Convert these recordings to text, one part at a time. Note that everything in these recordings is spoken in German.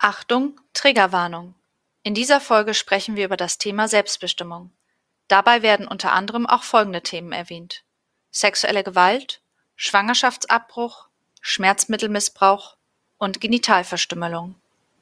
Achtung, Triggerwarnung! In dieser Folge sprechen wir über das Thema Selbstbestimmung. Dabei werden unter anderem auch folgende Themen erwähnt: sexuelle Gewalt, Schwangerschaftsabbruch, Schmerzmittelmissbrauch und Genitalverstümmelung.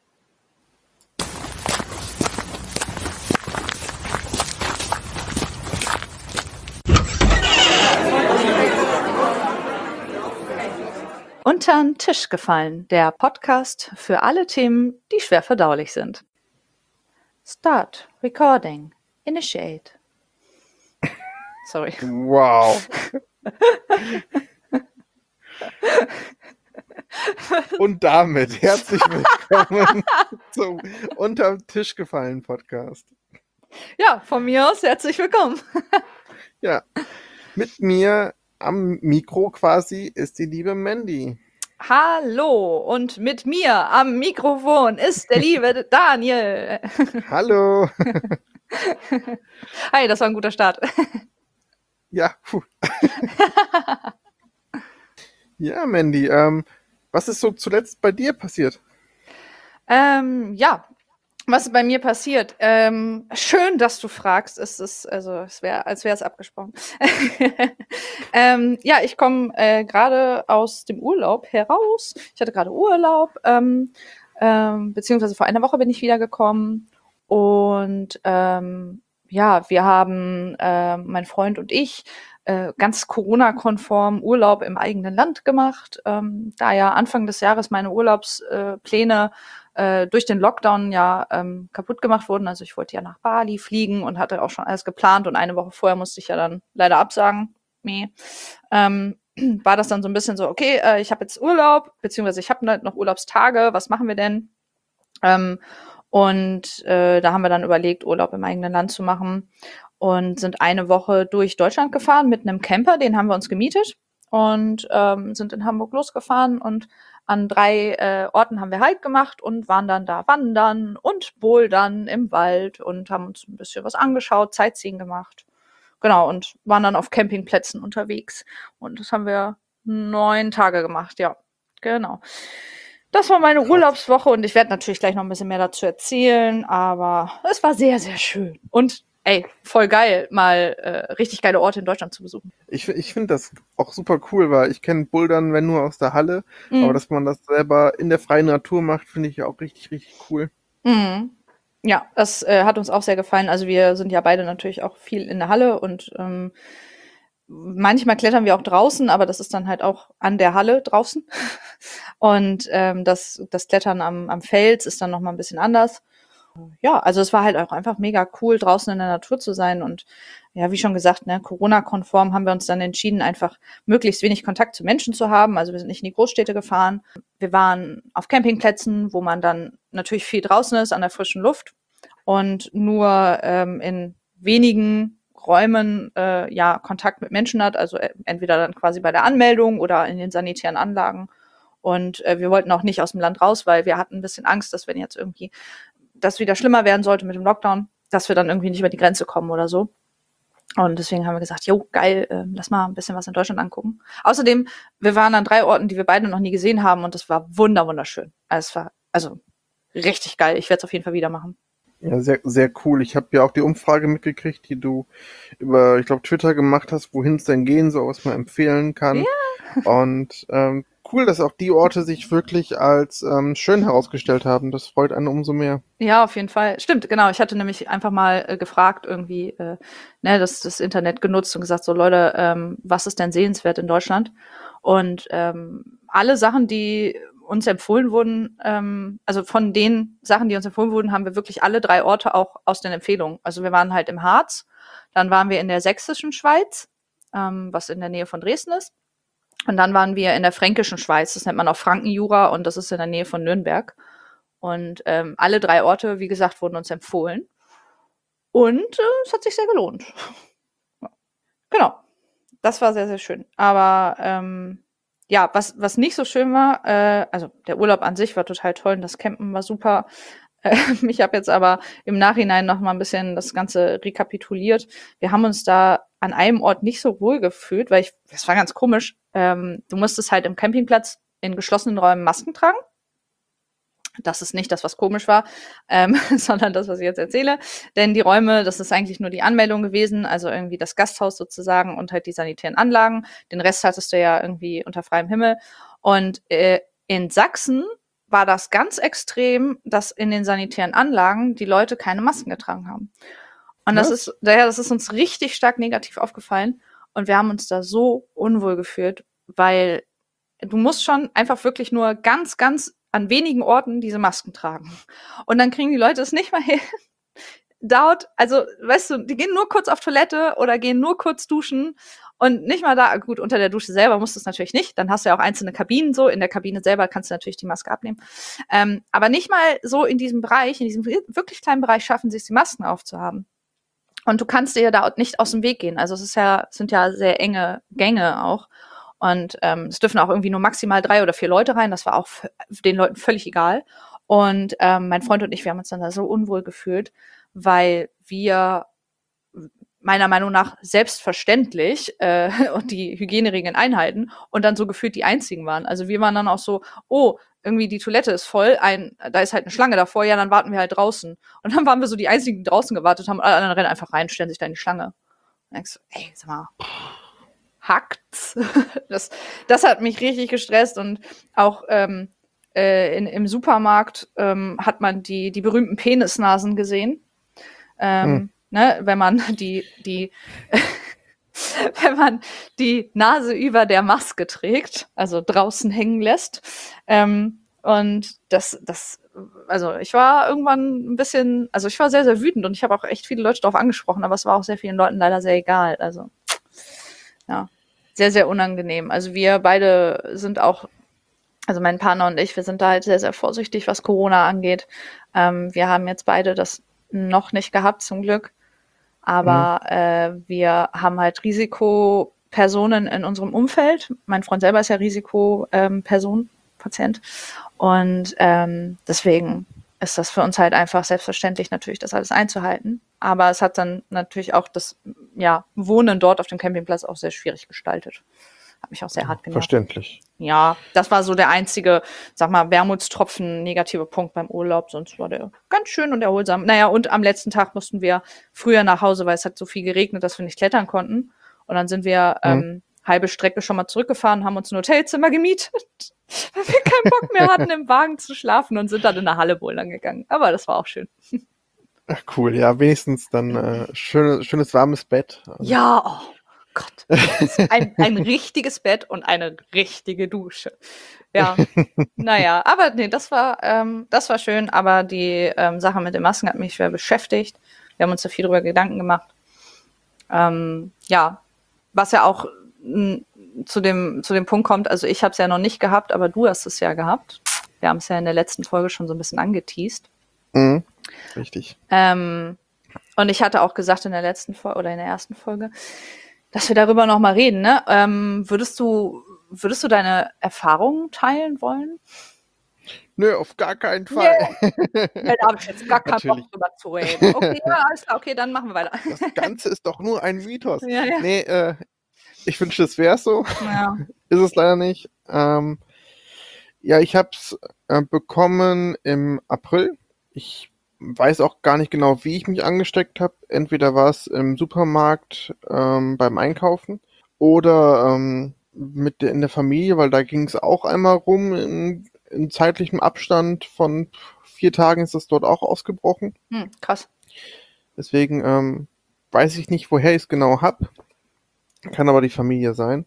Untern Tisch gefallen, der Podcast für alle Themen, die schwer verdaulich sind. Start recording. Initiate. Sorry. Wow. Und damit herzlich willkommen zum Unterm Tisch gefallen Podcast. Ja, von mir aus herzlich willkommen. Ja, mit mir am Mikro quasi ist die liebe Mandy. Hallo, und mit mir am Mikrofon ist der liebe Daniel. Hallo. Hi, das war ein guter Start. Ja, ja, Mandy, was ist so zuletzt bei dir passiert? Ja, was ist bei mir passiert? Schön, dass du fragst. Es wäre, als wäre es abgesprochen. Ja, ich komme gerade aus dem Urlaub heraus. Ich hatte gerade Urlaub, beziehungsweise vor einer Woche bin ich wiedergekommen. Und ja, wir haben, mein Freund und ich, ganz Corona-konform Urlaub im eigenen Land gemacht. Da ja Anfang des Jahres meine Urlaubspläne durch den Lockdown ja kaputt gemacht wurden. Also ich wollte ja nach Bali fliegen und hatte auch schon alles geplant und eine Woche vorher musste ich ja dann leider absagen. War das dann so ein bisschen so, okay, ich habe jetzt Urlaub, beziehungsweise ich habe noch Urlaubstage, was machen wir denn? Und da haben wir dann überlegt, Urlaub im eigenen Land zu machen und sind eine Woche durch Deutschland gefahren mit einem Camper, den haben wir uns gemietet und sind in Hamburg losgefahren und an 3 Orten haben wir Halt gemacht und waren dann da wandern und bouldern im Wald und haben uns ein bisschen was angeschaut, Sightseeing gemacht. Genau, und waren dann auf Campingplätzen unterwegs. Und das haben wir 9 Tage gemacht, ja. Genau. Das war meine Urlaubswoche und ich werde natürlich gleich noch ein bisschen mehr dazu erzählen, aber es war sehr, sehr schön. Und ey, voll geil, mal richtig geile Orte in Deutschland zu besuchen. Ich finde das auch super cool, weil ich kenne Bouldern, wenn nur aus der Halle, aber Mhm. dass man das selber in der freien Natur macht, finde ich ja auch richtig, richtig cool. Mhm. Ja, das hat uns auch sehr gefallen. Also wir sind ja beide natürlich auch viel in der Halle und manchmal klettern wir auch draußen, aber das ist dann halt auch an der Halle draußen. Und das Klettern am Fels ist dann noch mal ein bisschen anders. Ja, also es war halt auch einfach mega cool, draußen in der Natur zu sein. Und ja, wie schon gesagt, ne, Corona-konform haben wir uns dann entschieden, einfach möglichst wenig Kontakt zu Menschen zu haben. Also wir sind nicht in die Großstädte gefahren. Wir waren auf Campingplätzen, wo man dann natürlich viel draußen ist, an der frischen Luft und nur in wenigen Räumen ja Kontakt mit Menschen hat. Also entweder dann quasi bei der Anmeldung oder in den sanitären Anlagen. Und wir wollten auch nicht aus dem Land raus, weil wir hatten ein bisschen Angst, dass wenn jetzt irgendwie das wieder schlimmer werden sollte mit dem Lockdown, dass wir dann irgendwie nicht über die Grenze kommen oder so. Und deswegen haben wir gesagt, jo, geil, lass mal ein bisschen was in Deutschland angucken. Außerdem, wir waren an 3 Orten, die wir beide noch nie gesehen haben und das war wunderschön. Es war also richtig geil. Ich werde es auf jeden Fall wieder machen. Ja, sehr, sehr cool. Ich habe ja auch die Umfrage mitgekriegt, die du über, ich glaube, Twitter gemacht hast, wohin es denn gehen soll, was man empfehlen kann. Ja. Und cool, dass auch die Orte sich wirklich als schön herausgestellt haben. Das freut einen umso mehr. Ja, auf jeden Fall. Stimmt, genau. Ich hatte nämlich einfach mal gefragt, irgendwie, ne, das Internet genutzt und gesagt, so Leute, was ist denn sehenswert in Deutschland? Und alle Sachen, die uns empfohlen wurden, also von den Sachen, die uns empfohlen wurden, haben wir wirklich alle 3 Orte auch aus den Empfehlungen. Also wir waren halt im Harz, dann waren wir in der sächsischen Schweiz, was in der Nähe von Dresden ist. Und dann waren wir in der fränkischen Schweiz, das nennt man auch Frankenjura und das ist in der Nähe von Nürnberg. Und alle 3 Orte, wie gesagt, wurden uns empfohlen. Und es hat sich sehr gelohnt. Ja. Genau. Das war sehr, sehr schön. Aber ja, was nicht so schön war, also der Urlaub an sich war total toll und das Campen war super. Ich habe jetzt aber im Nachhinein noch mal ein bisschen das Ganze rekapituliert. Wir haben uns da an einem Ort nicht so wohl gefühlt, weil das war ganz komisch. Du musstest halt im Campingplatz in geschlossenen Räumen Masken tragen. Das ist nicht das, was komisch war, sondern das, was ich jetzt erzähle. Denn die Räume, das ist eigentlich nur die Anmeldung gewesen, also irgendwie das Gasthaus sozusagen und halt die sanitären Anlagen. Den Rest hattest du ja irgendwie unter freiem Himmel. Und in Sachsen war das ganz extrem, dass in den sanitären Anlagen die Leute keine Masken getragen haben. Und das ist uns richtig stark negativ aufgefallen. Und wir haben uns da so unwohl gefühlt, weil du musst schon einfach wirklich nur ganz, ganz an wenigen Orten diese Masken tragen. Und dann kriegen die Leute es nicht mal hin. Also, weißt du, die gehen nur kurz auf Toilette oder gehen nur kurz duschen und nicht mal da, gut, unter der Dusche selber musst du es natürlich nicht, dann hast du ja auch einzelne Kabinen so, in der Kabine selber kannst du natürlich die Maske abnehmen. Aber nicht mal so in diesem Bereich, in diesem wirklich kleinen Bereich schaffen sie es, die Masken aufzuhaben. Und du kannst dir da nicht aus dem Weg gehen. Also es sind ja sehr enge Gänge auch. Und es dürfen auch irgendwie nur maximal 3 oder 4 Leute rein. Das war auch den Leuten völlig egal. Und mein Freund und ich, wir haben uns dann da so unwohl gefühlt, weil wir meiner Meinung nach selbstverständlich die Hygieneregeln einhalten und dann so gefühlt die einzigen waren. Also wir waren dann auch so, oh, irgendwie die Toilette ist voll, da ist halt eine Schlange davor, ja, dann warten wir halt draußen. Und dann waren wir so die einzigen, die draußen gewartet haben, und alle anderen rennen einfach rein, stellen sich da in die Schlange. Und ich so, ey, sag mal, hackt's? Das hat mich richtig gestresst und auch im Supermarkt hat man die berühmten Penisnasen gesehen. Ne, wenn man wenn man die Nase über der Maske trägt, also draußen hängen lässt. Und also ich war irgendwann ein bisschen, also ich war sehr, sehr wütend und ich habe auch echt viele Leute darauf angesprochen, aber es war auch sehr vielen Leuten leider sehr egal. Also ja, sehr, sehr unangenehm. Also wir beide sind auch, also mein Partner und ich, wir sind da halt sehr, sehr vorsichtig, was Corona angeht. Wir haben jetzt beide das noch nicht gehabt, zum Glück. Aber wir haben halt Risikopersonen in unserem Umfeld. Mein Freund selber ist ja Risikoperson, Patient. Und deswegen ist das für uns halt einfach selbstverständlich, natürlich das alles einzuhalten. Aber es hat dann natürlich auch das Wohnen dort auf dem Campingplatz auch sehr schwierig gestaltet. Hat mich auch sehr hart genervt. Verständlich. Ja, das war so der einzige, sag mal, Wermutstropfen negative Punkt beim Urlaub. Sonst war der ganz schön und erholsam. Naja, und am letzten Tag mussten wir früher nach Hause, weil es hat so viel geregnet, dass wir nicht klettern konnten. Und dann sind wir halbe Strecke schon mal zurückgefahren und haben uns ein Hotelzimmer gemietet, weil wir keinen Bock mehr hatten, im Wagen zu schlafen und sind dann in der Halle bouldern gegangen. Aber das war auch schön. Ach, cool, ja, wenigstens dann schönes warmes Bett. Ja, oh Gott. Ein richtiges Bett und eine richtige Dusche. Ja, naja, aber nee, das war schön, aber die Sache mit den Masken hat mich schwer beschäftigt. Wir haben uns da viel drüber Gedanken gemacht. Ja, was ja auch zu dem Punkt kommt, also ich habe es ja noch nicht gehabt, aber du hast es ja gehabt. Wir haben es ja in der letzten Folge schon so ein bisschen angeteast. Mhm, richtig. Und ich hatte auch gesagt in der letzten Folge oder in der ersten Folge, dass wir darüber noch mal reden, ne? Würdest du deine Erfahrungen teilen wollen? Nö, auf gar keinen Fall. Nee. Da habe ich jetzt gar keinen Bock drüber zu reden. Okay, ja, alles klar, okay, dann machen wir weiter. Das Ganze ist doch nur ein Mythos. Ja. Nee, ich wünschte, es wäre so. Ja. Ist es leider nicht. Ja, ich habe es bekommen im April. Ich weiß auch gar nicht genau, wie ich mich angesteckt habe. Entweder war es im Supermarkt beim Einkaufen oder in der Familie, weil da ging es auch einmal rum. In zeitlichem Abstand von 4 Tagen ist das dort auch ausgebrochen. Krass. Deswegen weiß ich nicht, woher ich es genau habe. Kann aber die Familie sein.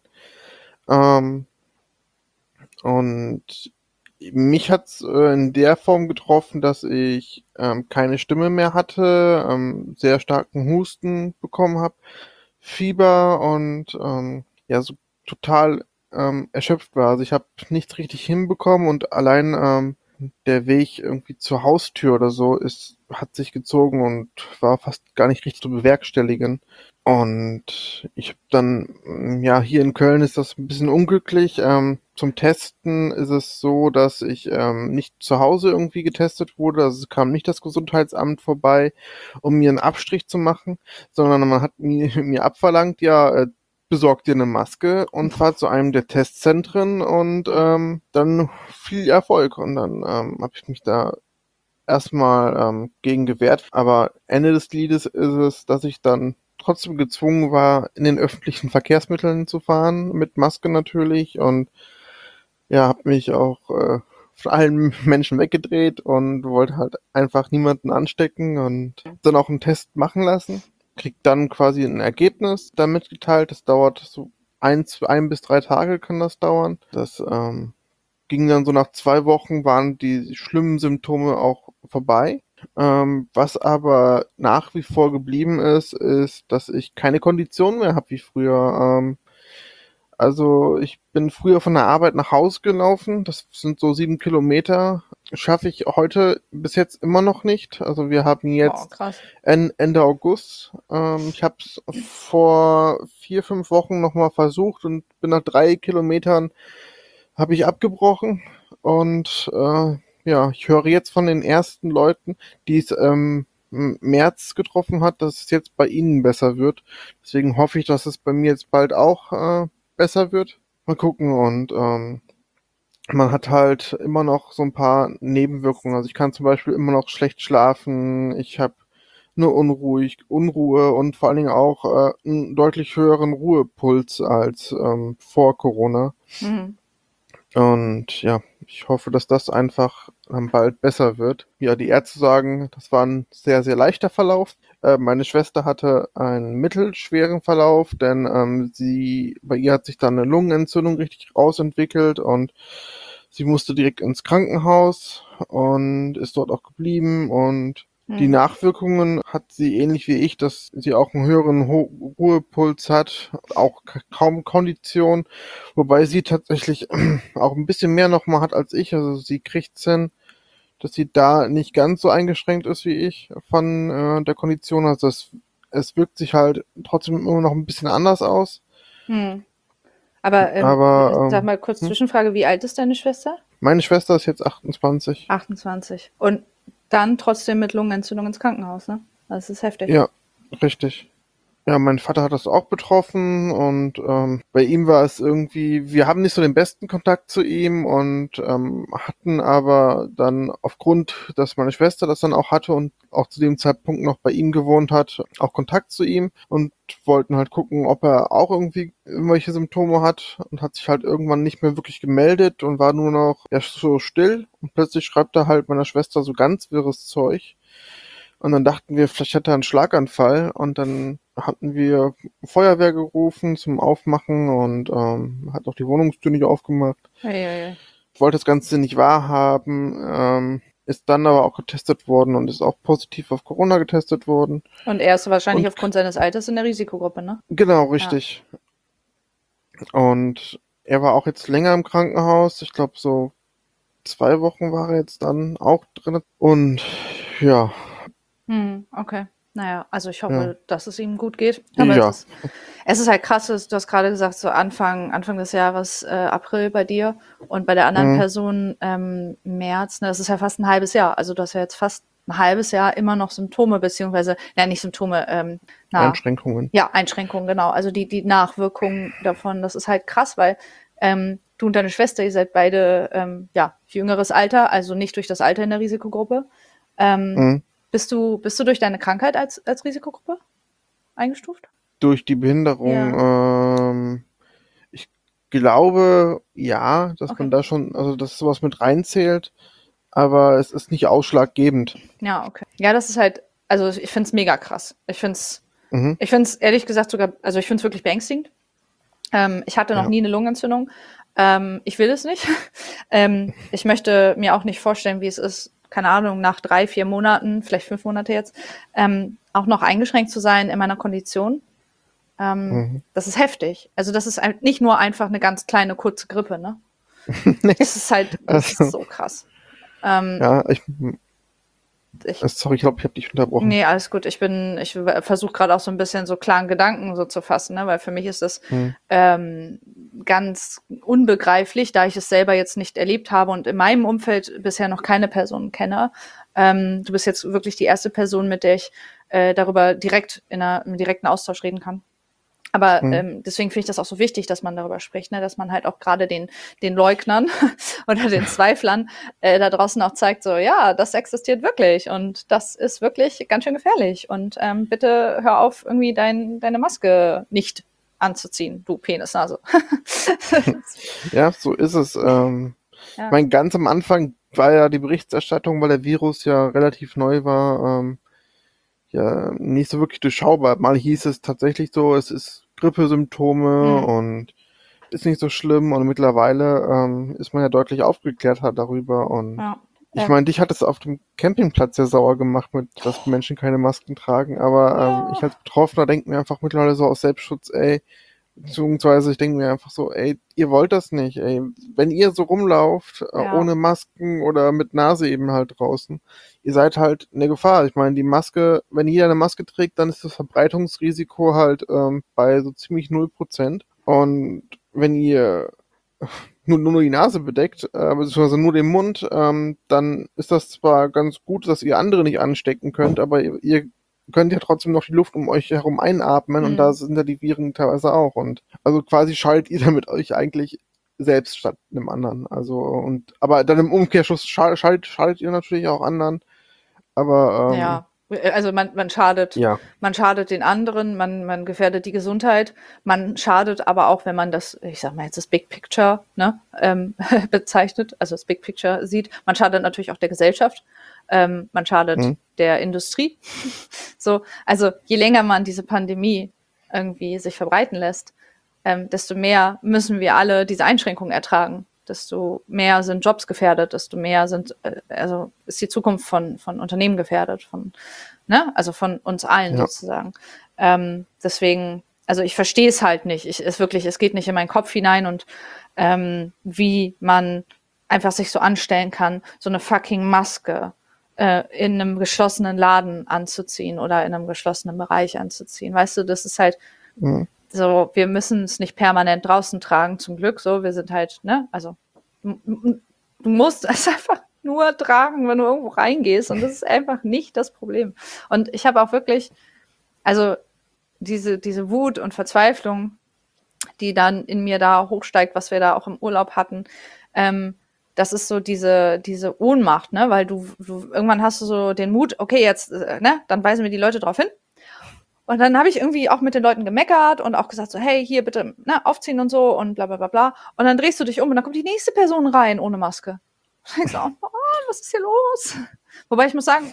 Und mich hat's in der Form getroffen, dass ich keine Stimme mehr hatte, sehr starken Husten bekommen habe, Fieber und so total erschöpft war. Also ich habe nichts richtig hinbekommen und allein der Weg irgendwie zur Haustür oder so hat sich gezogen und war fast gar nicht richtig zu bewerkstelligen. Und ich habe dann, hier in Köln ist das ein bisschen unglücklich. Zum Testen ist es so, dass ich nicht zu Hause irgendwie getestet wurde. Also es kam nicht das Gesundheitsamt vorbei, um mir einen Abstrich zu machen, sondern man hat mir abverlangt, besorg dir eine Maske und fahr zu einem der Testzentren und dann viel Erfolg. Und dann habe ich mich da erstmal gegen gewehrt. Aber Ende des Liedes ist es, dass ich dann trotzdem gezwungen war, in den öffentlichen Verkehrsmitteln zu fahren, mit Maske natürlich. Und ja, habe mich auch von allen Menschen weggedreht und wollte halt einfach niemanden anstecken und dann auch einen Test machen lassen. Krieg dann quasi ein Ergebnis dann mitgeteilt. Das dauert so ein bis 3 Tage kann das dauern. Das ging dann so nach 2 Wochen, waren die schlimmen Symptome auch vorbei. Was aber nach wie vor geblieben ist, dass ich keine Kondition mehr habe wie früher. Also ich bin früher von der Arbeit nach Hause gelaufen. Das sind so 7 Kilometer. Schaffe ich heute bis jetzt immer noch nicht. Also wir haben Boah, jetzt krass. Ende August. Ich habe es vor 4, 5 Wochen nochmal versucht und bin nach 3 Kilometern habe ich abgebrochen. Und ja, ich höre jetzt von den ersten Leuten, die es im März getroffen hat, dass es jetzt bei ihnen besser wird. Deswegen hoffe ich, dass es bei mir jetzt bald auch besser wird. Mal gucken. Und man hat halt immer noch so ein paar Nebenwirkungen. Also ich kann zum Beispiel immer noch schlecht schlafen. Ich habe eine Unruhe und vor allen Dingen auch einen deutlich höheren Ruhepuls als vor Corona. Mhm. Und ja, ich hoffe, dass das einfach bald besser wird. Ja, die Ärzte sagen, das war ein sehr, sehr leichter Verlauf. Meine Schwester hatte einen mittelschweren Verlauf, denn bei ihr hat sich dann eine Lungenentzündung richtig rausentwickelt und sie musste direkt ins Krankenhaus und ist dort auch geblieben und die Mhm. Nachwirkungen hat sie ähnlich wie ich, dass sie auch einen höheren Ruhepuls hat, auch kaum Kondition, wobei sie tatsächlich auch ein bisschen mehr nochmal hat als ich. Also sie kriegt's hin, dass sie da nicht ganz so eingeschränkt ist wie ich von der Kondition. Also es wirkt sich halt trotzdem immer noch ein bisschen anders aus. Mhm. Aber Aber sag mal kurz Zwischenfrage, wie alt ist deine Schwester? meine Schwester ist jetzt 28. 28. Und dann trotzdem mit Lungenentzündung ins Krankenhaus, ne? Das ist heftig. Ja, richtig. Ja, mein Vater hat das auch betroffen und bei ihm war es irgendwie, wir haben nicht so den besten Kontakt zu ihm und hatten aber dann aufgrund, dass meine Schwester das dann auch hatte und auch zu dem Zeitpunkt noch bei ihm gewohnt hat, auch Kontakt zu ihm und wollten halt gucken, ob er auch irgendwie irgendwelche Symptome hat und hat sich halt irgendwann nicht mehr wirklich gemeldet und war nur noch ja, so still und plötzlich schreibt er halt meiner Schwester so ganz wirres Zeug. Und dann dachten wir, vielleicht hat er einen Schlaganfall. Und dann hatten wir Feuerwehr gerufen zum Aufmachen und hat auch die Wohnungstür nicht aufgemacht. Eieiei. Wollte das Ganze nicht wahrhaben. Ist dann aber auch getestet worden und ist auch positiv auf Corona getestet worden. Und er ist wahrscheinlich Und aufgrund seines Alters in der Risikogruppe, ne? genau, Ja. richtig. Und er war auch jetzt länger im Krankenhaus. Ich glaube, so 2 Wochen war er jetzt dann auch drin. Und ja, Okay. Naja, also ich ja, hoffe, dass es ihm gut geht. Aber ja. es ist halt krass, du hast gerade gesagt, so Anfang des Jahres, April bei dir und bei der anderen Mhm. Person März, ne, das ist ja fast ein halbes Jahr. Also du hast ja jetzt fast ein halbes Jahr immer noch Symptome, beziehungsweise, ja, nicht Symptome, Einschränkungen. ja, Einschränkungen, genau. Also die Nachwirkungen davon, das ist halt krass, weil du und deine Schwester, ihr seid beide, ja, jüngeres Alter, also nicht durch das Alter in der Risikogruppe. Ähm, Mhm. bist du durch deine Krankheit als Risikogruppe eingestuft? Durch die Behinderung, Ja, ich glaube, ja, dass okay. man da schon, also dass sowas mit reinzählt, aber es ist nicht ausschlaggebend. Ja, okay. Ja, das ist halt, also ich finde es mega krass. Mhm. Ich finde es ehrlich gesagt sogar, also ich finde es wirklich beängstigend. Ich hatte noch Ja. nie eine Lungenentzündung. Ich will es nicht. Ich möchte mir auch nicht vorstellen, wie es ist, keine Ahnung, nach 3, 4 Monaten, vielleicht 5 Monate jetzt, auch noch eingeschränkt zu sein in meiner Kondition. Mhm. Das ist heftig. Also das ist halt nicht nur einfach eine ganz kleine, kurze Grippe, ne? Nee, Das ist also, so krass. Ähm, ja, ich sorry, ich glaube, ich habe dich unterbrochen. Nee, alles gut. Ich versuche gerade auch so ein bisschen so klaren Gedanken so zu fassen, ne? Weil für mich ist das Mhm. ganz unbegreiflich, da ich es selber jetzt nicht erlebt habe und in meinem Umfeld bisher noch keine Person kenne. Du bist jetzt wirklich die erste Person, mit der ich darüber direkt im direkten Austausch reden kann. Aber Mhm. deswegen finde ich das auch so wichtig, dass man darüber spricht, ne? Dass man halt auch gerade den Leugnern oder den Zweiflern da draußen auch zeigt, so ja, das existiert wirklich und das ist wirklich ganz schön gefährlich. Und bitte hör auf, irgendwie deine Maske nicht anzuziehen, du Penisnase. Ja, so ist es. Ich Ja, meine, ganz am Anfang war ja die Berichterstattung, weil der Virus ja relativ neu war, ja, nicht so wirklich durchschaubar. Mal hieß es tatsächlich so, es ist Grippesymptome mm, und ist nicht so schlimm und mittlerweile ist man ja deutlich aufgeklärter darüber und ja, ich meine, dich hat es auf dem Campingplatz sehr sauer gemacht, mit, dass Menschen keine Masken tragen, aber ich ja, als Betroffener denke mir einfach mittlerweile so aus Selbstschutz, ey, beziehungsweise ich denke mir einfach so, ey, ihr wollt das nicht, ey. Wenn ihr so rumlauft, ja, ohne Masken oder mit Nase eben halt draußen, ihr seid halt eine Gefahr. Ich meine, die Maske, wenn jeder eine Maske trägt, dann ist das Verbreitungsrisiko halt bei so ziemlich 0%. Und wenn ihr nur die Nase bedeckt, beziehungsweise nur den Mund, dann ist das zwar ganz gut, dass ihr andere nicht anstecken könnt, aber ihr könnt ja trotzdem noch die Luft um euch herum einatmen und da mm, sind ja die Viren teilweise auch. Und also quasi schaltet ihr damit euch eigentlich selbst statt einem anderen. Also, und aber dann im Umkehrschluss schaltet ihr natürlich auch anderen. Aber ja. Also ja. man schadet den anderen, man gefährdet die Gesundheit, man schadet aber auch, wenn man das, ich sag mal jetzt das Big Picture, ne, bezeichnet, also das Big Picture sieht, man schadet natürlich auch der Gesellschaft, man schadet Hm, der Industrie. So, also je länger man diese Pandemie irgendwie sich verbreiten lässt, desto mehr müssen wir alle diese Einschränkungen ertragen. Desto mehr sind Jobs gefährdet, desto mehr also ist die Zukunft von Unternehmen gefährdet, ne? Also von uns allen ja. sozusagen. Deswegen, also ich verstehe es halt nicht. Es geht nicht in meinen Kopf hinein und wie man einfach sich so anstellen kann, so eine fucking Maske in einem geschlossenen Laden anzuziehen oder in einem geschlossenen Bereich anzuziehen. Weißt du, das ist halt Hm, so, wir müssen es nicht permanent draußen tragen, zum Glück. So, wir sind halt, ne, also du musst es einfach nur tragen, wenn du irgendwo reingehst. Und das ist einfach nicht das Problem. Und ich habe auch wirklich, also diese Wut und Verzweiflung, die dann in mir da hochsteigt, was wir da auch im Urlaub hatten, ähm, das ist so diese Ohnmacht, ne? Weil du irgendwann hast du so den Mut, okay, jetzt, ne, dann weisen wir die Leute drauf hin. Und dann habe ich irgendwie auch mit den Leuten gemeckert und auch gesagt so, hey, hier bitte ne, aufziehen und so und bla bla bla bla. Und dann drehst du dich um und dann kommt die nächste Person rein ohne Maske. Und ich so, oh Mann, was ist hier los? Wobei ich muss sagen,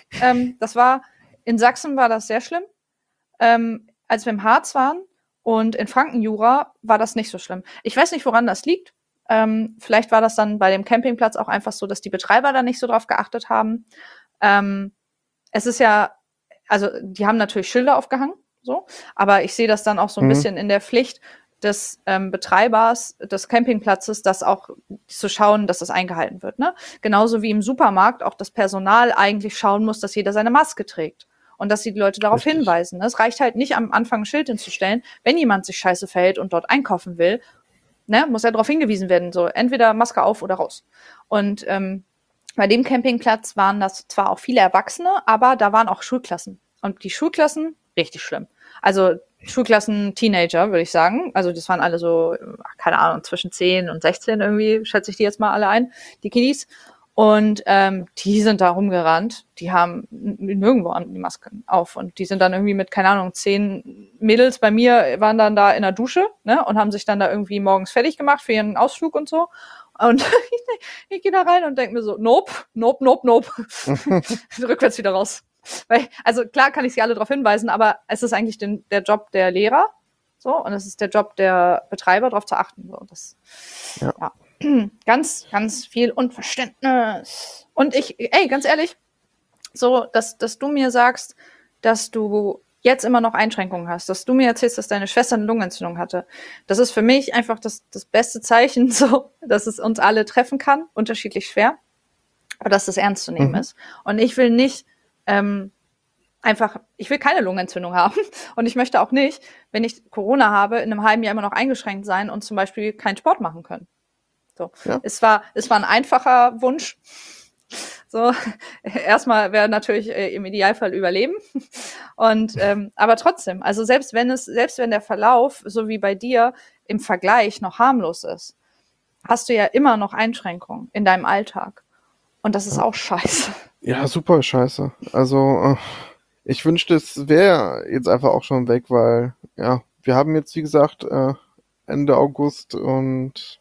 in Sachsen war das sehr schlimm. Als wir im Harz waren und in Frankenjura war das nicht so schlimm. Ich weiß nicht, woran das liegt. Vielleicht war das dann bei dem Campingplatz auch einfach so, dass die Betreiber da nicht so drauf geachtet haben. Ähm, Es ist ja, also die haben natürlich Schilder aufgehangen, so, aber ich sehe das dann auch so ein hm, bisschen in der Pflicht des Betreibers des Campingplatzes, das auch zu schauen, dass das eingehalten wird. Ne? Genauso wie im Supermarkt auch das Personal eigentlich schauen muss, dass jeder seine Maske trägt und dass sie die Leute darauf richtig. hinweisen. Es reicht halt nicht am Anfang ein Schild hinzustellen, wenn jemand sich scheiße verhält und dort einkaufen will, ne, muss er darauf hingewiesen werden, so entweder Maske auf oder raus. Und bei dem Campingplatz waren das zwar auch viele Erwachsene, aber da waren auch Schulklassen. Und die Schulklassen, richtig schlimm. Also Schulklassen Teenager, würde ich sagen. Also das waren alle so, keine Ahnung, zwischen 10 und 16 irgendwie, schätze ich die jetzt mal alle ein, die Kiddies. Und die sind da rumgerannt. Die haben nirgendwo die Masken auf. Und die sind dann irgendwie mit, keine Ahnung, 10 Mädels bei mir waren dann da in der Dusche, ne, und haben sich dann da irgendwie morgens fertig gemacht für ihren Ausflug und so. Und ich gehe da rein und denke mir so, nope, nope, nope, nope. Rückwärts wieder raus. Weil, also klar kann ich sie alle darauf hinweisen, aber es ist eigentlich der Job der Lehrer, so, und es ist der Job der Betreiber, darauf zu achten. So. Das, Ja. ja. Ganz, ganz viel Unverständnis. Und ey, ganz ehrlich, so, dass du mir sagst, dass du jetzt immer noch Einschränkungen hast, dass du mir erzählst, dass deine Schwester eine Lungenentzündung hatte. Das ist für mich einfach das beste Zeichen, so, dass es uns alle treffen kann, unterschiedlich schwer, aber dass das ernst zu nehmen Mhm. ist. Und ich will nicht ich will keine Lungenentzündung haben. Und ich möchte auch nicht, wenn ich Corona habe, in einem halben Jahr immer noch eingeschränkt sein und zum Beispiel keinen Sport machen können. So. Ja. Es war ein einfacher Wunsch, So, erstmal wäre natürlich im Idealfall überleben. Und aber trotzdem, also selbst wenn der Verlauf, so wie bei dir, im Vergleich noch harmlos ist, hast du ja immer noch Einschränkungen in deinem Alltag. Und das ist Ja, auch scheiße. ja, super scheiße. Also, ich wünschte, es wäre jetzt einfach auch schon weg, weil, ja, wir haben jetzt, wie gesagt, Ende August und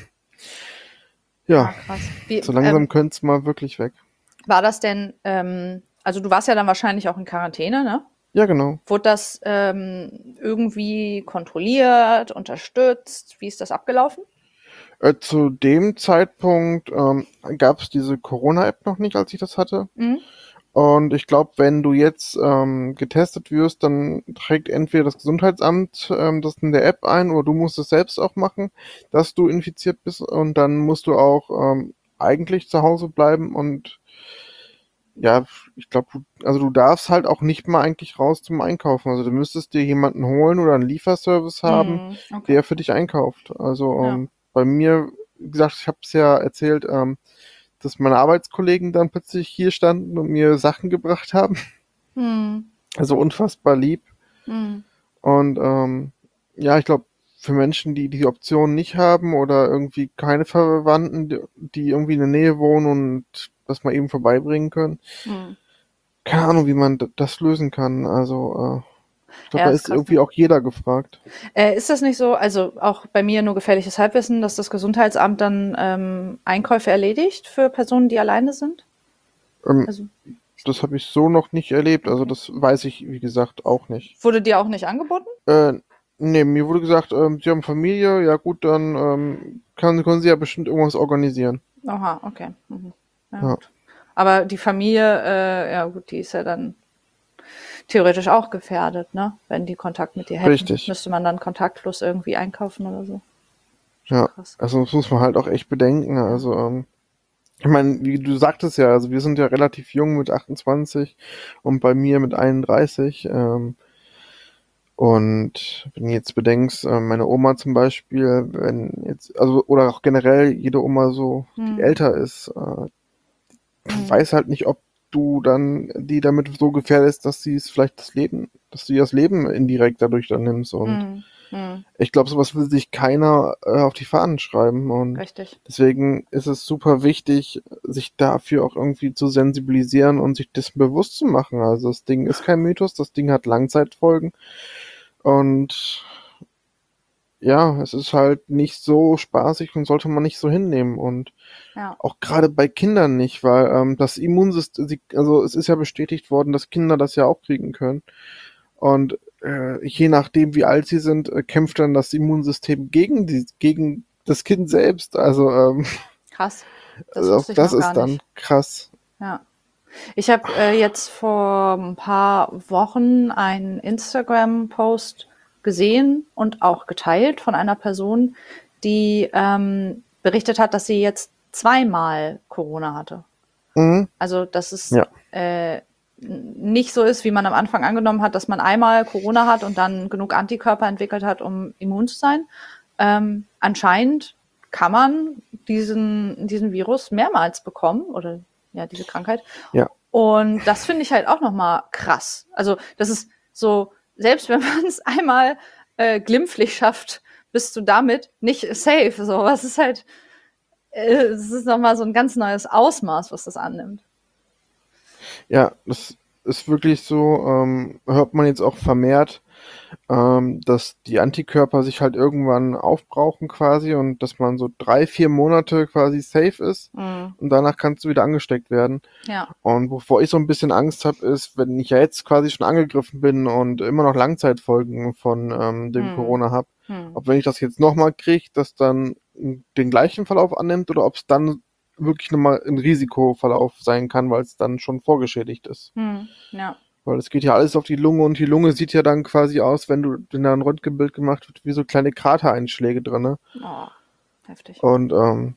ja, Ah, krass. so langsam könnte es mal wirklich weg. War das denn, also du warst ja dann wahrscheinlich auch in Quarantäne, ne? Ja, genau. Wurde das irgendwie kontrolliert, unterstützt? Wie ist das abgelaufen? Zu dem Zeitpunkt gab es diese Corona-App noch nicht, als ich das hatte. Mhm. Und ich glaube, wenn du jetzt getestet wirst, dann trägt entweder das Gesundheitsamt das in der App ein oder du musst es selbst auch machen, dass du infiziert bist. Und dann musst du auch eigentlich zu Hause bleiben. Und ja, ich glaube, du darfst halt auch nicht mal eigentlich raus zum Einkaufen. Also du müsstest dir jemanden holen oder einen Lieferservice haben, Mhm. Okay. der für dich einkauft. Also Ja. bei mir, wie gesagt, ich habe es ja erzählt, dass meine Arbeitskollegen dann plötzlich hier standen und mir Sachen gebracht haben. Mhm. Also unfassbar lieb. Mhm. Und ja, ich glaube, für Menschen, die die Option nicht haben oder irgendwie keine Verwandten, die irgendwie in der Nähe wohnen und das mal eben vorbeibringen können, Mhm. keine Ahnung, wie man das lösen kann. Also ich glaube, Ja, da ist ist krass, ne? irgendwie auch jeder gefragt. Ist das nicht so, also auch bei mir nur gefährliches Halbwissen, dass das Gesundheitsamt dann Einkäufe erledigt für Personen, die alleine sind? Ähm, Also, Das habe ich so noch nicht erlebt. Also okay. das weiß ich, wie gesagt, auch nicht. Wurde dir auch nicht angeboten? Äh, nee, mir wurde gesagt, sie haben Familie, ja gut, dann können sie ja bestimmt irgendwas organisieren. Aha, okay. Mhm. Ja, Ja, gut. Aber die Familie, ja gut, die ist ja dann theoretisch auch gefährdet, ne? Wenn die Kontakt mit dir hätten. richtig. Müsste man dann kontaktlos irgendwie einkaufen oder so. Schon Ja, krass. also das muss man halt auch echt bedenken. Ja. Also, ich meine, wie du sagtest ja, also wir sind ja relativ jung mit 28 und bei mir mit 31. Und wenn du jetzt bedenkst, meine Oma zum Beispiel, wenn jetzt, also, oder auch generell jede Oma so, die Hm. älter ist, Hm. weiß halt nicht, ob du dann die damit so gefährdest, dass sie es vielleicht dass du ihr das Leben indirekt dadurch dann nimmst. Und Hm. Hm. ich glaube, sowas will sich keiner auf die Fahnen schreiben. Und Richtig. deswegen ist es super wichtig, sich dafür auch irgendwie zu sensibilisieren und sich dessen bewusst zu machen. Also das Ding ist kein Mythos, das Ding hat Langzeitfolgen. Und ja, es ist halt nicht so spaßig und sollte man nicht so hinnehmen. Und Ja. auch gerade bei Kindern nicht, weil das Immunsystem, also es ist ja bestätigt worden, dass Kinder das ja auch kriegen können. Und je nachdem, wie alt sie sind, kämpft dann das Immunsystem gegen das Kind selbst. Also Krass. Das auch wusste ich das noch gar ist dann nicht. krass. Ja. Ich habe jetzt vor ein paar Wochen einen Instagram-Post gesehen und auch geteilt von einer Person, die berichtet hat, dass sie jetzt zweimal Corona hatte. Mhm. Also, dass es Ja, nicht so ist, wie man am Anfang angenommen hat, dass man einmal Corona hat und dann genug Antikörper entwickelt hat, um immun zu sein. Anscheinend kann man diesen Virus mehrmals bekommen oder ja, diese Krankheit. ja, Und das finde ich halt auch nochmal krass. Also, das ist so, selbst wenn man es einmal glimpflich schafft, bist du damit nicht safe. So, was ist halt, es ist nochmal so ein ganz neues Ausmaß, was das annimmt. ja, das ist wirklich so, hört man jetzt auch vermehrt, dass die Antikörper sich halt irgendwann aufbrauchen quasi und dass man so 3, 4 Monate quasi safe ist Mhm. und danach kannst du wieder angesteckt werden. Ja. Und wovor ich so ein bisschen Angst habe, ist, wenn ich ja jetzt quasi schon angegriffen bin und immer noch Langzeitfolgen von dem Mhm. Corona habe, Mhm. ob wenn ich das jetzt nochmal kriege, das dann den gleichen Verlauf annimmt oder ob es dann wirklich nochmal ein Risikoverlauf sein kann, weil es dann schon vorgeschädigt ist. Mhm. Ja. Weil es geht ja alles auf die Lunge und die Lunge sieht ja dann quasi aus, wenn da ein Röntgenbild gemacht wird, wie so kleine Kratereinschläge drinne. Oh, heftig. Und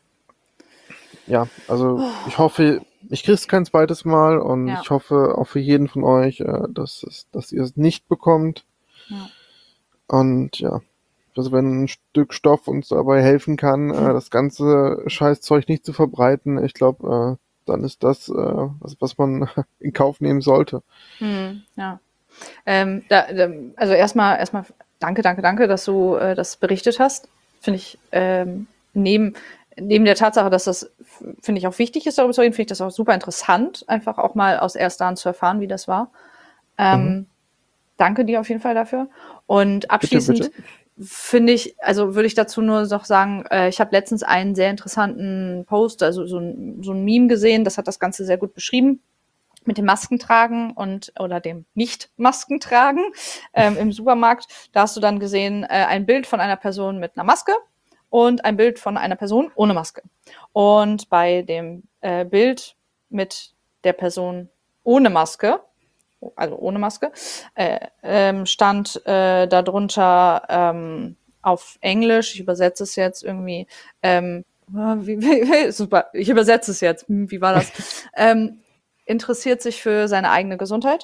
ja, also ich hoffe, ich krieg's kein zweites Mal und Ja. ich hoffe auch für jeden von euch, dass ihr es nicht bekommt. Ja. Und ja, also wenn ein Stück Stoff uns dabei helfen kann, das ganze Scheißzeug nicht zu verbreiten, ich glaube, dann ist das, was man in Kauf nehmen sollte. Ja. Also erstmal danke, dass du das berichtet hast. Finde ich, neben der Tatsache, dass das, finde ich, auch wichtig ist, darüber zu reden, finde ich das auch super interessant, einfach auch mal aus erster Hand zu erfahren, wie das war. Danke dir auf jeden Fall dafür. Und abschließend finde ich, also würde ich dazu nur noch sagen, ich habe letztens einen sehr interessanten Post, also so ein Meme gesehen, das hat das Ganze sehr gut beschrieben, mit dem Maskentragen oder dem Nicht-Maskentragen im Supermarkt. Da hast du dann gesehen, ein Bild von einer Person mit einer Maske und ein Bild von einer Person ohne Maske. Und bei dem Bild mit der Person ohne Maske, also ohne Maske, stand darunter auf Englisch, ich übersetze es jetzt irgendwie, super, ich übersetze es jetzt, wie war das? Interessiert sich für seine eigene Gesundheit.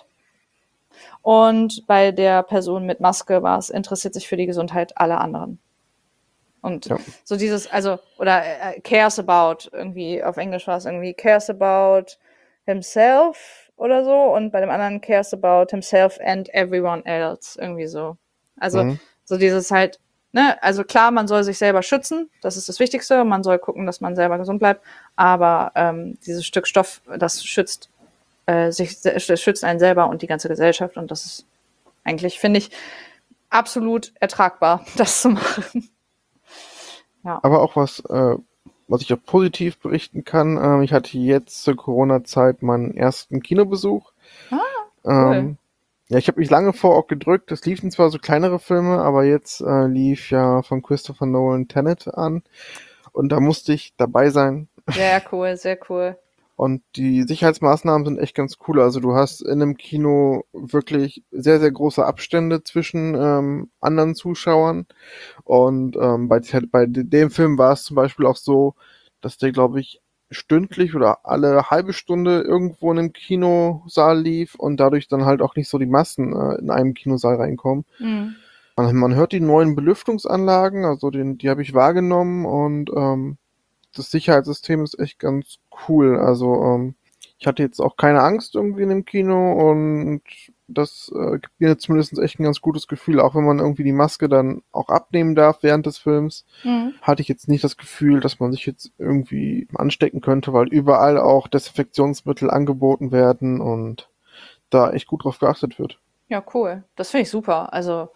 Und bei der Person mit Maske war es, interessiert sich für die Gesundheit aller anderen. Und so dieses, also, oder cares about, irgendwie, auf Englisch war es irgendwie cares about himself oder so, und bei dem anderen cares about himself and everyone else, irgendwie so. Also, so dieses halt, ne, also klar, man soll sich selber schützen, das ist das Wichtigste, man soll gucken, dass man selber gesund bleibt, aber dieses Stück Stoff, das schützt schützt einen selber und die ganze Gesellschaft, und das ist eigentlich, finde ich, absolut ertragbar, das zu machen. Ja. Aber auch was ich auch positiv berichten kann, ich hatte jetzt zur Corona-Zeit meinen ersten Kinobesuch. Cool. Ja, ich habe mich lange vor auch gedrückt. Es liefen zwar so kleinere Filme, aber jetzt lief ja von Christopher Nolan Tenet an und da musste ich dabei sein. Sehr cool, sehr cool. Und die Sicherheitsmaßnahmen sind echt ganz cool. Also du hast in einem Kino wirklich sehr, sehr große Abstände zwischen anderen Zuschauern. Und bei dem Film war es zum Beispiel auch so, dass der, glaube ich, stündlich oder alle halbe Stunde irgendwo in einem Kinosaal lief und dadurch dann halt auch nicht so die Massen in einem Kinosaal reinkommen. Man hört die neuen Belüftungsanlagen, also die habe ich wahrgenommen, und das Sicherheitssystem ist echt ganz cool. Also ich hatte jetzt auch keine Angst irgendwie in dem Kino, und das gibt mir zumindest echt ein ganz gutes Gefühl, auch wenn man irgendwie die Maske dann auch abnehmen darf während des Films. Hatte ich jetzt nicht das Gefühl, dass man sich jetzt irgendwie anstecken könnte, weil überall auch Desinfektionsmittel angeboten werden und da echt gut drauf geachtet wird. Ja, cool. Das finde ich super. Also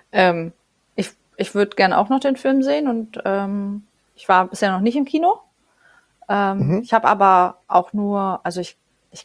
ich würde gern auch noch den Film sehen, und ich war bisher noch nicht im Kino. Ich habe aber auch nur, also ich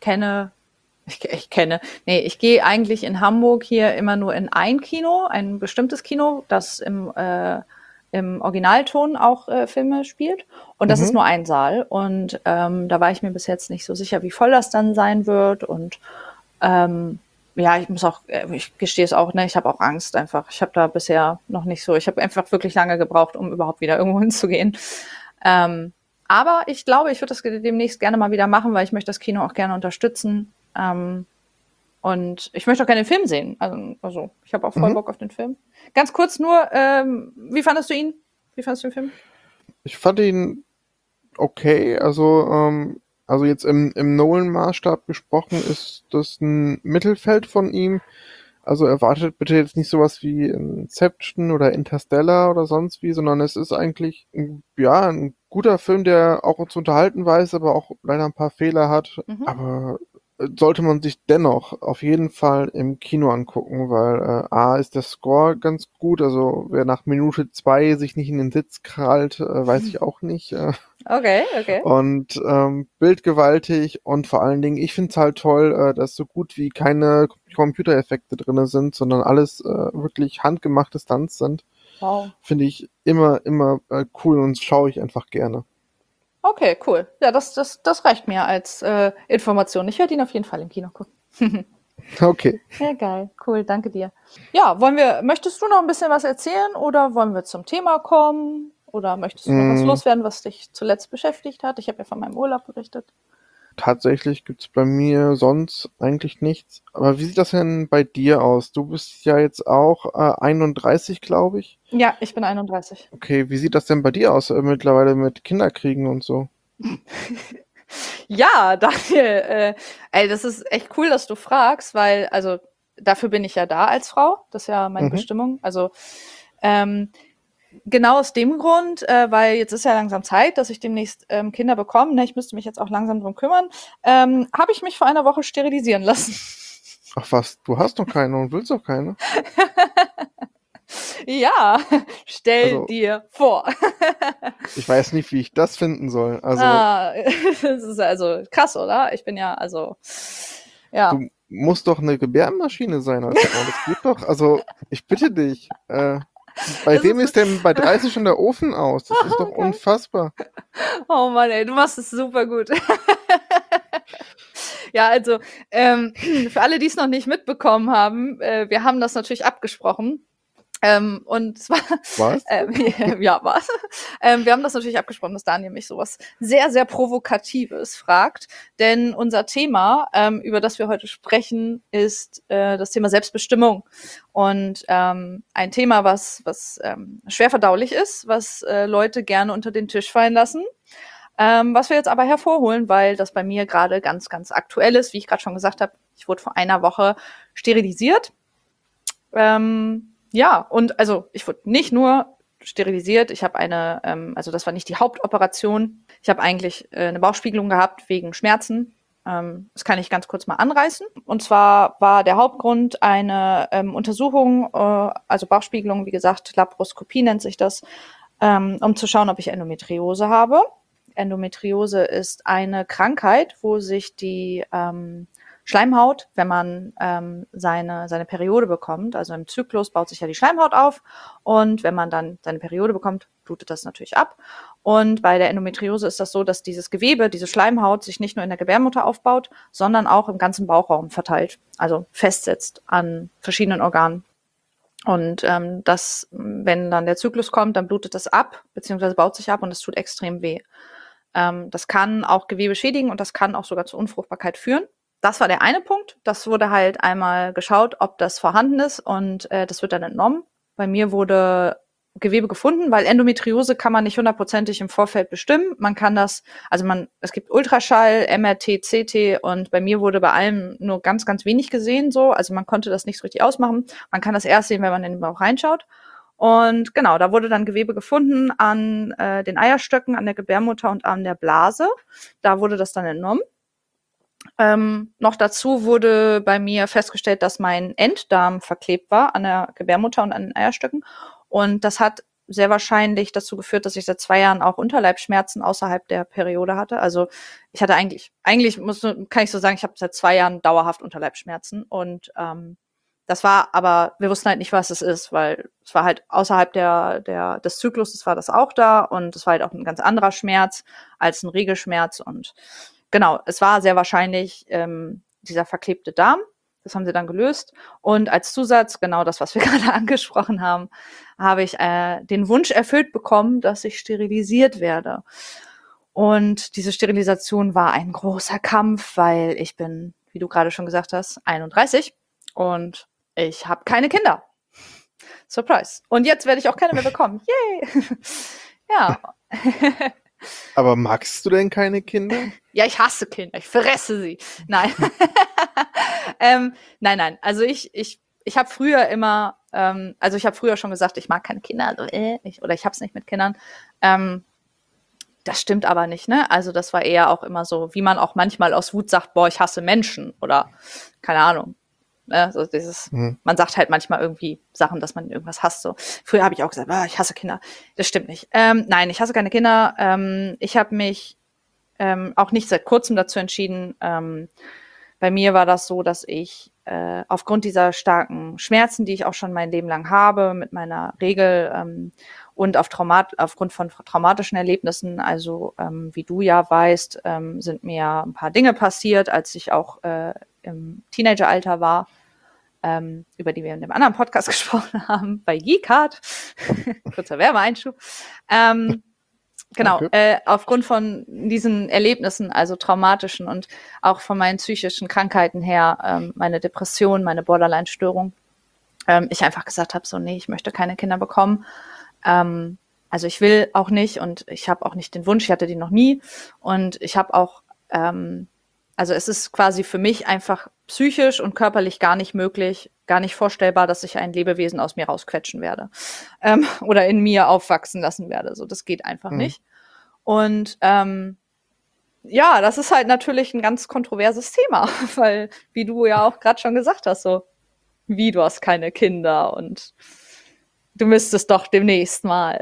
gehe eigentlich in Hamburg hier immer nur in ein Kino, ein bestimmtes Kino, das im Originalton auch Filme spielt. Und das ist nur ein Saal. Und da war ich mir bis jetzt nicht so sicher, wie voll das dann sein wird. Und ja, ich gestehe es auch, ne, ich habe auch Angst einfach. Ich habe da bisher noch nicht so, ich habe einfach wirklich lange gebraucht, um überhaupt wieder irgendwo hinzugehen. Aber ich glaube, ich würde das demnächst gerne mal wieder machen, weil ich möchte das Kino auch gerne unterstützen. Und ich möchte auch gerne den Film sehen. Also ich habe auch voll Bock auf den Film. Ganz kurz nur, wie fandest du ihn? Wie fandest du den Film? Ich fand ihn okay. Also jetzt im Nolan-Maßstab gesprochen ist das ein Mittelfeld von ihm. Also erwartet bitte jetzt nicht sowas wie Inception oder Interstellar oder sonst wie, sondern es ist eigentlich ein guter Film, der auch uns unterhalten weiß, aber auch leider ein paar Fehler hat. Aber sollte man sich dennoch auf jeden Fall im Kino angucken, weil A ist der Score ganz gut, also wer nach Minute 2 sich nicht in den Sitz krallt, weiß ich auch nicht. Okay. Und bildgewaltig, und vor allen Dingen, ich finde es halt toll, dass so gut wie keine Computereffekte drin sind, sondern alles wirklich handgemachte Stunts sind. Wow. Finde ich immer cool und schaue ich einfach gerne. Okay, cool. Ja, das reicht mir als Information. Ich werde ihn auf jeden Fall im Kino gucken. Okay. Ja, geil. Cool, danke dir. Ja, möchtest du noch ein bisschen was erzählen, oder wollen wir zum Thema kommen? Oder möchtest du noch was loswerden, was dich zuletzt beschäftigt hat? Ich habe ja von meinem Urlaub berichtet. Tatsächlich gibt's bei mir sonst eigentlich nichts. Aber wie sieht das denn bei dir aus? Du bist ja jetzt auch 31, glaube ich. Ja, ich bin 31. Okay, wie sieht das denn bei dir aus mittlerweile mit Kinderkriegen und so? Ja, Daniel, ey, das ist echt cool, dass du fragst, weil, also, dafür bin ich ja da als Frau. Das ist ja meine Mhm. Bestimmung. Also, ähm, genau aus dem Grund, weil jetzt ist ja langsam Zeit, dass ich demnächst Kinder bekomme. Ne? Ich müsste mich jetzt auch langsam drum kümmern. Habe ich mich vor einer Woche sterilisieren lassen. Ach was, du hast doch keine und willst doch keine? Ja, stell Also, dir vor. ich weiß nicht, wie ich das finden soll. Also, Ah, das ist also krass, oder? Ich bin ja, also, ja. du musst doch eine Gebärmaschine sein als Frau. Das geht doch. Also, ich bitte dich. Bei Das wem ist, ist denn bei 30 schon der Ofen aus? Das ist doch okay. unfassbar. Oh Mann, ey, du machst es super gut. Ja, also für alle, die es noch nicht mitbekommen haben, wir haben das natürlich abgesprochen. Und zwar, Was? ja, was? Wir haben das natürlich abgesprochen, dass Daniel mich sowas sehr, sehr Provokatives fragt. Denn unser Thema, über das wir heute sprechen, ist das Thema Selbstbestimmung. Und ein Thema, was schwer verdaulich ist, was Leute gerne unter den Tisch fallen lassen. Was wir jetzt aber hervorholen, weil das bei mir gerade ganz, ganz aktuell ist, wie ich gerade schon gesagt habe, ich wurde vor einer Woche sterilisiert. Ja, und also ich wurde nicht nur sterilisiert, ich habe also das war nicht die Hauptoperation. Ich habe eigentlich eine Bauchspiegelung gehabt wegen Schmerzen. Das kann ich ganz kurz mal anreißen. Und zwar war der Hauptgrund eine Untersuchung, also Bauchspiegelung, wie gesagt, Laparoskopie nennt sich das, um zu schauen, ob ich Endometriose habe. Endometriose ist eine Krankheit, wo sich die Schleimhaut, wenn man seine Periode bekommt, also im Zyklus baut sich ja die Schleimhaut auf und wenn man dann seine Periode bekommt, blutet das natürlich ab. Und bei der Endometriose ist das so, dass dieses Gewebe, diese Schleimhaut sich nicht nur in der Gebärmutter aufbaut, sondern auch im ganzen Bauchraum verteilt, also festsetzt an verschiedenen Organen. Und wenn dann der Zyklus kommt, dann blutet das ab, beziehungsweise baut sich ab und es tut extrem weh. Das kann auch Gewebe schädigen und das kann auch sogar zur Unfruchtbarkeit führen. Das war der eine Punkt. Das wurde halt einmal geschaut, ob das vorhanden ist und das wird dann entnommen. Bei mir wurde Gewebe gefunden, weil Endometriose kann man nicht hundertprozentig im Vorfeld bestimmen. Man kann das, es gibt Ultraschall, MRT, CT und bei mir wurde bei allem nur ganz, ganz wenig gesehen so. Also man konnte das nicht so richtig ausmachen. Man kann das erst sehen, wenn man in den Bauch reinschaut. Und genau, da wurde dann Gewebe gefunden an den Eierstöcken, an der Gebärmutter und an der Blase. Da wurde das dann entnommen. Noch dazu wurde bei mir festgestellt, dass mein Enddarm verklebt war an der Gebärmutter und an den Eierstöcken. Und das hat sehr wahrscheinlich dazu geführt, dass ich seit 2 Jahren auch Unterleibsschmerzen außerhalb der Periode hatte. Also ich hatte kann ich so sagen, ich habe seit 2 Jahren dauerhaft Unterleibsschmerzen. Und das war, aber wir wussten halt nicht, was es ist, weil es war halt außerhalb des Zyklus, war das auch da und es war halt auch ein ganz anderer Schmerz als ein Regelschmerz und genau, es war sehr wahrscheinlich dieser verklebte Darm. Das haben sie dann gelöst. Und als Zusatz, genau das, was wir gerade angesprochen haben, habe ich den Wunsch erfüllt bekommen, dass ich sterilisiert werde. Und diese Sterilisation war ein großer Kampf, weil ich bin, wie du gerade schon gesagt hast, 31 und ich habe keine Kinder. Surprise. Und jetzt werde ich auch keine mehr bekommen. Yay! Ja. Aber magst du denn keine Kinder? Ja, ich hasse Kinder. Ich fresse sie. Nein. Nein. Also ich habe früher immer, ich habe früher schon gesagt, ich mag keine Kinder, also ich habe es nicht mit Kindern. Das stimmt aber nicht, ne? Also das war eher auch immer so, wie man auch manchmal aus Wut sagt, boah, ich hasse Menschen oder keine Ahnung. So man sagt halt manchmal irgendwie Sachen, dass man irgendwas hasst. So. Früher habe ich auch gesagt, ich hasse Kinder. Das stimmt nicht. Nein, ich hasse keine Kinder. Ich habe mich auch nicht seit kurzem dazu entschieden. Bei mir war das so, dass ich aufgrund dieser starken Schmerzen, die ich auch schon mein Leben lang habe, mit meiner Regel und aufgrund von traumatischen Erlebnissen, also wie du ja weißt, sind mir ein paar Dinge passiert, als ich auch im Teenageralter war, über die wir in dem anderen Podcast gesprochen haben, bei Geekart. Kurzer Werbeeinschub. Genau, aufgrund von diesen Erlebnissen, also traumatischen und auch von meinen psychischen Krankheiten her, meine Depression, meine Borderline-Störung, ich einfach gesagt habe, so, nee, ich möchte keine Kinder bekommen. Also ich will auch nicht und ich habe auch nicht den Wunsch, ich hatte die noch nie und ich habe auch Also es ist quasi für mich einfach psychisch und körperlich gar nicht möglich, gar nicht vorstellbar, dass ich ein Lebewesen aus mir rausquetschen werde oder in mir aufwachsen lassen werde. So, das geht einfach Mhm. nicht. Und ja, das ist halt natürlich ein ganz kontroverses Thema, weil, wie du ja auch gerade schon gesagt hast, so, wie, du hast keine Kinder und du müsstest doch demnächst mal.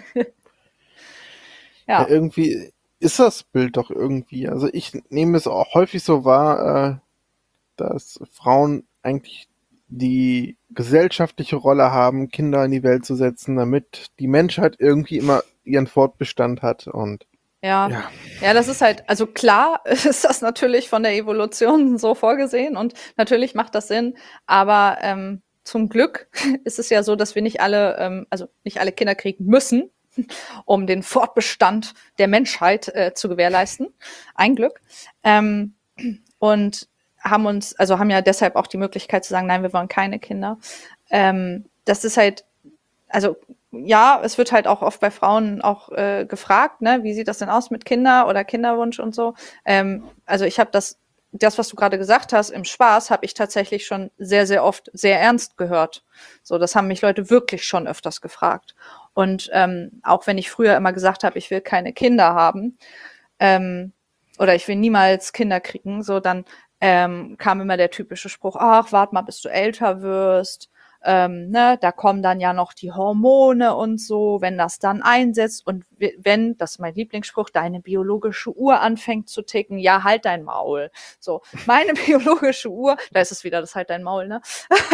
Ja, Ja, irgendwie ist das Bild doch irgendwie. Also ich nehme es auch häufig so wahr, dass Frauen eigentlich die gesellschaftliche Rolle haben, Kinder in die Welt zu setzen, damit die Menschheit irgendwie immer ihren Fortbestand hat. Und ja. ja, Ja, das ist halt, also klar ist das natürlich von der Evolution so vorgesehen und natürlich macht das Sinn, aber zum Glück ist es ja so, dass wir nicht alle, also nicht alle Kinder kriegen müssen, um den Fortbestand der Menschheit zu gewährleisten. Ein Glück. Ähm, und haben ja deshalb auch die Möglichkeit zu sagen, nein, wir wollen keine Kinder. Das ist halt, also ja, es wird halt auch oft bei Frauen auch gefragt, ne, wie sieht das denn aus mit Kinder oder Kinderwunsch und so. Also ich habe das, was du gerade gesagt hast, im Spaß, habe ich tatsächlich schon sehr, sehr oft sehr ernst gehört. So, das haben mich Leute wirklich schon öfters gefragt. Und auch wenn ich früher immer gesagt habe, ich will keine Kinder haben, ähm, oder ich will niemals Kinder kriegen, so dann kam immer der typische Spruch, ach, wart mal, bis du älter wirst. Ne, da kommen dann ja noch die Hormone und so, wenn das dann einsetzt und wenn, das ist mein Lieblingsspruch, deine biologische Uhr anfängt zu ticken, ja, halt dein Maul. So, meine biologische Uhr, da ist es wieder, das halt dein Maul, ne?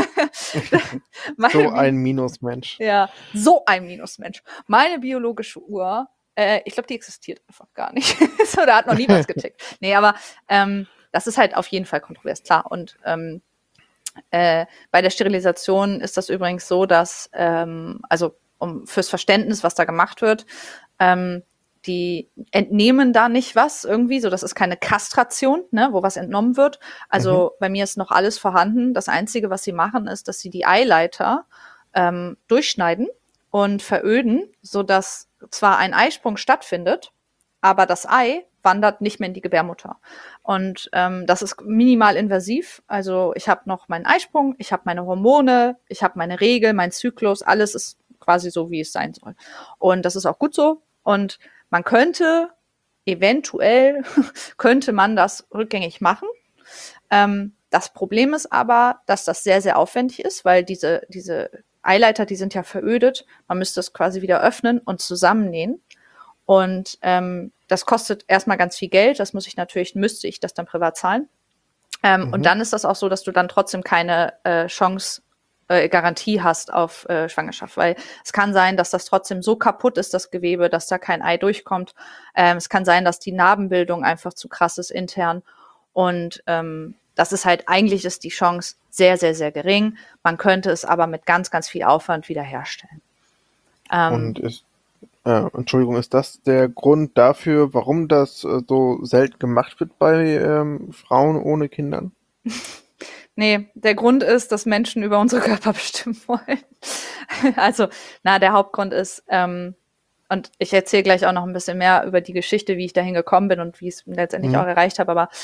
so meine, ein Minusmensch. ja, so ein Minusmensch. Meine biologische Uhr, ich glaube, die existiert einfach gar nicht. So, da hat noch nie was getickt. Nee, aber das ist halt auf jeden Fall kontrovers, klar. Und bei der Sterilisation ist das übrigens so, dass, also fürs Verständnis, was da gemacht wird, die entnehmen da nicht was irgendwie, so das ist keine Kastration, ne, wo was entnommen wird. Mhm. Also bei mir ist noch alles vorhanden. Das Einzige, was sie machen, ist, dass sie die Eileiter durchschneiden und veröden, sodass zwar ein Eisprung stattfindet, aber das Ei wandert nicht mehr in die Gebärmutter. Und das ist minimal invasiv. Also ich habe noch meinen Eisprung, ich habe meine Hormone, ich habe meine Regel, mein Zyklus, alles ist quasi so, wie es sein soll. Und das ist auch gut so. Und man könnte eventuell könnte man das rückgängig machen. Das Problem ist aber, dass das sehr, sehr aufwendig ist, weil diese Eileiter, die sind ja verödet. Man müsste es quasi wieder öffnen und zusammennähen. Und das kostet erstmal ganz viel Geld. Das müsste ich das dann privat zahlen. Und Mhm. dann ist das auch so, dass du dann trotzdem keine Chance, Garantie hast auf Schwangerschaft, weil es kann sein, dass das trotzdem so kaputt ist, das Gewebe, dass da kein Ei durchkommt. Es kann sein, dass die Narbenbildung einfach zu krass ist intern. Und das ist halt, eigentlich ist die Chance sehr, sehr, sehr gering. Man könnte es aber mit ganz, ganz viel Aufwand wiederherstellen. Und Entschuldigung, ist das der Grund dafür, warum das so selten gemacht wird bei Frauen ohne Kindern? Nee, der Grund ist, dass Menschen über unsere Körper bestimmen wollen. Also, der Hauptgrund ist, und ich erzähle gleich auch noch ein bisschen mehr über die Geschichte, wie ich dahin gekommen bin und wie ich es letztendlich Mhm. auch erreicht habe, aber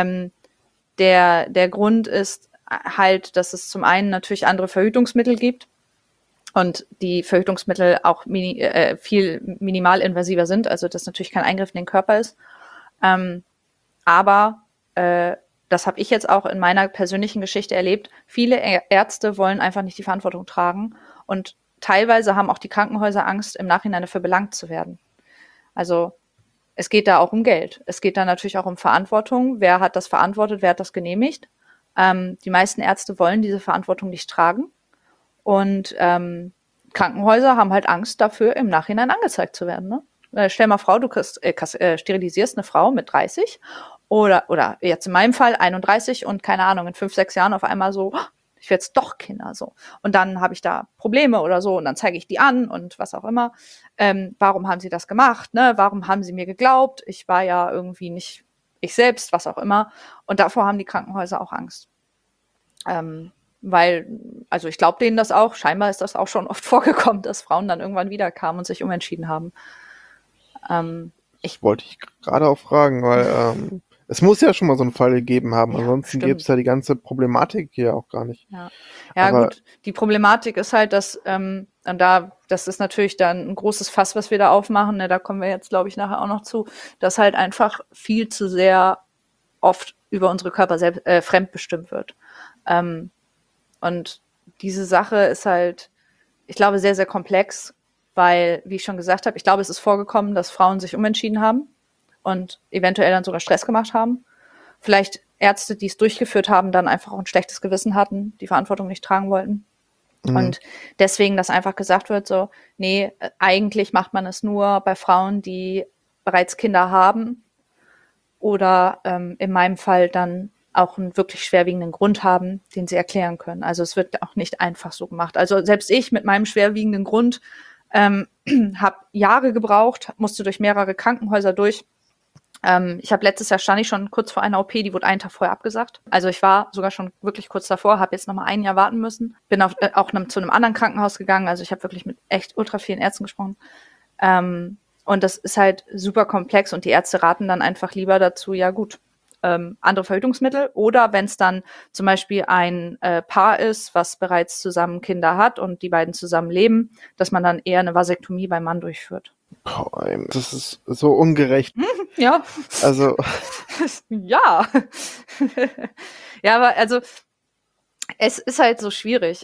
der Grund ist halt, dass es zum einen natürlich andere Verhütungsmittel gibt und die Verhütungsmittel auch viel minimal invasiver sind, also dass natürlich kein Eingriff in den Körper ist. Aber das habe ich jetzt auch in meiner persönlichen Geschichte erlebt. Viele Ärzte wollen einfach nicht die Verantwortung tragen und teilweise haben auch die Krankenhäuser Angst, im Nachhinein dafür belangt zu werden. Also es geht da auch um Geld. Es geht da natürlich auch um Verantwortung. Wer hat das verantwortet? Wer hat das genehmigt? Die meisten Ärzte wollen diese Verantwortung nicht tragen und Krankenhäuser haben halt Angst dafür, im Nachhinein angezeigt zu werden. Ne? Stell mal vor, du sterilisierst eine Frau mit 30 oder jetzt in meinem Fall 31 und keine Ahnung, in 5, 6 Jahren auf einmal so, "Oh, ich will jetzt doch Kinder so. Und dann habe ich da Probleme oder so und dann zeige ich die an und was auch immer. Warum haben sie das gemacht? Ne? Warum haben sie mir geglaubt? Ich war ja irgendwie nicht ich selbst, was auch immer. Und davor haben die Krankenhäuser auch Angst. Weil, also ich glaube denen das auch, scheinbar ist das auch schon oft vorgekommen, dass Frauen dann irgendwann wieder kamen und sich umentschieden haben. Das wollte ich gerade auch fragen, weil Es muss ja schon mal so einen Fall gegeben haben, Ja, ansonsten gäbe es bestimmt. ja die ganze Problematik hier auch gar nicht. Ja. Ja, Aber gut. Die Problematik ist halt, dass, das ist natürlich dann ein großes Fass, was wir da aufmachen, ne, da kommen wir jetzt, glaube ich, nachher auch noch zu, dass halt einfach viel zu sehr oft über unsere Körper selbst, fremdbestimmt wird. Ähm, und diese Sache ist halt, ich glaube, sehr, sehr komplex, weil, wie ich schon gesagt habe, ich glaube, es ist vorgekommen, dass Frauen sich umentschieden haben und eventuell dann sogar Stress gemacht haben. Vielleicht Ärzte, die es durchgeführt haben, dann einfach auch ein schlechtes Gewissen hatten, die Verantwortung nicht tragen wollten. mhm. Und deswegen, dass einfach gesagt wird, so, nee, eigentlich macht man es nur bei Frauen, die bereits Kinder haben oder in meinem Fall dann auch einen wirklich schwerwiegenden Grund haben, den sie erklären können. Also es wird auch nicht einfach so gemacht. Also selbst ich mit meinem schwerwiegenden Grund habe Jahre gebraucht, musste durch mehrere Krankenhäuser durch. Ich habe letztes Jahr stand ich schon kurz vor einer OP, die wurde einen Tag vorher abgesagt. Also ich war sogar schon wirklich kurz davor, habe jetzt noch mal ein Jahr warten müssen. Bin auch zu einem anderen Krankenhaus gegangen. Also ich habe wirklich mit echt ultra vielen Ärzten gesprochen. Und das ist halt super komplex und die Ärzte raten dann einfach lieber dazu, ja gut, andere Verhütungsmittel oder wenn es dann zum Beispiel ein Paar ist, was bereits zusammen Kinder hat und die beiden zusammen leben, dass man dann eher eine Vasektomie beim Mann durchführt. Boah, das ist so ungerecht. Ja. Also, Ja. Ja, aber also es ist halt so schwierig.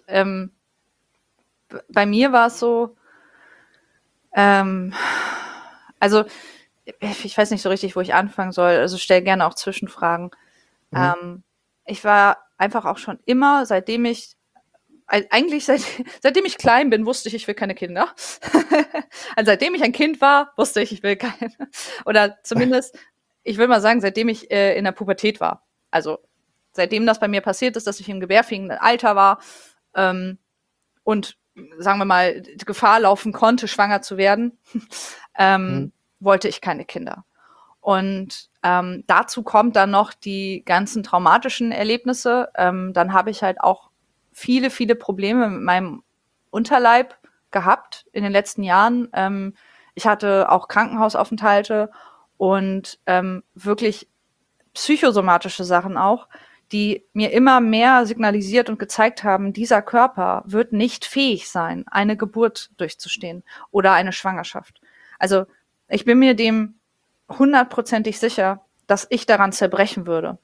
Bei mir war es so, ähm, also ich weiß nicht so richtig, wo ich anfangen soll. Also stell gerne auch Zwischenfragen. mhm. Ich war einfach auch schon immer, eigentlich seitdem ich klein bin, wusste ich will keine Kinder. Also seitdem ich ein Kind war, wusste ich will keine. Oder zumindest, ich will mal sagen, seitdem ich in der Pubertät war. Also seitdem das bei mir passiert ist, dass ich im gebärfähigen Alter war und sagen wir mal Gefahr laufen konnte, schwanger zu werden, Mhm. wollte ich keine Kinder. Und dazu kommt dann noch die ganzen traumatischen Erlebnisse. Dann habe ich halt auch viele, viele Probleme mit meinem Unterleib gehabt in den letzten Jahren. Ich hatte auch Krankenhausaufenthalte und wirklich psychosomatische Sachen auch, die mir immer mehr signalisiert und gezeigt haben, dieser Körper wird nicht fähig sein, eine Geburt durchzustehen oder eine Schwangerschaft. Also ich bin mir dem hundertprozentig sicher, dass ich daran zerbrechen würde.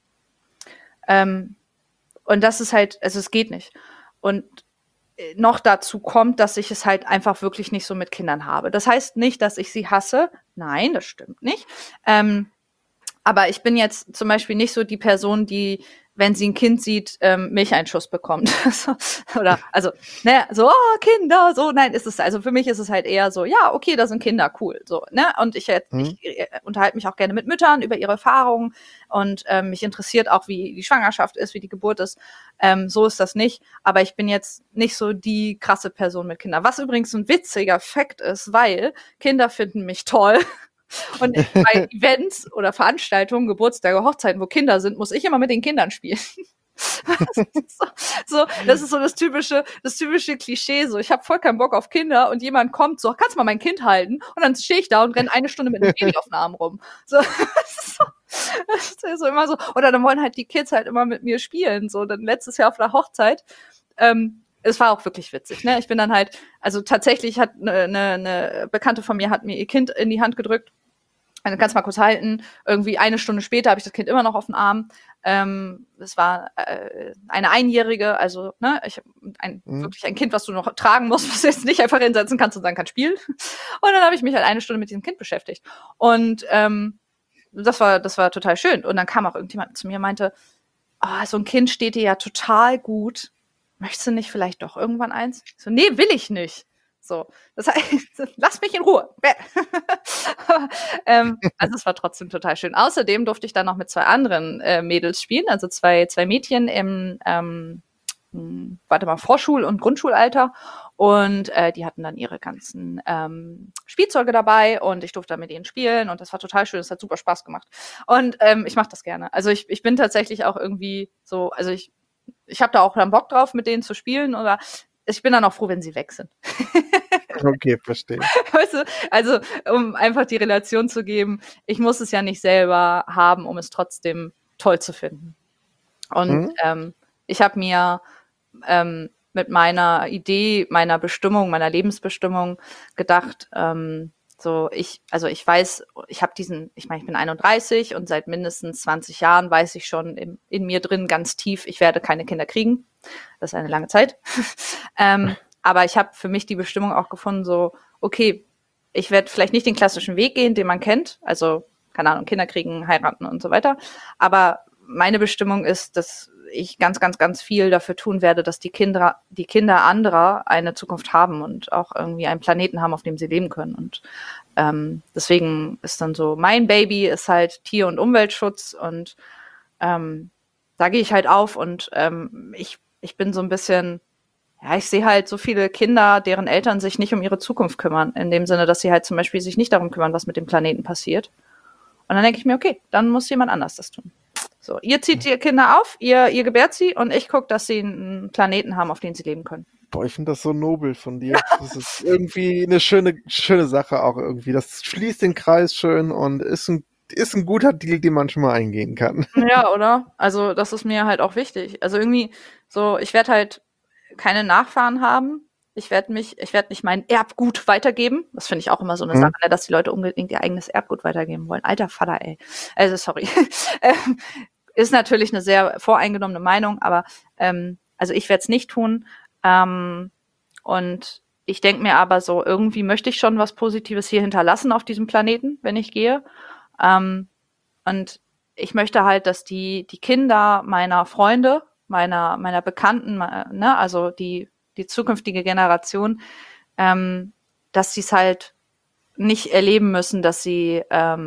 Und das ist halt, also es geht nicht. Und noch dazu kommt, dass ich es halt einfach wirklich nicht so mit Kindern habe. Das heißt nicht, dass ich sie hasse. Nein, das stimmt nicht. Aber ich bin jetzt zum Beispiel nicht so die Person, die, wenn sie ein Kind sieht, Milcheinschuss bekommt. Oder, also, ne, so, oh, Kinder, so, nein, ist es, also für mich ist es halt eher so, ja, okay, da sind Kinder, cool, so, ne, und ich Mhm. unterhalte mich auch gerne mit Müttern über ihre Erfahrungen und mich interessiert auch, wie die Schwangerschaft ist, wie die Geburt ist. So ist das nicht, aber ich bin jetzt nicht so die krasse Person mit Kindern. Was übrigens ein witziger Fakt ist, weil Kinder finden mich toll. Und bei Events oder Veranstaltungen, Geburtstage, Hochzeiten, wo Kinder sind, muss ich immer mit den Kindern spielen. Das ist so das typische Klischee. So, ich habe voll keinen Bock auf Kinder und jemand kommt so, kannst du mal mein Kind halten? Und dann stehe ich da und renne eine Stunde mit einem Baby auf den Arm rum. So, das ist so immer so. Oder dann wollen halt die Kids halt immer mit mir spielen. So, dann letztes Jahr auf der Hochzeit. Es war auch wirklich witzig. Ne? Ich bin dann halt, also tatsächlich hat eine Bekannte von mir hat mir ihr Kind in die Hand gedrückt. Also kannst mal kurz halten. Irgendwie eine Stunde später habe ich das Kind immer noch auf dem Arm. Es war eine Einjährige, also ne, Mhm. wirklich ein Kind, was du noch tragen musst, was du jetzt nicht einfach hinsetzen kannst und sagen kannst, spielen. Und dann habe ich mich halt eine Stunde mit diesem Kind beschäftigt. Und das war total schön. Und dann kam auch irgendjemand zu mir und meinte, oh, so ein Kind steht dir ja total gut. Möchtest du nicht vielleicht doch irgendwann eins? Ich so, nee, will ich nicht. So, das heißt, lass mich in Ruhe. Also es war trotzdem total schön. Außerdem durfte ich dann noch mit zwei anderen Mädels spielen, also zwei Mädchen im Vorschul- und Grundschulalter. Und die hatten dann ihre ganzen Spielzeuge dabei und ich durfte dann mit ihnen spielen und das war total schön, es hat super Spaß gemacht. Und ich mache das gerne. Also ich bin tatsächlich auch irgendwie so, also ich habe da auch dann Bock drauf, mit denen zu spielen oder ich bin dann auch froh, wenn sie weg sind. Okay, verstehe. Weißt du? Also, um einfach die Relation zu geben, ich muss es ja nicht selber haben, um es trotzdem toll zu finden. Und Mhm. ich habe mir mit meiner Idee, meiner Bestimmung, meiner Lebensbestimmung gedacht, also ich weiß, ich meine, ich bin 31 und seit mindestens 20 Jahren weiß ich schon in mir drin ganz tief, ich werde keine Kinder kriegen. Das ist eine lange Zeit. Aber ich habe für mich die Bestimmung auch gefunden, so, okay, ich werde vielleicht nicht den klassischen Weg gehen, den man kennt, also, keine Ahnung, Kinder kriegen, heiraten und so weiter. Aber meine Bestimmung ist, dass ich ganz, ganz, ganz viel dafür tun werde, dass die Kinder anderer eine Zukunft haben und auch irgendwie einen Planeten haben, auf dem sie leben können. Und deswegen ist dann so, mein Baby ist halt Tier- und Umweltschutz und da gehe ich halt auf und ich bin so ein bisschen, ja, ich sehe halt so viele Kinder, deren Eltern sich nicht um ihre Zukunft kümmern, in dem Sinne, dass sie halt zum Beispiel sich nicht darum kümmern, was mit dem Planeten passiert. Und dann denke ich mir, okay, dann muss jemand anders das tun. So, ihr zieht die Kinder auf, ihr gebärt sie und ich gucke, dass sie einen Planeten haben, auf dem sie leben können. Boah, ich finde das so nobel von dir. Das ist irgendwie eine schöne Sache auch irgendwie. Das schließt den Kreis schön und ist ein guter Deal, den man schon mal eingehen kann. Ja, oder? Also, das ist mir halt auch wichtig. Also irgendwie so, ich werde halt keine Nachfahren haben. Ich werde nicht mein Erbgut weitergeben. Das finde ich auch immer so eine Sache, Mhm. ne, dass die Leute unbedingt ihr eigenes Erbgut weitergeben wollen. Alter Vater, ey. Also, sorry. Ähm, ist natürlich eine sehr voreingenommene Meinung, aber also ich werde es nicht tun. Ähm, und ich denke mir aber so, irgendwie möchte ich schon was Positives hier hinterlassen auf diesem Planeten, wenn ich gehe. Ähm, und ich möchte halt, dass die Kinder meiner Freunde, meiner Bekannten, ne, also die zukünftige Generation, ähm, dass sie es halt nicht erleben müssen, dass sie,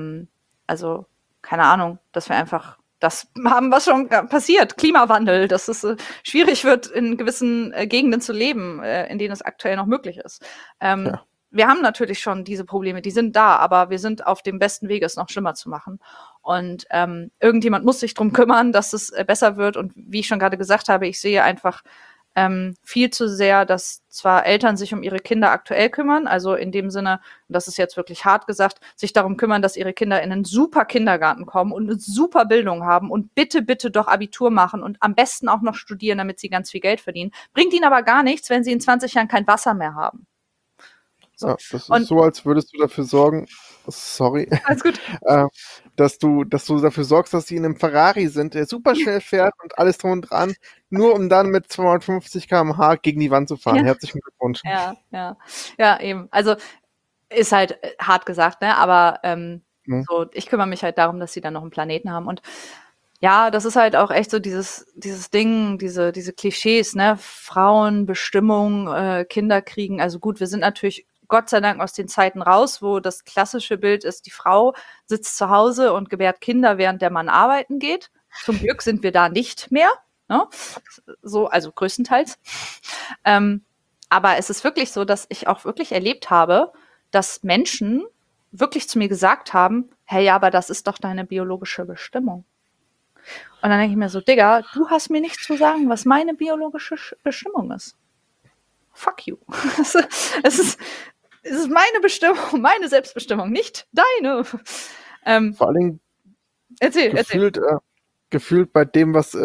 also keine Ahnung, dass wir einfach das haben, was schon passiert, Klimawandel, dass es schwierig wird, in gewissen Gegenden zu leben, in denen es aktuell noch möglich ist. Ja. Wir haben natürlich schon diese Probleme, die sind da, aber wir sind auf dem besten Weg, es noch schlimmer zu machen. Und irgendjemand muss sich drum kümmern, dass es besser wird. Und wie ich schon gerade gesagt habe, ich sehe einfach viel zu sehr, dass zwar Eltern sich um ihre Kinder aktuell kümmern, also in dem Sinne, und das ist jetzt wirklich hart gesagt, sich darum kümmern, dass ihre Kinder in einen super Kindergarten kommen und eine super Bildung haben und bitte, bitte doch Abitur machen und am besten auch noch studieren, damit sie ganz viel Geld verdienen. Bringt ihnen aber gar nichts, wenn sie in 20 Jahren kein Wasser mehr haben. So. Ja, das ist Und so, als würdest du dafür sorgen, sorry, alles gut. äh, dass du dafür sorgst, dass sie in einem Ferrari sind, der super schnell fährt und alles drum und dran, nur um dann mit 250 km/h gegen die Wand zu fahren. Ja, Herzlichen Glückwunsch. ja, ja. Ja, eben. Also ist halt hart gesagt, ne? Aber Mhm. so, ich kümmere mich halt darum, dass sie dann noch einen Planeten haben. Und ja, das ist halt auch echt so dieses Ding, diese Klischees, ne? Frauen, Bestimmung, Kinder kriegen. Also gut, wir sind natürlich Gott sei Dank aus den Zeiten raus, wo das klassische Bild ist, die Frau sitzt zu Hause und gebärt Kinder, während der Mann arbeiten geht. Zum Glück sind wir da nicht mehr, ne? So, also größtenteils. Ähm, aber es ist wirklich so, dass ich auch wirklich erlebt habe, dass Menschen wirklich zu mir gesagt haben, hey, ja, aber das ist doch deine biologische Bestimmung. Und dann denke ich mir so, Digga, du hast mir nicht zu sagen, was meine biologische Bestimmung ist. Fuck you. Es ist, es ist meine Bestimmung, meine Selbstbestimmung, nicht deine. Ähm, Vor allen Dingen erzähl. gefühlt bei dem, was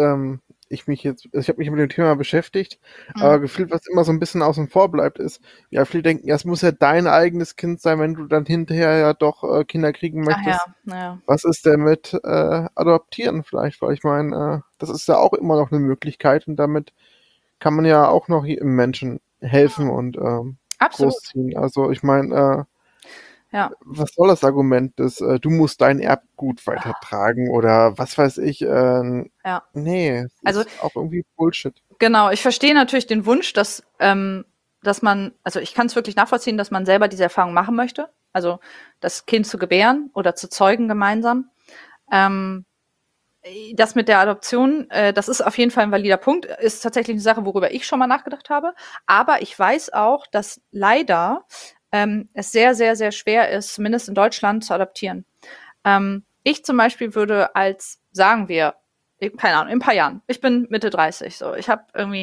ich habe mich mit dem Thema beschäftigt, Mhm. aber gefühlt, was immer so ein bisschen außen vor bleibt, ist, ja, viele denken, ja, es muss ja dein eigenes Kind sein, wenn du dann hinterher ja doch Kinder kriegen Ach ja, möchtest. naja. Was ist denn mit Adoptieren vielleicht? Weil ich meine, das ist ja auch immer noch eine Möglichkeit und damit kann man ja auch noch jedem Menschen helfen und Absolut. großziehen. Also ich meine, Ja. was soll das Argument des, du musst dein Erbgut weitertragen oder was weiß ich, Ja. nee, es Also ist auch irgendwie Bullshit. genau, ich verstehe natürlich den Wunsch, dass man, also ich kann es wirklich nachvollziehen, dass man selber diese Erfahrung machen möchte. Also das Kind zu gebären oder zu zeugen gemeinsam. Ähm, das mit der Adoption, das ist auf jeden Fall ein valider Punkt, ist tatsächlich eine Sache, worüber ich schon mal nachgedacht habe. Aber ich weiß auch, dass leider es sehr, sehr, sehr schwer ist, zumindest in Deutschland zu adoptieren. Ich zum Beispiel sagen wir, keine Ahnung, in ein paar Jahren, ich bin Mitte 30, so, ich habe irgendwie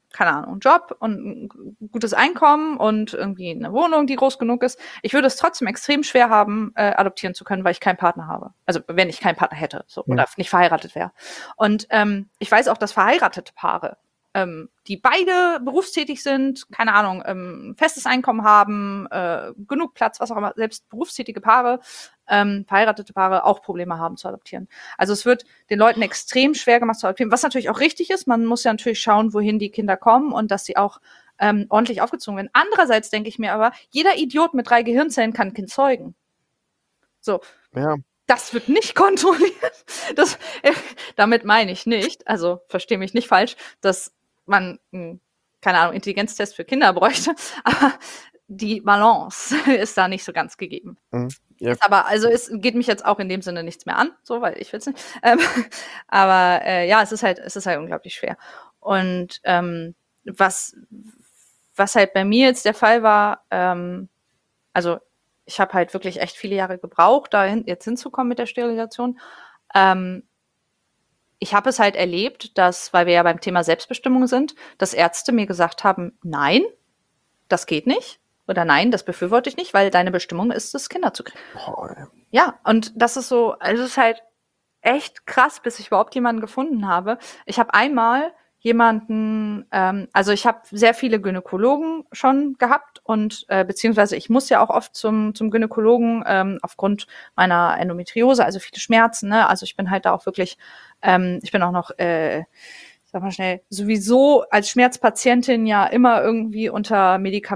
keine Ahnung, einen Job und ein gutes Einkommen und irgendwie eine Wohnung, die groß genug ist. Ich würde es trotzdem extrem schwer haben, adoptieren zu können, weil ich keinen Partner habe. Also wenn ich keinen Partner hätte, so, oder nicht verheiratet wäre. Und ich weiß auch, dass verheiratete Paare, die beide berufstätig sind, keine Ahnung, festes Einkommen haben, genug Platz, was auch immer, selbst berufstätige Paare, verheiratete Paare auch Probleme haben zu adoptieren. Also es wird den Leuten extrem schwer gemacht zu adoptieren, was natürlich auch richtig ist. Man muss ja natürlich schauen, wohin die Kinder kommen und dass sie auch ordentlich aufgezogen werden. Andererseits denke ich mir aber, jeder Idiot mit 3 Gehirnzellen kann ein Kind zeugen. So. Ja. Das wird nicht kontrolliert. Das, damit meine ich nicht, also verstehe mich nicht falsch, dass man, keine Ahnung, Intelligenztest für Kinder bräuchte, aber die Balance ist da nicht so ganz gegeben. Ja. Aber also es geht mich jetzt auch in dem Sinne nichts mehr an, so, weil ich will's nicht. Aber ja, es ist halt unglaublich schwer. Und was halt bei mir jetzt der Fall war, also ich habe halt wirklich echt viele Jahre gebraucht, jetzt hinzukommen mit der Sterilisation. Ich habe es halt erlebt, dass, weil wir ja beim Thema Selbstbestimmung sind, dass Ärzte mir gesagt haben, nein, das geht nicht. Oder nein, das befürworte ich nicht, weil deine Bestimmung ist es, Kinder zu kriegen. Ja, und das ist so, also es ist halt echt krass, bis ich überhaupt jemanden gefunden habe. Ich habe einmal jemanden, also ich habe sehr viele Gynäkologen schon gehabt und beziehungsweise ich muss ja auch oft zum Gynäkologen aufgrund meiner Endometriose, also viele Schmerzen, ne? Also ich bin halt da auch wirklich, ich bin auch noch, sag mal schnell, sowieso als Schmerzpatientin ja immer irgendwie unter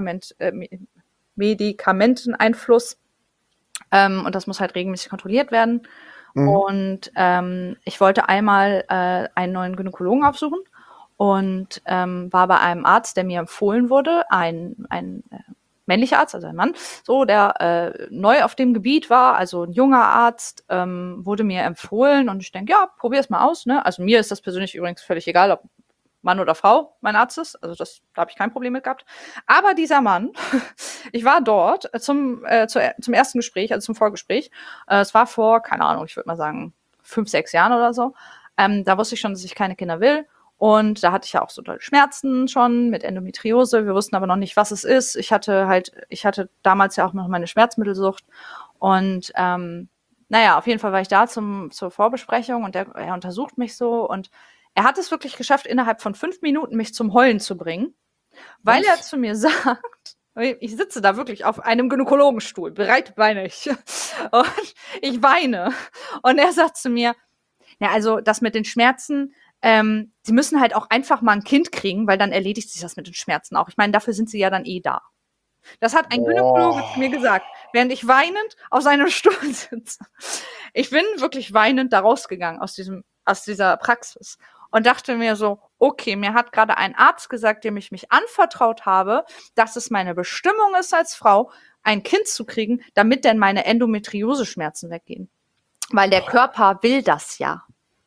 Medikamenteneinfluss und das muss halt regelmäßig kontrolliert werden. Und ich wollte einmal einen neuen Gynäkologen aufsuchen und war bei einem Arzt, der mir empfohlen wurde, ein männlicher Arzt, also ein Mann, so, der neu auf dem Gebiet war, also ein junger Arzt, wurde mir empfohlen und ich denke, ja, probier's mal aus, ne? Also mir ist das persönlich übrigens völlig egal, ob Mann oder Frau mein Arzt ist, also da habe ich kein Problem mit gehabt. Aber dieser Mann, ich war dort zum ersten Gespräch, also zum Vorgespräch. Es war vor, keine Ahnung, ich würde mal sagen 5, 6 Jahren oder so. Da wusste ich schon, dass ich keine Kinder will. Und da hatte ich ja auch so dolle Schmerzen schon mit Endometriose. Wir wussten aber noch nicht, was es ist. Ich hatte damals ja auch noch meine Schmerzmittelsucht. Und naja, auf jeden Fall war ich da zur Vorbesprechung und er untersucht mich so und er hat es wirklich geschafft, innerhalb von 5 Minuten mich zum Heulen zu bringen, weil er zu mir sagt, ich sitze da wirklich auf einem Gynäkologenstuhl, breitbeinig, und ich weine. Und er sagt zu mir, ja, also das mit den Schmerzen, sie müssen halt auch einfach mal ein Kind kriegen, weil dann erledigt sich das mit den Schmerzen auch. Ich meine, dafür sind sie ja dann eh da. Das hat ein Gynäkologe zu mir gesagt, während ich weinend auf seinem Stuhl sitze. Ich bin wirklich weinend da rausgegangen aus dieser Praxis und dachte mir so, okay, mir hat gerade ein Arzt gesagt, dem ich mich anvertraut habe, dass es meine Bestimmung ist als Frau, ein Kind zu kriegen, damit denn meine Endometriose-Schmerzen weggehen. Weil der Körper will das ja.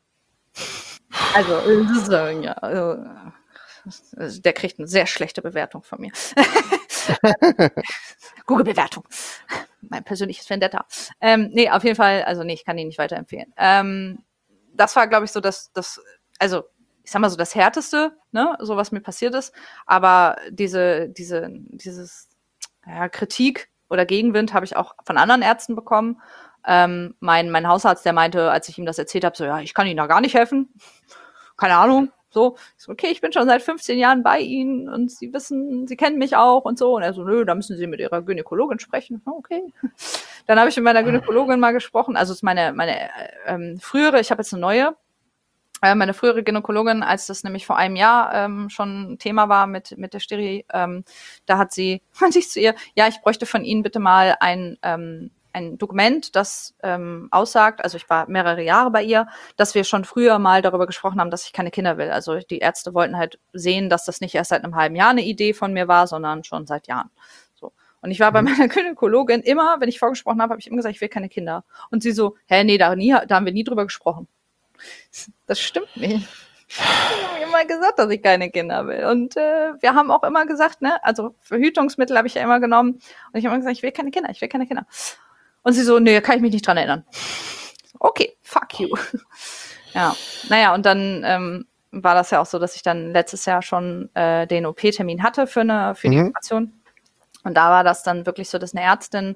Also, ja, der kriegt eine sehr schlechte Bewertung von mir. Google-Bewertung. Mein persönliches Vendetta. Nee, auf jeden Fall, also nee, ich kann ihn nicht weiterempfehlen. Das war, glaube ich, so also ich sag mal so das Härteste, ne, so was mir passiert ist. Aber dieses Kritik oder Gegenwind habe ich auch von anderen Ärzten bekommen. Mein Hausarzt, der meinte, als ich ihm das erzählt habe, so, ja, ich kann Ihnen da gar nicht helfen. Keine Ahnung. So, ich so, okay, ich bin schon seit 15 Jahren bei Ihnen und Sie wissen, Sie kennen mich auch und so. Und er so, nö, da müssen Sie mit Ihrer Gynäkologin sprechen. Okay. Dann habe ich mit meiner Gynäkologin mal gesprochen. Also es ist meine frühere, ich habe jetzt eine neue. Meine frühere Gynäkologin, als das nämlich vor einem Jahr schon Thema war mit der Steri, da meinte ich zu ihr, ja, ich bräuchte von Ihnen bitte mal ein Dokument, das aussagt, also ich war mehrere Jahre bei ihr, dass wir schon früher mal darüber gesprochen haben, dass ich keine Kinder will. Also die Ärzte wollten halt sehen, dass das nicht erst seit einem halben Jahr eine Idee von mir war, sondern schon seit Jahren. So. Und ich war bei meiner Gynäkologin immer, wenn ich vorgesprochen habe, habe ich immer gesagt, ich will keine Kinder. Und sie so, nee, da haben wir nie drüber gesprochen. Das stimmt nicht. Ich habe immer gesagt, dass ich keine Kinder will. Und wir haben auch immer gesagt, ne, also Verhütungsmittel habe ich ja immer genommen. Und ich habe immer gesagt, ich will keine Kinder. Und sie so, nee, kann ich mich nicht dran erinnern. Okay, fuck you. Ja, naja, und dann war das ja auch so, dass ich dann letztes Jahr schon den OP-Termin hatte für die Operation. Und da war das dann wirklich so, dass eine Ärztin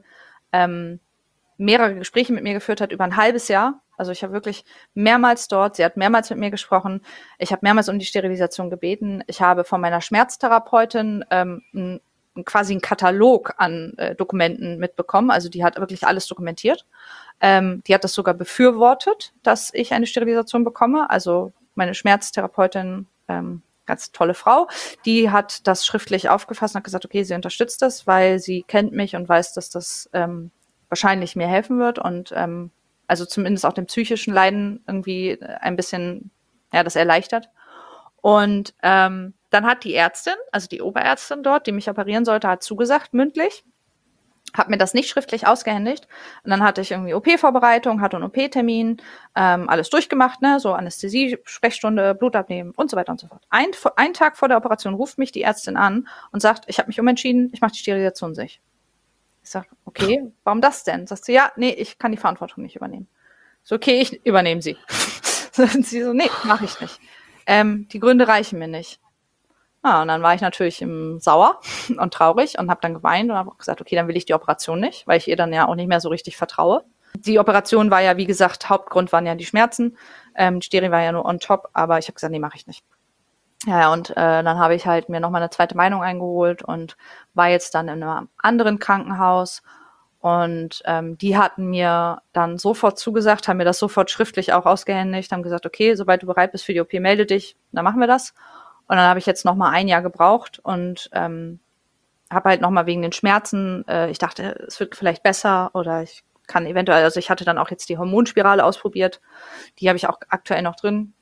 mehrere Gespräche mit mir geführt hat über ein halbes Jahr. Also ich habe wirklich mehrmals dort, sie hat mehrmals mit mir gesprochen, ich habe mehrmals um die Sterilisation gebeten. Ich habe von meiner Schmerztherapeutin quasi einen Katalog an Dokumenten mitbekommen. Also die hat wirklich alles dokumentiert. Die hat das sogar befürwortet, dass ich eine Sterilisation bekomme. Also meine Schmerztherapeutin, ganz tolle Frau, die hat das schriftlich aufgefasst und hat gesagt, okay, sie unterstützt das, weil sie kennt mich und weiß, dass das wahrscheinlich mir helfen wird und also zumindest auch dem psychischen Leiden irgendwie ein bisschen, ja, das erleichtert. Und dann hat die Ärztin, also die Oberärztin dort, die mich operieren sollte, hat zugesagt, mündlich, hat mir das nicht schriftlich ausgehändigt. Und dann hatte ich irgendwie OP-Vorbereitung, hatte einen OP-Termin, alles durchgemacht, ne, so Anästhesie, Sprechstunde, Blut abnehmen und so weiter und so fort. Ein Tag vor der Operation ruft mich die Ärztin an und sagt, ich habe mich umentschieden, ich mache die Sterilisation sich. Ich sag, okay, warum das denn? Sagt sie, ja, nee, ich kann die Verantwortung nicht übernehmen. So, okay, ich übernehme sie. Und sie so, nee, mache ich nicht. Die Gründe reichen mir nicht. Und dann war ich natürlich sauer und traurig und habe dann geweint und habe gesagt, okay, dann will ich die Operation nicht, weil ich ihr dann ja auch nicht mehr so richtig vertraue. Die Operation war ja, wie gesagt, Hauptgrund waren ja die Schmerzen. Die Steri war ja nur on top, aber ich habe gesagt, nee, mache ich nicht. Ja, und dann habe ich halt mir nochmal eine zweite Meinung eingeholt und war jetzt dann in einem anderen Krankenhaus. Und die hatten mir dann sofort zugesagt, haben mir das sofort schriftlich auch ausgehändigt, haben gesagt, okay, sobald du bereit bist für die OP, melde dich, dann machen wir das. Und dann habe ich jetzt nochmal ein Jahr gebraucht und habe halt nochmal wegen den Schmerzen, ich dachte, es wird vielleicht besser oder ich kann eventuell, also ich hatte dann auch jetzt die Hormonspirale ausprobiert, die habe ich auch aktuell noch drin.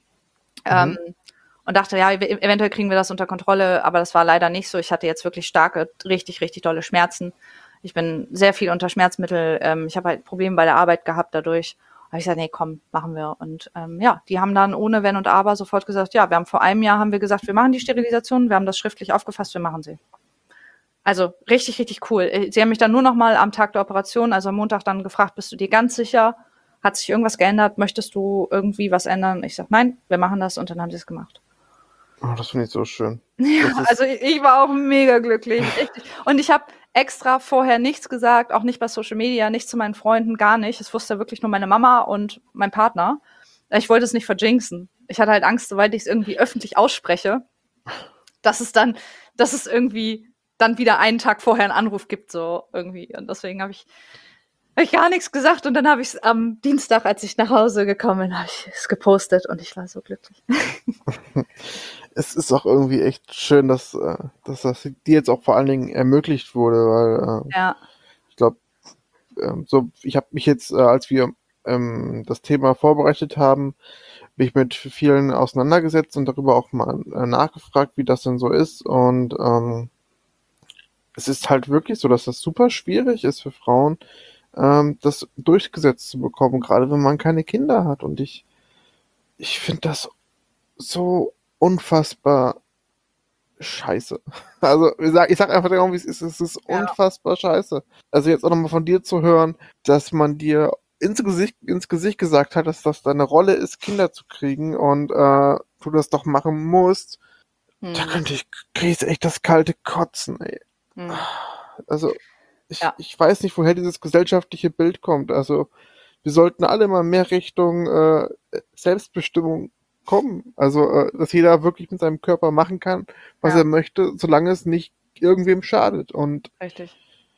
Und dachte, ja, eventuell kriegen wir das unter Kontrolle, aber das war leider nicht so. Ich hatte jetzt wirklich starke, richtig, richtig dolle Schmerzen. Ich bin sehr viel unter Schmerzmittel. Ich habe halt Probleme bei der Arbeit gehabt dadurch. Da habe ich gesagt, nee, komm, machen wir. Und ja, die haben dann ohne Wenn und Aber sofort gesagt, ja, vor einem Jahr haben wir gesagt, wir machen die Sterilisation, wir haben das schriftlich aufgefasst, wir machen sie. Also richtig, richtig cool. Sie haben mich dann nur noch mal am Tag der Operation, also am Montag dann gefragt, bist du dir ganz sicher? Hat sich irgendwas geändert? Möchtest du irgendwie was ändern? Ich sage, nein, wir machen das und dann haben sie es gemacht. Oh, das finde ich so schön. Ja, also ich war auch mega glücklich. Richtig. Und ich habe extra vorher nichts gesagt, auch nicht bei Social Media, nicht zu meinen Freunden, gar nicht. Es wusste wirklich nur meine Mama und mein Partner. Ich wollte es nicht verjinxen. Ich hatte halt Angst, soweit ich es irgendwie öffentlich ausspreche, dass es irgendwie dann wieder einen Tag vorher einen Anruf gibt, so irgendwie. Und deswegen habe ich gar nichts gesagt. Und dann habe ich es am Dienstag, als ich nach Hause gekommen bin, habe ich es gepostet und ich war so glücklich. Es ist auch irgendwie echt schön, dass das dir jetzt auch vor allen Dingen ermöglicht wurde, weil Ja. ich glaube, ich habe mich jetzt, als wir das Thema vorbereitet haben, mich mit vielen auseinandergesetzt und darüber auch mal nachgefragt, wie das denn so ist. Und es ist halt wirklich so, dass das super schwierig ist für Frauen, das durchgesetzt zu bekommen, gerade wenn man keine Kinder hat. Und ich finde das so unfassbar scheiße. Also ich sag einfach genau, wie es ist. Es ist unfassbar scheiße. Also jetzt auch nochmal von dir zu hören, dass man dir ins Gesicht gesagt hat, dass das deine Rolle ist, Kinder zu kriegen und du das doch machen musst. Da krieg ich echt das kalte Kotzen, ey. Also ich weiß nicht, woher dieses gesellschaftliche Bild kommt. Also wir sollten alle mal mehr Richtung Selbstbestimmung kommen. Also, dass jeder wirklich mit seinem Körper machen kann, was er möchte, solange es nicht irgendwem schadet. Und richtig.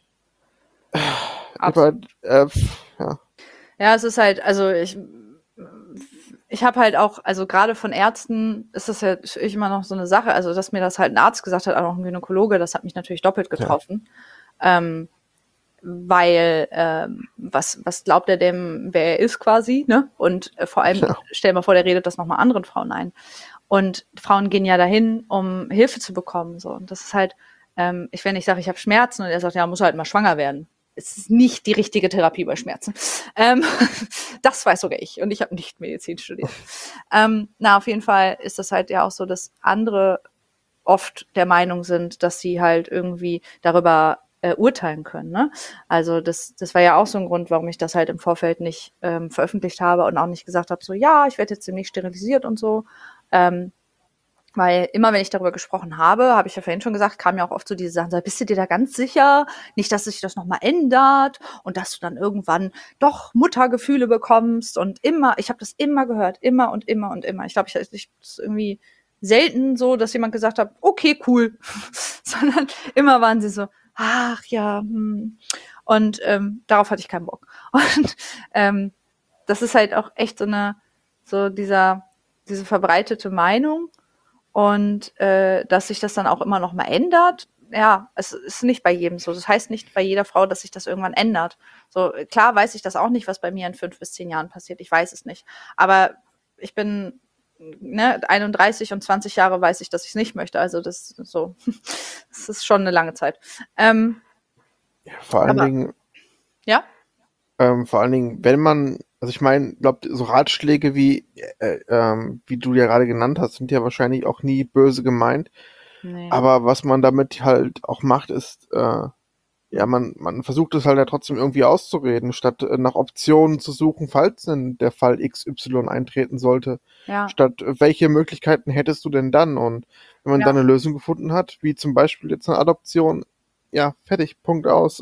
Aber, ja. Ja, es ist halt, also ich habe halt auch, also gerade von Ärzten ist das ja immer noch so eine Sache, also dass mir das halt ein Arzt gesagt hat, auch noch ein Gynäkologe, das hat mich natürlich doppelt getroffen. Weil was glaubt er dem, wer er ist quasi, ne? Und vor allem, stell mal vor, der redet das nochmal anderen Frauen ein. Und Frauen gehen ja dahin, um Hilfe zu bekommen. So. Und das ist halt, wenn ich sage, ich habe Schmerzen und er sagt, ja, muss halt mal schwanger werden. Es ist nicht die richtige Therapie bei Schmerzen. Das weiß sogar ich und ich habe nicht Medizin studiert. Auf jeden Fall ist das halt ja auch so, dass andere oft der Meinung sind, dass sie halt irgendwie darüber urteilen können. Ne? Also das war ja auch so ein Grund, warum ich das halt im Vorfeld nicht veröffentlicht habe und auch nicht gesagt habe, so ja, ich werde jetzt demnächst sterilisiert und so. Weil immer, wenn ich darüber gesprochen habe ich ja vorhin schon gesagt, kamen ja auch oft so diese Sachen, so, bist du dir da ganz sicher? Nicht, dass sich das nochmal ändert und dass du dann irgendwann doch Muttergefühle bekommst und immer, ich habe das immer gehört, immer und immer und immer. Ich glaube, ich das irgendwie selten so, dass jemand gesagt hat, okay, cool, sondern immer waren sie so, ach ja, und darauf hatte ich keinen Bock. Und das ist halt auch echt diese verbreitete Meinung und dass sich das dann auch immer noch mal ändert. Ja, es ist nicht bei jedem so. Das heißt nicht bei jeder Frau, dass sich das irgendwann ändert. So, klar weiß ich das auch nicht, was bei mir in 5 bis 10 Jahren passiert. Ich weiß es nicht. Aber ich bin 31 und 20 Jahre weiß ich, dass ich es nicht möchte. Also das ist schon eine lange Zeit. Ja, vor allen Aber Dingen, ja, wenn man, also ich meine, glaube, so Ratschläge wie du ja gerade genannt hast, sind ja wahrscheinlich auch nie böse gemeint. nee. Aber was man damit halt auch macht, ist, ja, man versucht es halt ja trotzdem irgendwie auszureden, statt nach Optionen zu suchen, falls denn der Fall XY eintreten sollte. Ja, Statt welche Möglichkeiten hättest du denn dann? Und wenn man ja, dann eine Lösung gefunden hat, wie zum Beispiel jetzt eine Adoption, ja, fertig, Punkt aus.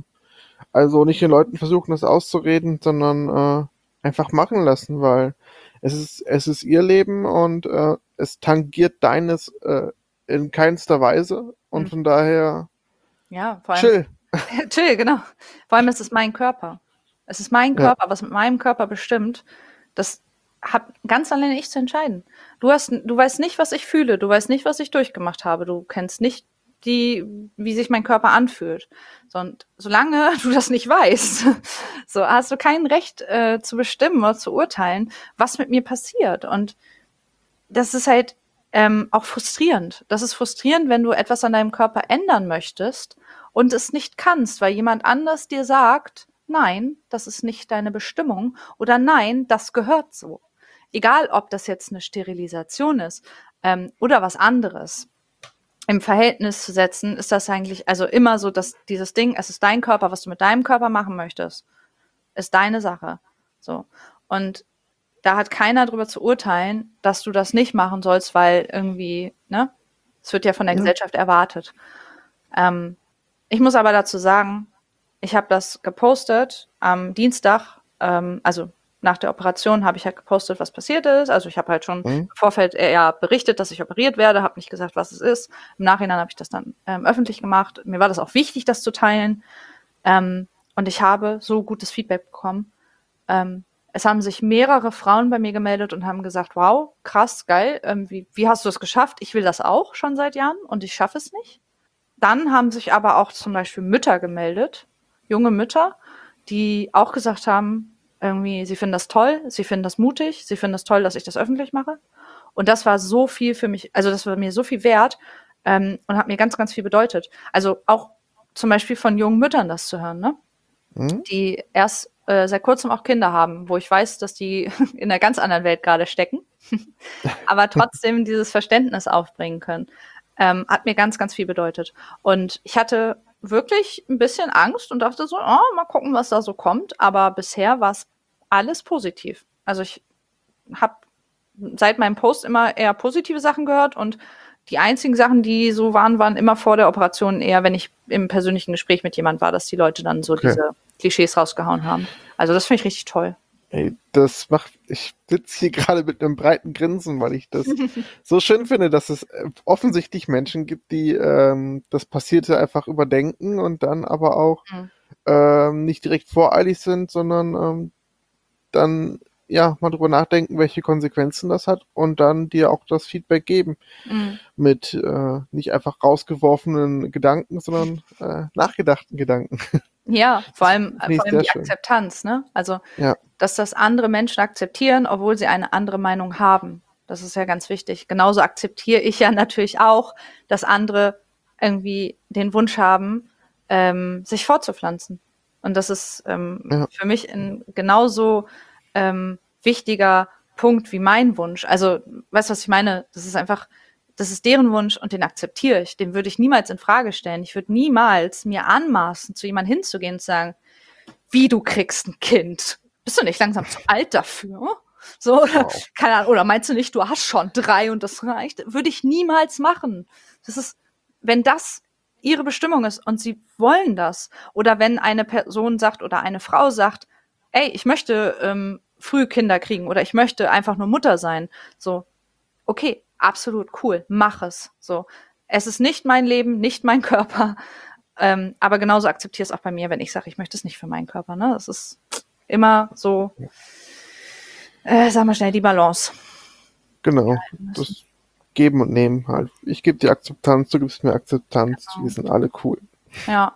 Also nicht den Leuten versuchen, das auszureden, sondern einfach machen lassen, weil es ist ihr Leben und es tangiert deines in keinster Weise. Und hm, von daher ja, vor allem chill. chill, genau. Vor allem ist es mein Körper. Es ist mein Ja. Körper, was mit meinem Körper bestimmt. Das habe ganz alleine ich zu entscheiden. Du weißt nicht, was ich fühle. Du weißt nicht, was ich durchgemacht habe. Du kennst nicht wie sich mein Körper anfühlt. So, und solange du das nicht weißt, so hast du kein Recht zu bestimmen oder zu urteilen, was mit mir passiert. Und das ist halt auch frustrierend. Das ist frustrierend, wenn du etwas an deinem Körper ändern möchtest und es nicht kannst, weil jemand anders dir sagt, nein, das ist nicht deine Bestimmung oder nein, das gehört so. Egal, ob das jetzt eine Sterilisation ist oder was anderes. Im Verhältnis zu setzen, ist das eigentlich also immer so, dass dieses Ding, es ist dein Körper, was du mit deinem Körper machen möchtest, ist deine Sache. So. Und da hat keiner drüber zu urteilen, dass du das nicht machen sollst, weil irgendwie, ne? Es wird ja von der Ja. Gesellschaft erwartet. Ähm, ich muss aber dazu sagen, ich habe das gepostet am Dienstag, also nach der Operation habe ich halt gepostet, was passiert ist. Also ich habe halt schon Mhm. im Vorfeld eher berichtet, dass ich operiert werde, habe nicht gesagt, was es ist. Im Nachhinein habe ich das dann öffentlich gemacht. Mir war das auch wichtig, das zu teilen. Und ich habe so gutes Feedback bekommen. Es haben sich mehrere Frauen bei mir gemeldet und haben gesagt, wow, krass, geil, wie hast du das geschafft? Ich will das auch schon seit Jahren und ich schaffe es nicht. Dann haben sich aber auch zum Beispiel Mütter gemeldet, junge Mütter, die auch gesagt haben, irgendwie, sie finden das toll, sie finden das mutig, sie finden das toll, dass ich das öffentlich mache. Und das war so viel für mich, also das war mir so viel wert und hat mir ganz, ganz viel bedeutet. Also auch zum Beispiel von jungen Müttern das zu hören, ne? Mhm. Die erst seit kurzem auch Kinder haben, wo ich weiß, dass die in einer ganz anderen Welt gerade stecken, aber trotzdem dieses Verständnis aufbringen können, hat mir ganz, ganz viel bedeutet. Und ich hatte wirklich ein bisschen Angst und dachte so, oh, mal gucken, was da so kommt. Aber bisher war es alles positiv. Also ich habe seit meinem Post immer eher positive Sachen gehört und die einzigen Sachen, die so waren, waren immer vor der Operation eher, wenn ich im persönlichen Gespräch mit jemand war, dass die Leute dann so Okay. diese Klischees rausgehauen haben. Also das finde ich richtig toll. Ey, ich sitze hier gerade mit einem breiten Grinsen, weil ich das so schön finde, dass es offensichtlich Menschen gibt, die das Passierte einfach überdenken und dann aber auch Mhm. nicht direkt voreilig sind, sondern dann ja mal drüber nachdenken, welche Konsequenzen das hat und dann dir auch das Feedback geben Mhm. mit nicht einfach rausgeworfenen Gedanken, sondern nachgedachten Gedanken. Ja, Das finde vor ich allem sehr die schön. Akzeptanz, ne? Also, Ja, dass das andere Menschen akzeptieren, obwohl sie eine andere Meinung haben. Das ist ja ganz wichtig. Genauso akzeptiere ich ja natürlich auch, dass andere irgendwie den Wunsch haben, sich fortzupflanzen. Und das ist ja, für mich ein genauso wichtiger Punkt wie mein Wunsch. Also, weißt du, was ich meine? Das ist deren Wunsch und den akzeptiere ich. Den würde ich niemals in Frage stellen. Ich würde niemals mir anmaßen, zu jemandem hinzugehen und zu sagen, wie du kriegst ein Kind. Bist du nicht langsam zu alt dafür? So, oder, Wow. keine Ahnung, oder meinst du nicht, du hast schon 3 und das reicht? Würde ich niemals machen. Das ist, wenn das ihre Bestimmung ist und sie wollen das, oder wenn eine Person sagt oder eine Frau sagt, ey, ich möchte früh Kinder kriegen oder ich möchte einfach nur Mutter sein, so, okay, absolut cool, mach es. So, es ist nicht mein Leben, nicht mein Körper, aber genauso akzeptiere es auch bei mir, wenn ich sage, ich möchte es nicht für meinen Körper. Ne, es ist immer so, sag mal schnell, die Balance. Genau. Das Geben und Nehmen halt. Ich gebe dir Akzeptanz, du gibst mir Akzeptanz. Wir sind alle cool. Ja.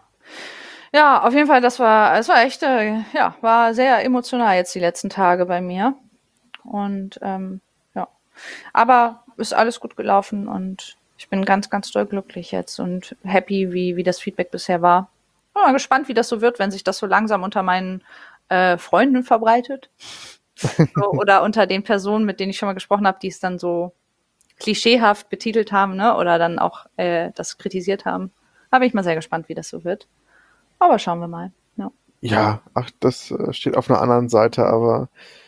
Ja, auf jeden Fall, es war echt, ja, war sehr emotional jetzt die letzten Tage bei mir. Und ja, aber ist alles gut gelaufen und ich bin ganz, ganz doll glücklich jetzt und happy, wie das Feedback bisher war. Bin mal gespannt, wie das so wird, wenn sich das so langsam unter meinen Freunden verbreitet. So, oder unter den Personen, mit denen ich schon mal gesprochen habe, die es dann so klischeehaft betitelt haben, ne? Oder dann auch das kritisiert haben. Da bin ich mal sehr gespannt, wie das so wird. Aber schauen wir mal. Ja. Ja, ach, das steht auf einer anderen Seite, aber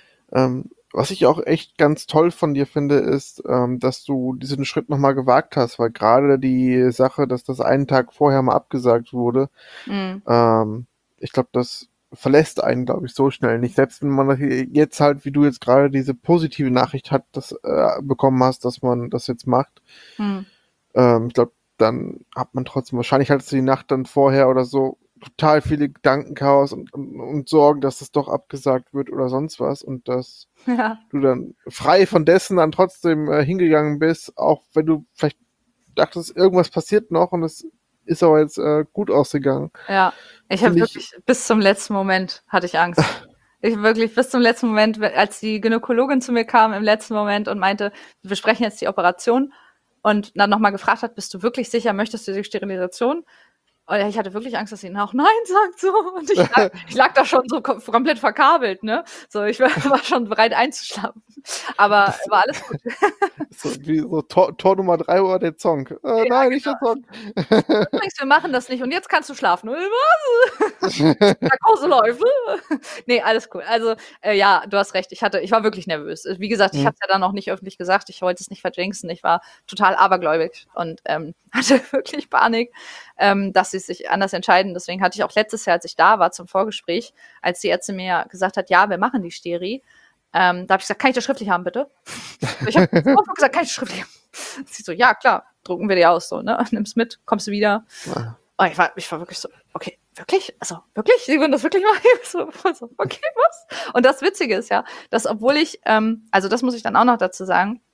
was ich auch echt ganz toll von dir finde, ist, dass du diesen Schritt nochmal gewagt hast, weil gerade die Sache, dass das einen Tag vorher mal abgesagt wurde, Mhm. ich glaube, das verlässt einen, glaube ich, so schnell nicht. Selbst wenn man jetzt halt, wie du jetzt gerade diese positive Nachricht hat, das bekommen hast, dass man das jetzt macht, Mhm. ich glaube, dann hat man trotzdem, wahrscheinlich hattest du die Nacht dann vorher oder so total viele Gedankenchaos und Sorgen, dass es doch abgesagt wird oder sonst was und dass Ja. du dann frei von dessen dann trotzdem hingegangen bist, auch wenn du vielleicht dachtest, irgendwas passiert noch und es ist aber jetzt gut ausgegangen. Ja. Ich habe Finde ich, wirklich bis zum letzten Moment hatte ich Angst. Ich wirklich bis zum letzten Moment, als die Gynäkologin zu mir kam im letzten Moment und meinte, wir besprechen jetzt die Operation und dann nochmal gefragt hat, bist du wirklich sicher, möchtest du die Sterilisation? Und ich hatte wirklich Angst, dass sie auch Nein sagt so. Und ich lag da schon so komplett verkabelt, ne? So, ich war schon bereit einzuschlafen. Aber das war alles gut. ist so wie so Tor Nummer 3 oder der Song. Ja, Nein, nicht genau. der Song. Übrigens, wir machen das nicht und jetzt kannst du schlafen. Was? Narkose läuft. Nee, alles cool. Also, ja, du hast recht. Ich war wirklich nervös. Wie gesagt, ich Hm. habe es ja dann noch nicht öffentlich gesagt. Ich wollte es nicht verjinxen. Ich war total abergläubig und hatte wirklich Panik, dass sie sich anders entscheiden. Deswegen hatte ich auch letztes Jahr, als ich da war zum Vorgespräch, als die Ärztin mir gesagt hat, ja, wir machen die Steri, da habe ich gesagt, kann ich das schriftlich haben, bitte? Ich habe sofort gesagt, kann ich das schriftlich haben? Sie so, ja, klar, drucken wir dir aus, so, ne? Nimm's mit, kommst du wieder. Und ich war wirklich so, okay, wirklich? Also, wirklich? Sie würden das wirklich machen? So, okay, was? Und das Witzige ist ja, dass obwohl ich, also das muss ich dann auch noch dazu sagen,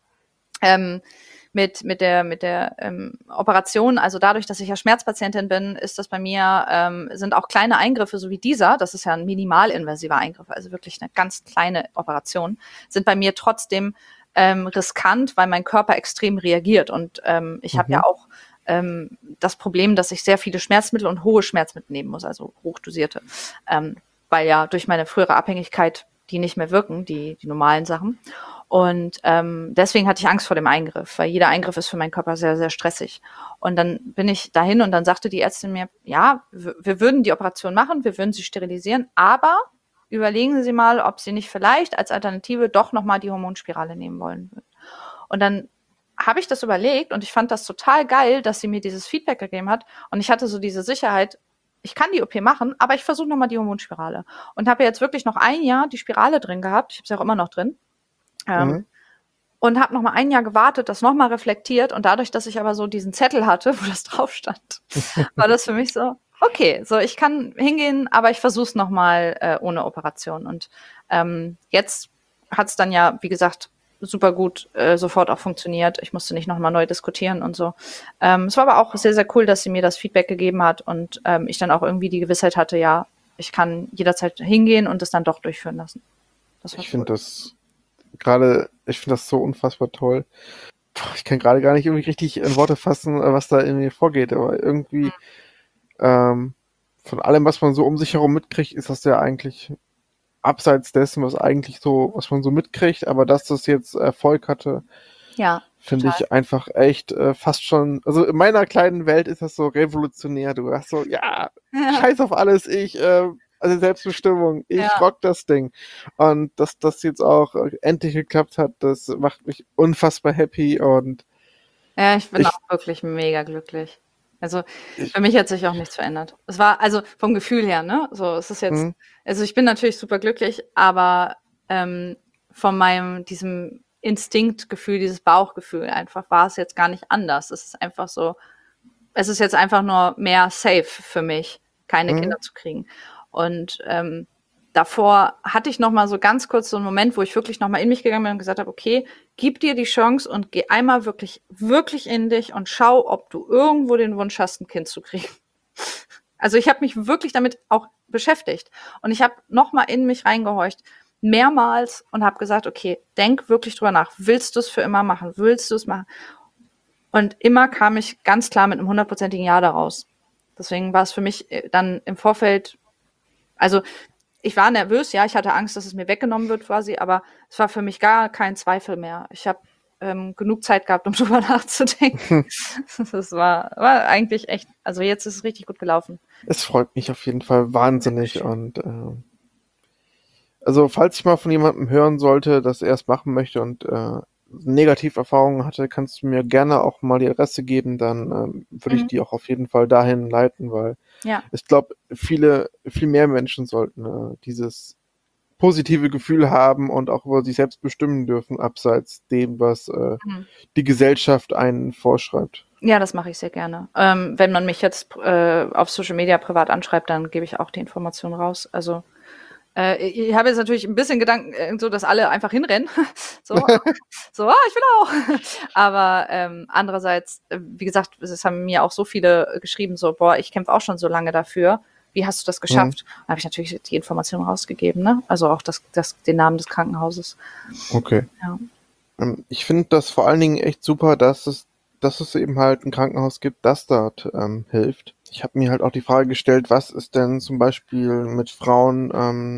mit der Operation, also dadurch, dass ich ja Schmerzpatientin bin, ist das bei mir, sind auch kleine Eingriffe, so wie dieser, das ist ja ein minimalinvasiver Eingriff, also wirklich eine ganz kleine Operation, sind bei mir trotzdem riskant, weil mein Körper extrem reagiert. Und ich habe ja auch das Problem, dass ich sehr viele Schmerzmittel und hohe Schmerzmittel nehmen muss, also hochdosierte, weil ja durch meine frühere Abhängigkeit die nicht mehr wirken, die normalen Sachen. Und deswegen hatte ich Angst vor dem Eingriff, weil jeder Eingriff ist für meinen Körper sehr, sehr stressig. Und dann bin ich dahin und dann sagte die Ärztin mir, ja, wir würden die Operation machen, wir würden sie sterilisieren, aber überlegen Sie mal, ob Sie nicht vielleicht als Alternative doch nochmal die Hormonspirale nehmen wollen würden. Und dann habe ich das überlegt und ich fand das total geil, dass sie mir dieses Feedback gegeben hat. Und ich hatte so diese Sicherheit, ich kann die OP machen, aber ich versuche nochmal die Hormonspirale. Und habe jetzt wirklich noch ein Jahr die Spirale drin gehabt. Ich habe sie auch immer noch drin. Mhm. Und habe nochmal ein Jahr gewartet, das nochmal reflektiert. Und dadurch, dass ich aber so diesen Zettel hatte, wo das drauf stand, war das für mich so, okay, so ich kann hingehen, aber ich versuche es nochmal ohne Operation. Und jetzt hat es dann ja, wie gesagt, super gut sofort auch funktioniert. Ich musste nicht nochmal neu diskutieren und so. Es war aber auch sehr, sehr cool, dass sie mir das Feedback gegeben hat und ich dann auch irgendwie die Gewissheit hatte, ja, ich kann jederzeit hingehen und es dann doch durchführen lassen. Das war Ich cool. finde das gerade, ich finde das so unfassbar toll. Ich kann gerade gar nicht irgendwie richtig in Worte fassen, was da in mir vorgeht, aber irgendwie von allem, was man so um sich herum mitkriegt, ist das ja eigentlich abseits dessen, was eigentlich so, was man so mitkriegt, aber dass das jetzt Erfolg hatte, Ja, finde total. ich einfach echt fast schon, also in meiner kleinen Welt ist das so revolutionär. Du hast so, ja, Ja, scheiß auf alles, ich Also Selbstbestimmung, ich Ja. rock das Ding. Und dass das jetzt auch endlich geklappt hat, das macht mich unfassbar happy und Ja, ich bin ich, auch wirklich mega glücklich. Also, ich, für mich hat sich auch nichts verändert. Es war also vom Gefühl her, ne? So, es ist jetzt hm, also, ich bin natürlich super glücklich, aber, ähm, von meinem diesem Instinktgefühl, dieses Bauchgefühl einfach war es jetzt gar nicht anders. Es ist einfach so es ist jetzt einfach nur mehr safe für mich, keine hm, Kinder zu kriegen. Und davor hatte ich noch mal so ganz kurz so einen Moment, wo ich wirklich noch mal in mich gegangen bin und gesagt habe, okay, gib dir die Chance und geh einmal wirklich, wirklich in dich und schau, ob du irgendwo den Wunsch hast, ein Kind zu kriegen. Also ich habe mich wirklich damit auch beschäftigt und ich habe noch mal in mich reingehorcht, mehrmals und habe gesagt, okay, denk wirklich drüber nach. Willst du es für immer machen? Willst du es machen? Und immer kam ich ganz klar mit einem hundertprozentigen Ja daraus. Deswegen war es für mich dann im Vorfeld, also ich war nervös, ja, ich hatte Angst, dass es mir weggenommen wird quasi, aber es war für mich gar kein Zweifel mehr. Ich habe genug Zeit gehabt, um drüber nachzudenken. hm. War eigentlich echt, also jetzt ist es richtig gut gelaufen. Es freut mich auf jeden Fall wahnsinnig Dankeschön. und also falls ich mal von jemandem hören sollte, dass er es machen möchte und Negativerfahrungen hatte, kannst du mir gerne auch mal die Adresse geben, dann würde ich Mhm. die auch auf jeden Fall dahin leiten, weil Ja. ich glaube, viel mehr Menschen sollten dieses positive Gefühl haben und auch über sich selbst bestimmen dürfen, abseits dem, was Mhm. die Gesellschaft einen vorschreibt. Ja, das mache ich sehr gerne. Wenn man mich jetzt auf Social Media privat anschreibt, dann gebe ich auch die Informationen raus. Also ich habe jetzt natürlich ein bisschen Gedanken, so dass alle einfach hinrennen. So, so, ich will auch. Aber andererseits, wie gesagt, es haben mir auch so viele geschrieben, so, boah, ich kämpfe auch schon so lange dafür. Wie hast du das Hm, geschafft? Dann habe ich natürlich die Information rausgegeben, ne? Also auch den Namen des Krankenhauses. okay. Ja. Ich finde das vor allen Dingen echt super, dass es eben halt ein Krankenhaus gibt, das dort hilft. Ich habe mir halt auch die Frage gestellt, was ist denn zum Beispiel mit Frauen,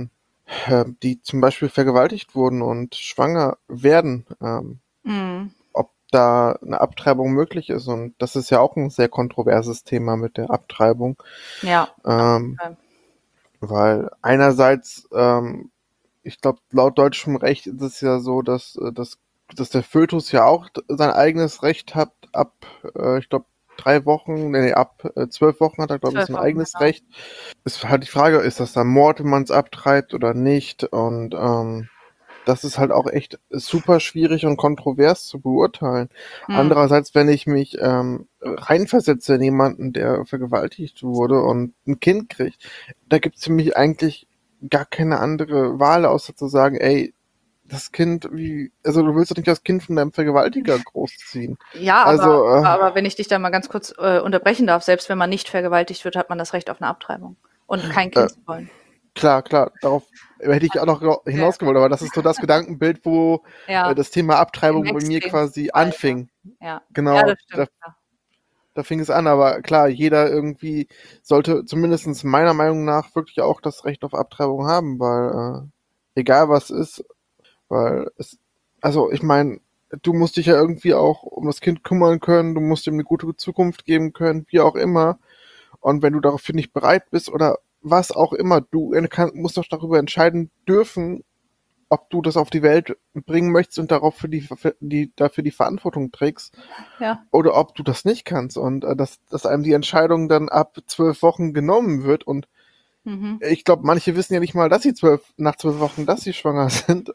die zum Beispiel vergewaltigt wurden und schwanger werden, Mhm. ob da eine Abtreibung möglich ist. Und das ist ja auch ein sehr kontroverses Thema mit der Abtreibung, Ja, auf jeden ähm, Fall. weil einerseits ich glaube, laut deutschem Recht ist es ja so, dass der Fötus ja auch sein eigenes Recht hat, ab, ich glaube, 3 Wochen, nee, ab 12 Wochen hat er, glaube ich, 12 sein Wochen, eigenes genau. Recht. Ist halt die Frage, ist das dann Mord, wenn man es abtreibt oder nicht? Und das ist halt auch echt super schwierig und kontrovers zu beurteilen. Mhm. Andererseits, wenn ich mich reinversetze in jemanden, der vergewaltigt wurde und ein Kind kriegt, da gibt es für mich eigentlich gar keine andere Wahl, außer zu sagen, ey, das Kind, also du willst doch nicht das Kind von deinem Vergewaltiger großziehen. Ja, Also, aber wenn ich dich da mal ganz kurz unterbrechen darf, selbst wenn man nicht vergewaltigt wird, hat man das Recht auf eine Abtreibung und kein äh, Kind zu wollen. klar, darauf hätte ich auch noch Ja, hinausgewollt, aber das ist so das Gedankenbild, wo ja, das Thema im Abtreibung bei mir quasi Extremfall, ja. anfing. Ja, ja, Genau, das stimmt, ja. da fing es an, aber klar, jeder irgendwie sollte zumindest meiner Meinung nach wirklich auch das Recht auf Abtreibung haben, weil egal was ist, weil es, also ich meine, du musst dich ja irgendwie auch um das Kind kümmern können, du musst ihm eine gute Zukunft geben können, wie auch immer. Und wenn du dafür nicht bereit bist oder was auch immer, musst doch darüber entscheiden dürfen, ob du das auf die Welt bringen möchtest und darauf dafür die Verantwortung trägst Ja. oder ob du das nicht kannst und dass einem die Entscheidung dann ab 12 Wochen genommen wird und Mhm. ich glaube, manche wissen ja nicht mal, dass sie nach 12 Wochen, dass sie schwanger sind.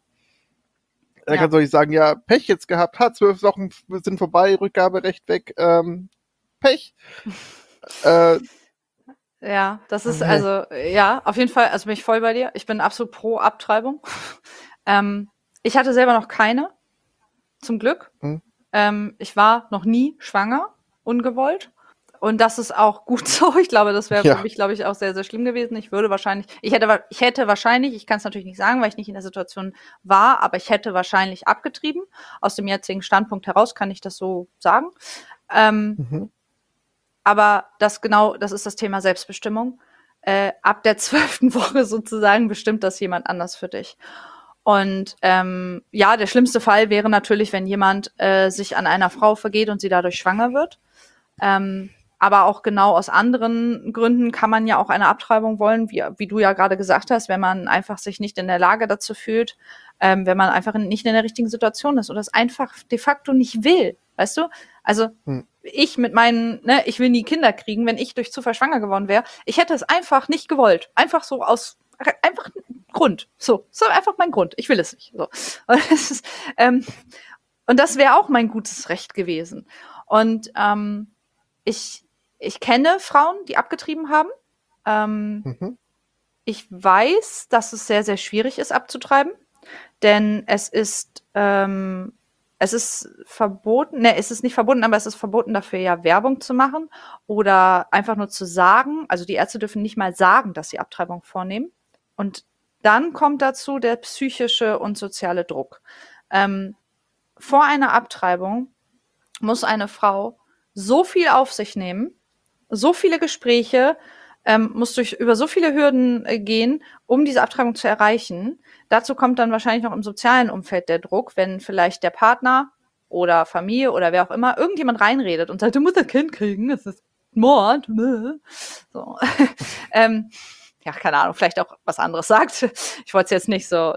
Da Ja. kannst du nicht sagen, ja, Pech jetzt gehabt, 12 Wochen sind vorbei, Rückgaberecht weg, Pech. Äh, Ja, das ist nee. also ja, auf jeden Fall, also bin ich voll bei dir. Ich bin absolut pro Abtreibung. Ähm, ich hatte selber noch keine, zum Glück. Hm, Ich war noch nie schwanger, ungewollt. Und das ist auch gut so. Ich glaube, das wäre für ja. mich, glaube ich, auch sehr, sehr schlimm gewesen. Ich hätte wahrscheinlich, ich kann es natürlich nicht sagen, weil ich nicht in der Situation war, aber ich hätte wahrscheinlich abgetrieben. Aus dem jetzigen Standpunkt heraus kann ich das so sagen. Ähm, Mhm. aber das ist das Thema Selbstbestimmung. Ab der 12. Woche sozusagen bestimmt das jemand anders für dich. Und ja, der schlimmste Fall wäre natürlich, wenn jemand sich an einer Frau vergeht und sie dadurch schwanger wird. Ähm, Aber auch genau aus anderen Gründen kann man ja auch eine Abtreibung wollen, wie du ja gerade gesagt hast, wenn man einfach sich nicht in der Lage dazu fühlt, wenn man einfach nicht in der richtigen Situation ist oder es einfach de facto nicht will, weißt du? Also ich mit meinen, ne, ich will nie Kinder kriegen, wenn ich durch Zufall schwanger geworden wäre, ich hätte es einfach nicht gewollt. Einfach so einfach Grund. So einfach mein Grund. Ich will es nicht. So. Und das wäre auch mein gutes Recht gewesen. Und ich kenne Frauen, die abgetrieben haben. Ich weiß, dass es sehr, sehr schwierig ist, abzutreiben. Denn es ist verboten, es ist nicht verboten, aber es ist verboten, dafür ja Werbung zu machen oder einfach nur zu sagen. Also die Ärzte dürfen nicht mal sagen, dass sie Abtreibung vornehmen. Und dann kommt dazu der psychische und soziale Druck. Vor einer Abtreibung muss eine Frau so viel auf sich nehmen, so viele Gespräche, muss über so viele Hürden gehen, um diese Abtreibung zu erreichen. Dazu kommt dann wahrscheinlich noch im sozialen Umfeld der Druck, wenn vielleicht der Partner oder Familie oder wer auch immer irgendjemand reinredet und sagt, du musst ein Kind kriegen, das ist Mord. So. Ja, keine Ahnung, vielleicht auch was anderes sagt. Ich wollte es jetzt nicht so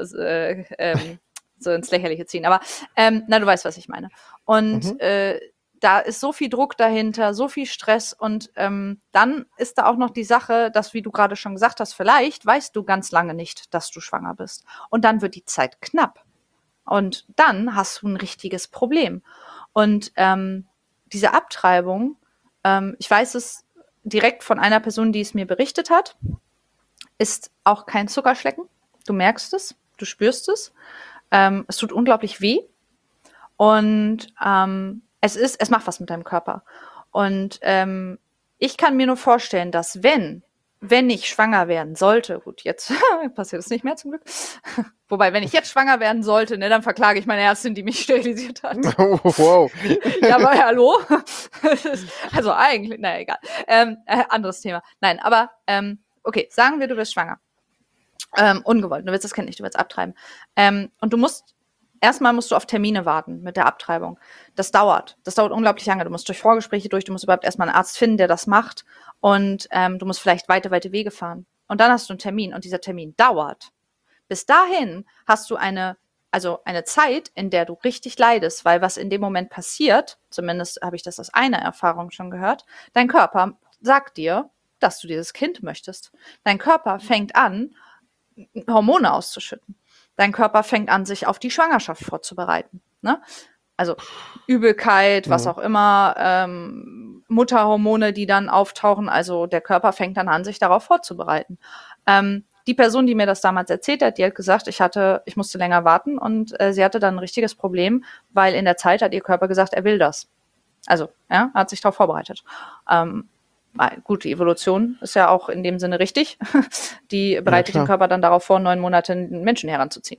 ins Lächerliche ziehen, aber du weißt, was ich meine. Und da ist so viel Druck dahinter, so viel Stress und dann ist da auch noch die Sache, dass, wie du gerade schon gesagt hast, vielleicht weißt du ganz lange nicht, dass du schwanger bist. Und dann wird die Zeit knapp. Und dann hast du ein richtiges Problem. Und diese Abtreibung, ich weiß es direkt von einer Person, die es mir berichtet hat, ist auch kein Zuckerschlecken. Du merkst es, du spürst es. Es tut unglaublich weh. Und es macht was mit deinem Körper. Und ich kann mir nur vorstellen, dass wenn ich schwanger werden sollte, gut, jetzt passiert es nicht mehr zum Glück, wobei, wenn ich jetzt schwanger werden sollte, ne, dann verklage ich meine Ärztin, die mich sterilisiert hat. Oh, wow. Ja, aber hallo? Also eigentlich, naja, egal. Anderes Thema. Nein, aber okay, sagen wir, du wirst schwanger. Ungewollt, du willst das Kind nicht, du willst abtreiben. Und erstmal musst du auf Termine warten mit der Abtreibung. Das dauert unglaublich lange. Du musst durch Vorgespräche du musst überhaupt erstmal einen Arzt finden, der das macht. Und du musst vielleicht weite Wege fahren. Und dann hast du einen Termin und dieser Termin dauert. Bis dahin hast du eine Zeit, in der du richtig leidest, weil was in dem Moment passiert, zumindest habe ich das aus einer Erfahrung schon gehört, dein Körper sagt dir, dass du dieses Kind möchtest. Dein Körper fängt an, Hormone auszuschütten. Dein Körper fängt an, sich auf die Schwangerschaft vorzubereiten. Ne? Also Übelkeit, was auch immer, Mutterhormone, die dann auftauchen. Also der Körper fängt dann an, sich darauf vorzubereiten. Die Person, die mir das damals erzählt hat, die hat gesagt, ich musste länger warten und sie hatte dann ein richtiges Problem, weil in der Zeit hat ihr Körper gesagt, er will das. Also, ja, hat sich darauf vorbereitet. Gut, die Evolution ist ja auch in dem Sinne richtig. Die bereitet den Körper dann darauf vor, 9 Monate einen Menschen heranzuziehen.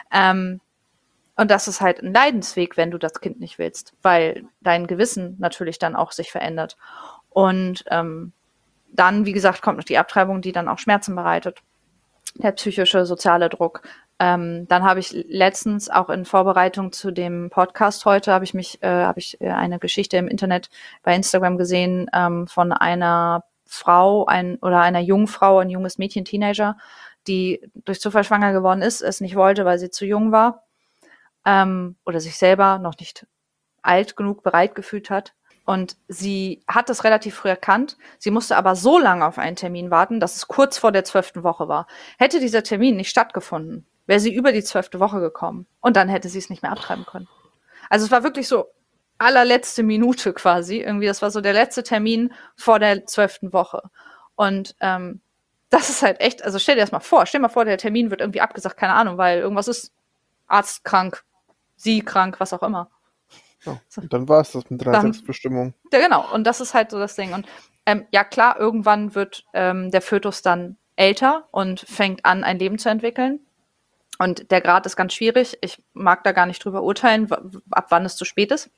Und das ist halt ein Leidensweg, wenn du das Kind nicht willst, weil dein Gewissen natürlich dann auch sich verändert. Und dann, wie gesagt, kommt noch die Abtreibung, die dann auch Schmerzen bereitet. Der psychische, soziale Druck. Dann habe ich letztens auch in Vorbereitung zu dem Podcast heute habe ich eine Geschichte im Internet bei Instagram gesehen von einer Frau, einer jungen Frau, ein junges Mädchen, Teenager, die durch Zufall schwanger geworden ist, es nicht wollte, weil sie zu jung war oder sich selber noch nicht alt genug bereit gefühlt hat. Und sie hat das relativ früh erkannt. Sie musste aber so lange auf einen Termin warten, dass es kurz vor der 12. Woche war. Hätte dieser Termin nicht stattgefunden, wäre sie über die 12. Woche gekommen. Und dann hätte sie es nicht mehr abtreiben können. Also es war wirklich so allerletzte Minute quasi. Irgendwie, das war so der letzte Termin vor der 12. Woche. Und das ist halt echt, also stell dir das mal vor. Stell dir mal vor, der Termin wird irgendwie abgesagt, keine Ahnung, weil irgendwas ist. Arzt krank, sie krank, was auch immer. Ja, und dann war es das mit der Selbstbestimmung. Ja, genau. Und das ist halt so das Ding. Und ja, klar, irgendwann wird der Fötus dann älter und fängt an, ein Leben zu entwickeln. Und der Grad ist ganz schwierig. Ich mag da gar nicht drüber urteilen, ab wann es zu spät ist.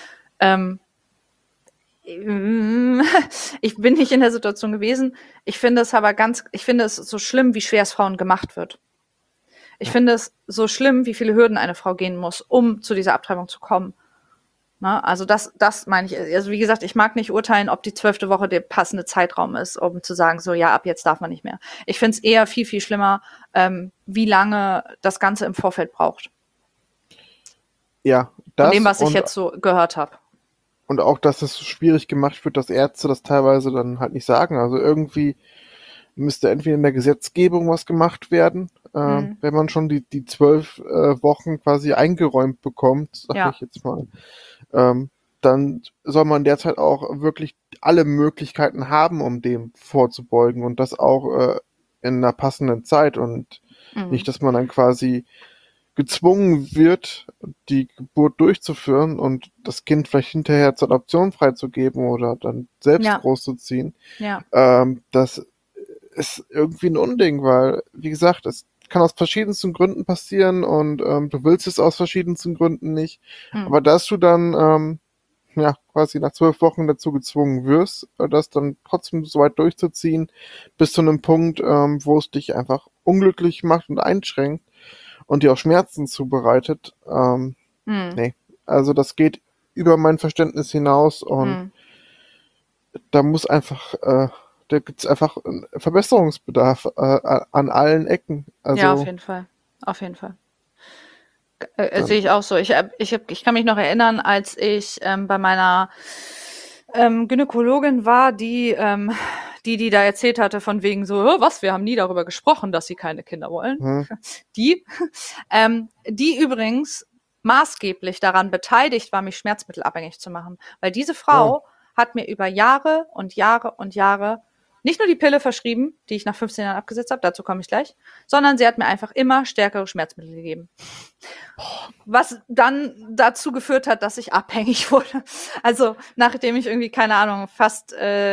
Ich bin nicht in der Situation gewesen. Ich finde es so schlimm, wie schwer es Frauen gemacht wird. Ich finde es so schlimm, wie viele Hürden eine Frau gehen muss, um zu dieser Abtreibung zu kommen. Ne? Also das meine ich. Also wie gesagt, ich mag nicht urteilen, ob die 12. Woche der passende Zeitraum ist, um zu sagen, so ja, ab jetzt darf man nicht mehr. Ich finde es eher viel, viel schlimmer, wie lange das Ganze im Vorfeld braucht. Ja, Von dem, das was ich jetzt so gehört habe. und auch, dass es so schwierig gemacht wird, dass Ärzte das teilweise dann halt nicht sagen. Also irgendwie müsste entweder in der Gesetzgebung was gemacht werden, Hm. wenn man schon die 12 Wochen quasi eingeräumt bekommt, sag Ja, ich jetzt mal. Dann soll man derzeit auch wirklich alle Möglichkeiten haben, um dem vorzubeugen und das auch in einer passenden Zeit und hm. nicht, dass man dann quasi gezwungen wird, die Geburt durchzuführen und das Kind vielleicht hinterher zur Adoption freizugeben oder dann selbst Ja, großzuziehen. ja. Das ist irgendwie ein Unding, weil, wie gesagt, es kann aus verschiedensten Gründen passieren und du willst es aus verschiedensten Gründen nicht. Hm. Aber dass du dann ja quasi nach 12 Wochen dazu gezwungen wirst, das dann trotzdem so weit durchzuziehen, bis zu einem Punkt, wo es dich einfach unglücklich macht und einschränkt und dir auch Schmerzen zubereitet, Hm. nee. Also das geht über mein Verständnis hinaus und Hm. da muss einfach, da gibt's einfach Verbesserungsbedarf an allen Ecken. Ja, auf Also jeden Fall. Auf jeden Fall. dann, Sehe ich auch so. Ich kann mich noch erinnern, als ich bei meiner Gynäkologin war, die da erzählt hatte, von wegen so, was, wir haben nie darüber gesprochen, dass sie keine Kinder wollen. hm, Die übrigens maßgeblich daran beteiligt war, mich schmerzmittelabhängig zu machen. Weil diese ja, Frau hat mir über Jahre und Jahre und Jahre nicht nur die Pille verschrieben, die ich nach 15 Jahren abgesetzt habe, dazu komme ich gleich, sondern sie hat mir einfach immer stärkere Schmerzmittel gegeben. Was dann dazu geführt hat, dass ich abhängig wurde. Also nachdem ich irgendwie, keine Ahnung, fast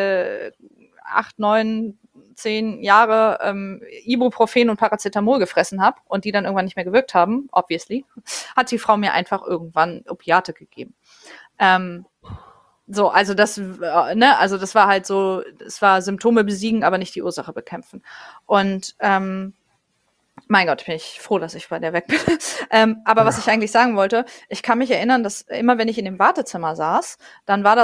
8, 9, 10 Jahre Ibuprofen und Paracetamol gefressen habe und die dann irgendwann nicht mehr gewirkt haben, obviously, hat die Frau mir einfach irgendwann Opiate gegeben. Ähm, so, also also das war halt so, es war Symptome besiegen, aber nicht die Ursache bekämpfen. Und mein Gott, bin ich froh, dass ich bei der weg bin. Aber was ich ja, eigentlich sagen wollte, ich kann mich erinnern, dass immer, wenn ich in dem Wartezimmer saß, dann war da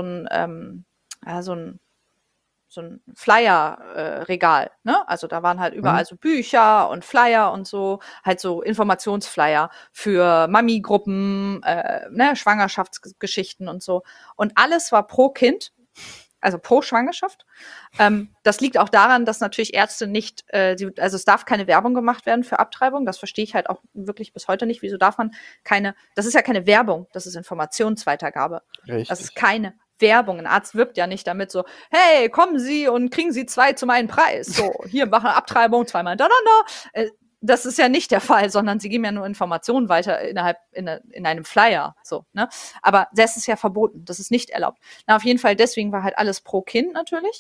ja, so ein Flyer-Regal. Ne? Also da waren halt hm, überall so Bücher und Flyer und so, halt so Informationsflyer für Mami-Gruppen, ne, Schwangerschaftsgeschichten und so. Und alles war pro Kind, also pro Schwangerschaft. Das liegt auch daran, dass natürlich Ärzte nicht, also es darf keine Werbung gemacht werden für Abtreibung. Das verstehe ich halt auch wirklich bis heute nicht. Wieso darf man das ist ja keine Werbung, das ist Informationsweitergabe. Das ist richtig. keine Werbung. Ein Arzt wirbt ja nicht damit so, hey, kommen Sie und kriegen Sie 2 zu meinem Preis. So, hier machen Abtreibung zweimal hintereinander. Das ist ja nicht der Fall, sondern sie geben ja nur Informationen weiter in einem Flyer. So, ne? Aber das ist ja verboten, das ist nicht erlaubt. Na, auf jeden Fall, deswegen war halt alles pro Kind natürlich.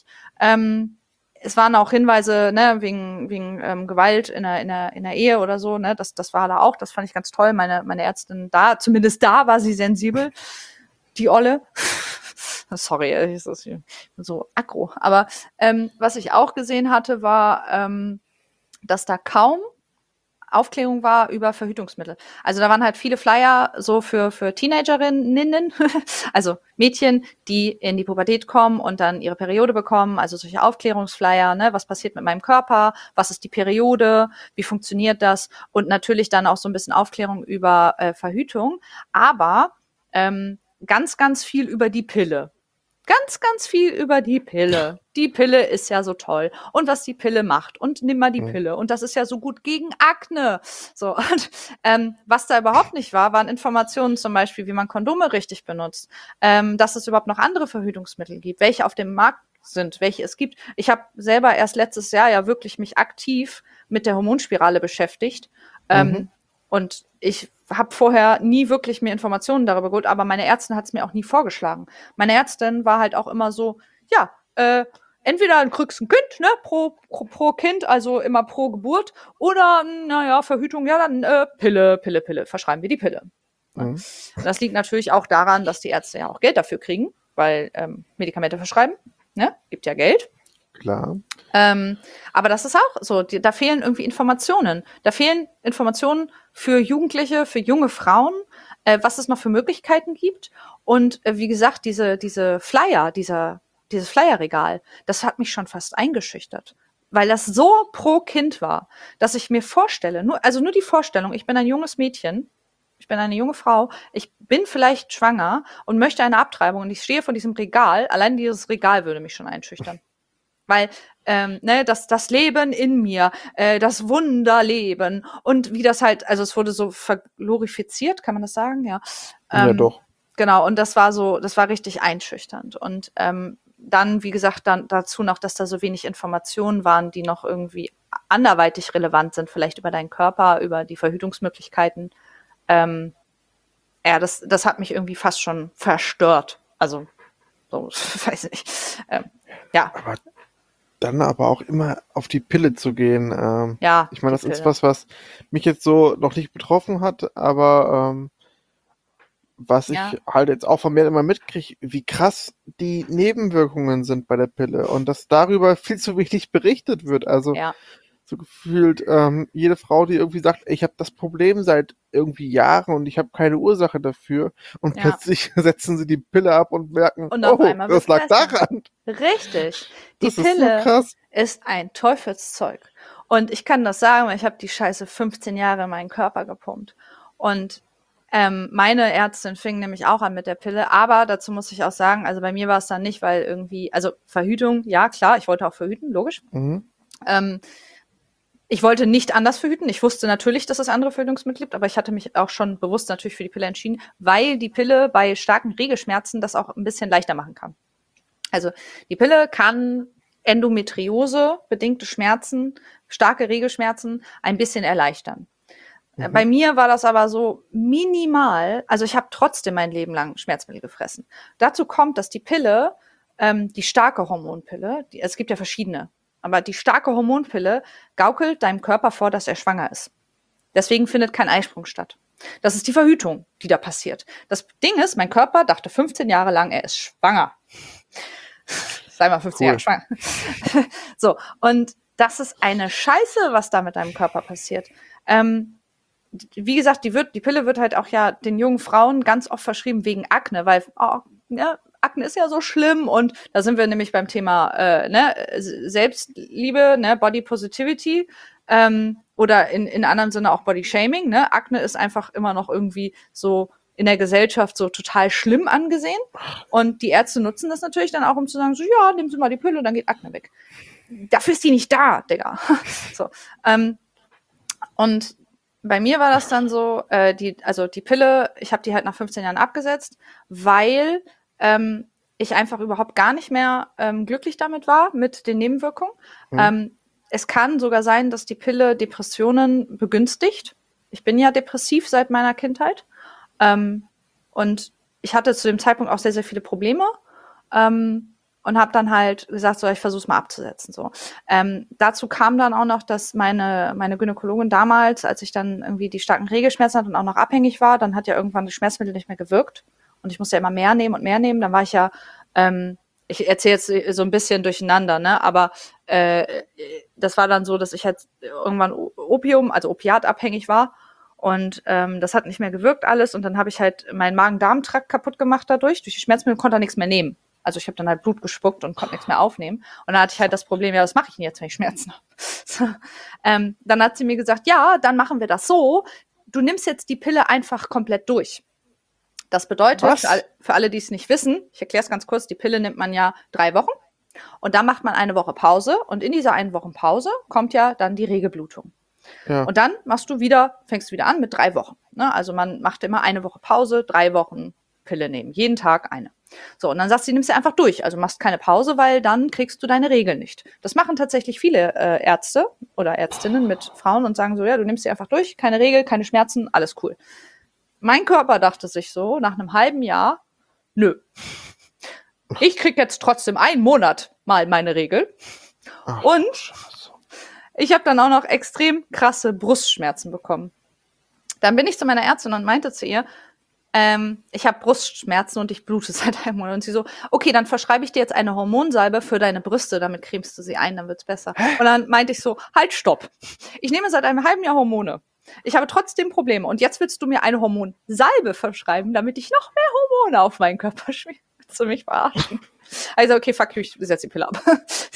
Es waren auch Hinweise, ne, wegen Gewalt in der Ehe oder so, ne, das war da auch, das fand ich ganz toll. Meine Ärztin da, zumindest da war sie sensibel, die Olle. Sorry, ich bin so aggro. Aber was ich auch gesehen hatte, war, dass da kaum Aufklärung war über Verhütungsmittel. Also da waren halt viele Flyer so für Teenagerinnen, also Mädchen, die in die Pubertät kommen und dann ihre Periode bekommen, also solche Aufklärungsflyer, ne, was passiert mit meinem Körper, was ist die Periode, wie funktioniert das und natürlich dann auch so ein bisschen Aufklärung über Verhütung, aber ganz, ganz viel über die Pille. Ganz, ganz viel über die Pille. Die Pille ist ja so toll. Und was die Pille macht. Und nimm mal die Hm, Pille. Und das ist ja so gut gegen Akne. So, und was da überhaupt nicht war, waren Informationen zum Beispiel, wie man Kondome richtig benutzt. Dass es überhaupt noch andere Verhütungsmittel gibt, welche auf dem Markt sind, welche es gibt. Ich habe selber erst letztes Jahr ja wirklich mich aktiv mit der Hormonspirale beschäftigt. mhm, Und ich habe vorher nie wirklich mir Informationen darüber geholt, aber meine Ärztin hat es mir auch nie vorgeschlagen. Meine Ärztin war halt auch immer so, ja, entweder kriegst ein Kind, ne, pro Kind, also immer pro Geburt, oder, naja, Verhütung, ja, dann Pille, verschreiben wir die Pille. Ne? hm, Das liegt natürlich auch daran, dass die Ärzte ja auch Geld dafür kriegen, weil Medikamente verschreiben, ne, gibt ja Geld. klar. Aber das ist auch so, da fehlen irgendwie Informationen. Da fehlen Informationen für Jugendliche, für junge Frauen, was es noch für Möglichkeiten gibt. Und wie gesagt, diese Flyer, dieses Flyerregal, das hat mich schon fast eingeschüchtert. Weil das so pro Kind war, dass ich mir vorstelle, nur die Vorstellung, ich bin ein junges Mädchen, ich bin eine junge Frau, ich bin vielleicht schwanger und möchte eine Abtreibung und ich stehe vor diesem Regal, allein dieses Regal würde mich schon einschüchtern. Weil, das Leben in mir, das Wunderleben und wie das halt, also es wurde so verglorifiziert, kann man das sagen? Ja. Ja, doch. Genau, und das war richtig einschüchternd. Und dann, wie gesagt, dann dazu noch, dass da so wenig Informationen waren, die noch irgendwie anderweitig relevant sind, vielleicht über deinen Körper, über die Verhütungsmöglichkeiten. Das hat mich irgendwie fast schon verstört. Also, so, weiß nicht. Ja. Aber dann aber auch immer auf die Pille zu gehen. Ja, ich meine, das die ist Pille. was mich jetzt so noch nicht betroffen hat, aber was Ja. ich halt jetzt auch vermehrt immer mitkriege, wie krass die Nebenwirkungen sind bei der Pille und dass darüber viel zu wenig berichtet wird. Also Ja. so gefühlt jede Frau, die irgendwie sagt, ich habe das Problem seit irgendwie Jahren und ich habe keine Ursache dafür und Ja. plötzlich setzen sie die Pille ab und merken, Und auf oh, einmal das wird's lag besser. daran. Richtig. Die Das ist so Pille krass. ist ein Teufelszeug. Und ich kann das sagen, weil ich habe die Scheiße 15 Jahre in meinen Körper gepumpt. Und meine Ärztin fing nämlich auch an mit der Pille, aber dazu muss ich auch sagen, also bei mir war es dann nicht, weil irgendwie, also Verhütung, ja klar, ich wollte auch verhüten, logisch. Mhm. Ich wollte nicht anders verhüten. Ich wusste natürlich, dass es andere Verhütungsmittel gibt, aber ich hatte mich auch schon bewusst natürlich für die Pille entschieden, weil die Pille bei starken Regelschmerzen das auch ein bisschen leichter machen kann. Also die Pille kann Endometriose-bedingte Schmerzen, starke Regelschmerzen ein bisschen erleichtern. Bei mir war das aber so minimal, also ich habe trotzdem mein Leben lang Schmerzmittel gefressen. Dazu kommt, dass die Pille, die starke Hormonpille, es gibt ja verschiedene, aber die starke Hormonpille gaukelt deinem Körper vor, dass er schwanger ist. Deswegen findet kein Eisprung statt. Das ist die Verhütung, die da passiert. Das Ding ist, mein Körper dachte 15 Jahre lang, er ist schwanger. Sei mal 15 Jahre schwanger. So, und das ist eine Scheiße, was da mit deinem Körper passiert. Wie gesagt, die Pille wird halt auch ja den jungen Frauen ganz oft verschrieben wegen Akne, weil Akne ist ja so schlimm und da sind wir nämlich beim Thema Selbstliebe, Body Positivity oder in anderem Sinne auch Body Shaming. Akne ist einfach immer noch irgendwie so in der Gesellschaft so total schlimm angesehen und die Ärzte nutzen das natürlich dann auch, um zu sagen, so ja, nehmen Sie mal die Pille, dann geht Akne weg. Dafür ist die nicht da, Digga. So, und bei mir war das dann so, die Pille, ich habe die halt nach 15 Jahren abgesetzt, weil ich einfach überhaupt gar nicht mehr glücklich damit war, mit den Nebenwirkungen. Es kann sogar sein, dass die Pille Depressionen begünstigt. Ich bin ja depressiv seit meiner Kindheit. Und ich hatte zu dem Zeitpunkt auch sehr, sehr viele Probleme. Und habe dann halt gesagt, so, ich versuche es mal abzusetzen. So. Dazu kam dann auch noch, dass meine Gynäkologin damals, als ich dann irgendwie die starken Regelschmerzen hatte und auch noch abhängig war, dann hat ja irgendwann das Schmerzmittel nicht mehr gewirkt. Und ich musste ja immer mehr nehmen und mehr nehmen. Dann war ich ja, ich erzähle jetzt so ein bisschen durcheinander, ne? Aber das war dann so, dass ich halt irgendwann opiatabhängig war. Und das hat nicht mehr gewirkt alles. Und dann habe ich halt meinen Magen-Darm-Trakt kaputt gemacht dadurch. Durch die Schmerzmittel konnte er nichts mehr nehmen. Also ich habe dann halt Blut gespuckt und konnte nichts mehr aufnehmen. Und dann hatte ich halt das Problem, ja, was mache ich denn jetzt, wenn ich Schmerzen habe? So, dann hat sie mir gesagt, ja, dann machen wir das so. Du nimmst jetzt die Pille einfach komplett durch. Das bedeutet, für alle, die es nicht wissen, ich erkläre es ganz kurz, die Pille nimmt man ja 3 Wochen und dann macht man eine Woche Pause und in dieser 1 Woche Pause kommt ja dann die Regelblutung. Ja. Und dann fängst du wieder an mit 3 Wochen. Ne? Also man macht immer 1 Woche Pause, 3 Wochen Pille nehmen, jeden Tag eine. So, und dann sagst du, nimmst du einfach durch. Also machst keine Pause, weil dann kriegst du deine Regeln nicht. Das machen tatsächlich viele Ärzte oder Ärztinnen mit Frauen und sagen so, ja, du nimmst sie einfach durch, keine Regel, keine Schmerzen, alles cool. Mein Körper dachte sich so, nach einem halben Jahr, nö. Ich krieg jetzt trotzdem 1 Monat mal meine Regel. Und ich habe dann auch noch extrem krasse Brustschmerzen bekommen. Dann bin ich zu meiner Ärztin und meinte zu ihr, ich habe Brustschmerzen und ich blute seit einem Monat. Und sie so, okay, dann verschreibe ich dir jetzt eine Hormonsalbe für deine Brüste, damit cremst du sie ein, dann wird's besser. Und dann meinte ich so, halt, stopp. Ich nehme seit einem halben Jahr Hormone. Ich habe trotzdem Probleme. Und jetzt willst du mir eine Hormonsalbe verschreiben, damit ich noch mehr Hormone auf meinen Körper schmiere. Willst du mich verarschen? Also, okay, fuck you, ich setze die Pille ab.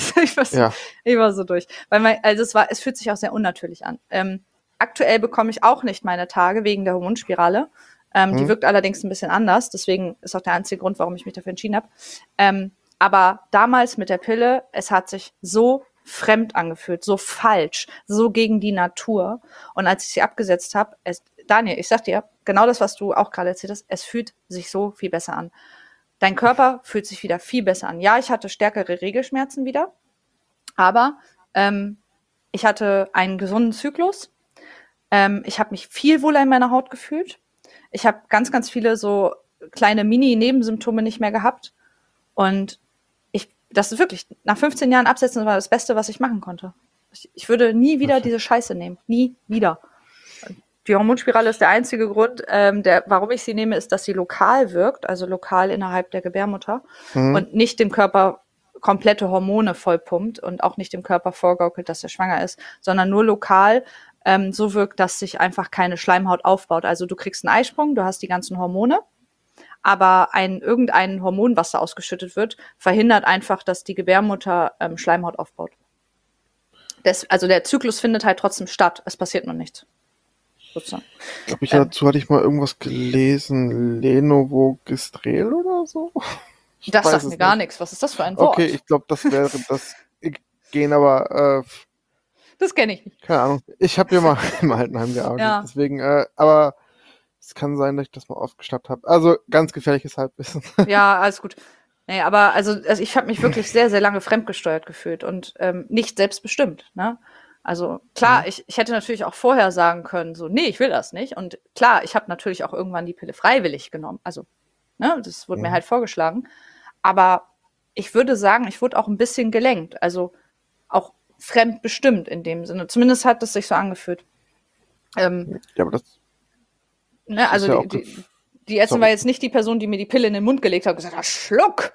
Ich war so durch. Weil es fühlt sich auch sehr unnatürlich an. Aktuell bekomme ich auch nicht meine Tage wegen der Hormonspirale. Die wirkt allerdings ein bisschen anders. Deswegen ist auch der einzige Grund, warum ich mich dafür entschieden habe. Aber damals mit der Pille, es hat sich so fremd angefühlt, so falsch, so gegen die Natur. Und als ich sie abgesetzt habe, Daniel, ich sag dir, genau das, was du auch gerade erzählt hast, es fühlt sich so viel besser an. Dein Körper fühlt sich wieder viel besser an. Ja, ich hatte stärkere Regelschmerzen wieder, aber ich hatte einen gesunden Zyklus. Ich habe mich viel wohler in meiner Haut gefühlt. Ich habe ganz, ganz viele so kleine Mini-Nebensymptome nicht mehr gehabt. Und das ist wirklich, nach 15 Jahren absetzen war das Beste, was ich machen konnte. Ich würde nie wieder diese Scheiße nehmen. Nie wieder. Die Hormonspirale ist der einzige Grund, warum ich sie nehme, ist, dass sie lokal wirkt, also lokal innerhalb der Gebärmutter und nicht dem Körper komplette Hormone vollpumpt und auch nicht dem Körper vorgaukelt, dass er schwanger ist, sondern nur lokal so wirkt, dass sich einfach keine Schleimhaut aufbaut. Also du kriegst einen Eisprung, du hast die ganzen Hormone, aber irgendein Hormon, was da ausgeschüttet wird, verhindert einfach, dass die Gebärmutter Schleimhaut aufbaut. Also der Zyklus findet halt trotzdem statt, es passiert nur nichts. Sozusagen. Dazu hatte ich mal irgendwas gelesen, Levonorgestrel oder so? Das sagt mir gar nichts. Was ist das für ein Wort? Okay, ich glaube, das wäre das Gen, aber das kenne ich nicht. Keine Ahnung. Ich habe ja mal im Altenheim gearbeitet, deswegen, aber es kann sein, dass ich das mal aufgeschnappt habe. Also ganz gefährliches Halbwissen. Ja, alles gut. Nee, aber also ich habe mich wirklich sehr, sehr lange fremdgesteuert gefühlt und nicht selbstbestimmt. Ne? Also klar, ich hätte natürlich auch vorher sagen können, so, nee, ich will das nicht. Und klar, ich habe natürlich auch irgendwann die Pille freiwillig genommen. Also, ne, das wurde mir halt vorgeschlagen. Aber ich würde sagen, ich wurde auch ein bisschen gelenkt. Also auch fremdbestimmt in dem Sinne. Zumindest hat es sich so angefühlt. Ja, aber das ne, also ja die Ärztin war jetzt nicht die Person, die mir die Pille in den Mund gelegt hat und gesagt hat, schluck!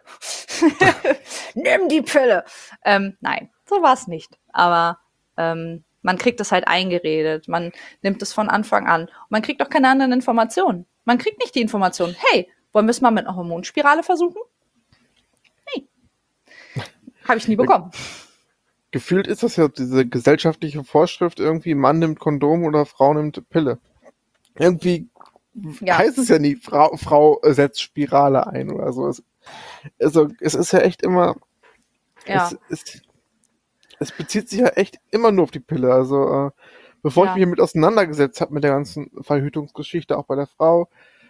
Nimm die Pille! Nein, so war es nicht. Aber man kriegt es halt eingeredet. Man nimmt es von Anfang an. Und man kriegt auch keine anderen Informationen. Man kriegt nicht die Information, hey, wollen wir es mal mit einer Hormonspirale versuchen? Nee. Habe ich nie bekommen. Gefühlt ist das ja diese gesellschaftliche Vorschrift, irgendwie Mann nimmt Kondom oder Frau nimmt Pille. Irgendwie heißt es ja nie, Frau setzt Spirale ein oder so. Also es ist ja echt immer, es bezieht sich ja echt immer nur auf die Pille. Also bevor ich mich hiermit auseinandergesetzt habe mit der ganzen Verhütungsgeschichte, auch bei der Frau,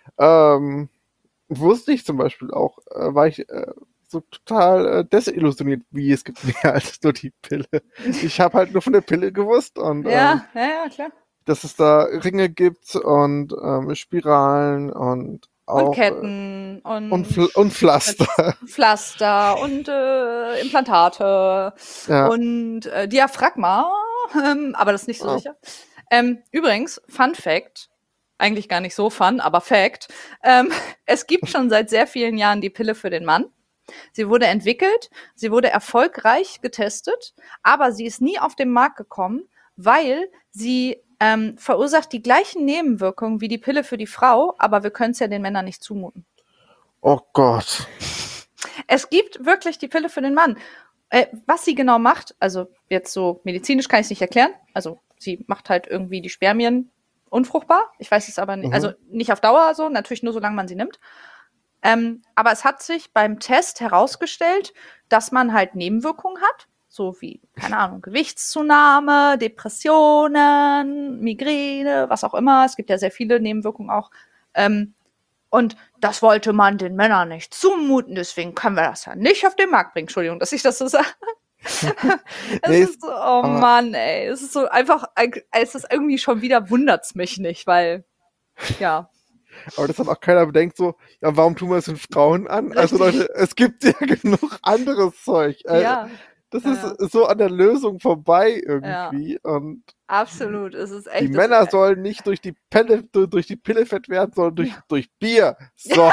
wusste ich zum Beispiel auch, war ich so total desillusioniert, wie es gibt mehr als nur die Pille. Ich habe halt nur von der Pille gewusst und klar. dass es da Ringe gibt und Spiralen und auch Ketten und Pflaster. Pflaster und Implantate und Diaphragma, aber das ist nicht so sicher. Übrigens, Fun Fact, eigentlich gar nicht so fun, aber Fact, es gibt schon seit sehr vielen Jahren die Pille für den Mann. Sie wurde entwickelt, sie wurde erfolgreich getestet, aber sie ist nie auf den Markt gekommen, weil sie verursacht die gleichen Nebenwirkungen wie die Pille für die Frau, aber wir können es ja den Männern nicht zumuten. Oh Gott. Es gibt wirklich die Pille für den Mann. Was sie genau macht, also jetzt so medizinisch kann ich es nicht erklären, also sie macht halt irgendwie die Spermien unfruchtbar. Ich weiß es aber nicht, also nicht auf Dauer so, natürlich nur solange man sie nimmt. Aber es hat sich beim Test herausgestellt, dass man halt Nebenwirkungen hat, so wie, keine Ahnung, Gewichtszunahme, Depressionen, Migräne, was auch immer. Es gibt ja sehr viele Nebenwirkungen auch. Und das wollte man den Männern nicht zumuten, deswegen können wir das ja nicht auf den Markt bringen. Entschuldigung, dass ich das so sage. Ist so, oh Mann, ey. Es ist so einfach, es ist irgendwie schon wieder, wundert's mich nicht, weil, ja. Aber das hat auch keiner bedenkt, so, ja, warum tun wir es den Frauen an? Richtig. Also Leute, es gibt ja genug anderes Zeug. Das ist so an der Lösung vorbei irgendwie. Ja. Und absolut, es ist echt. Die Männer sollen nicht durch die Pille fett werden, sondern durch Bier. So.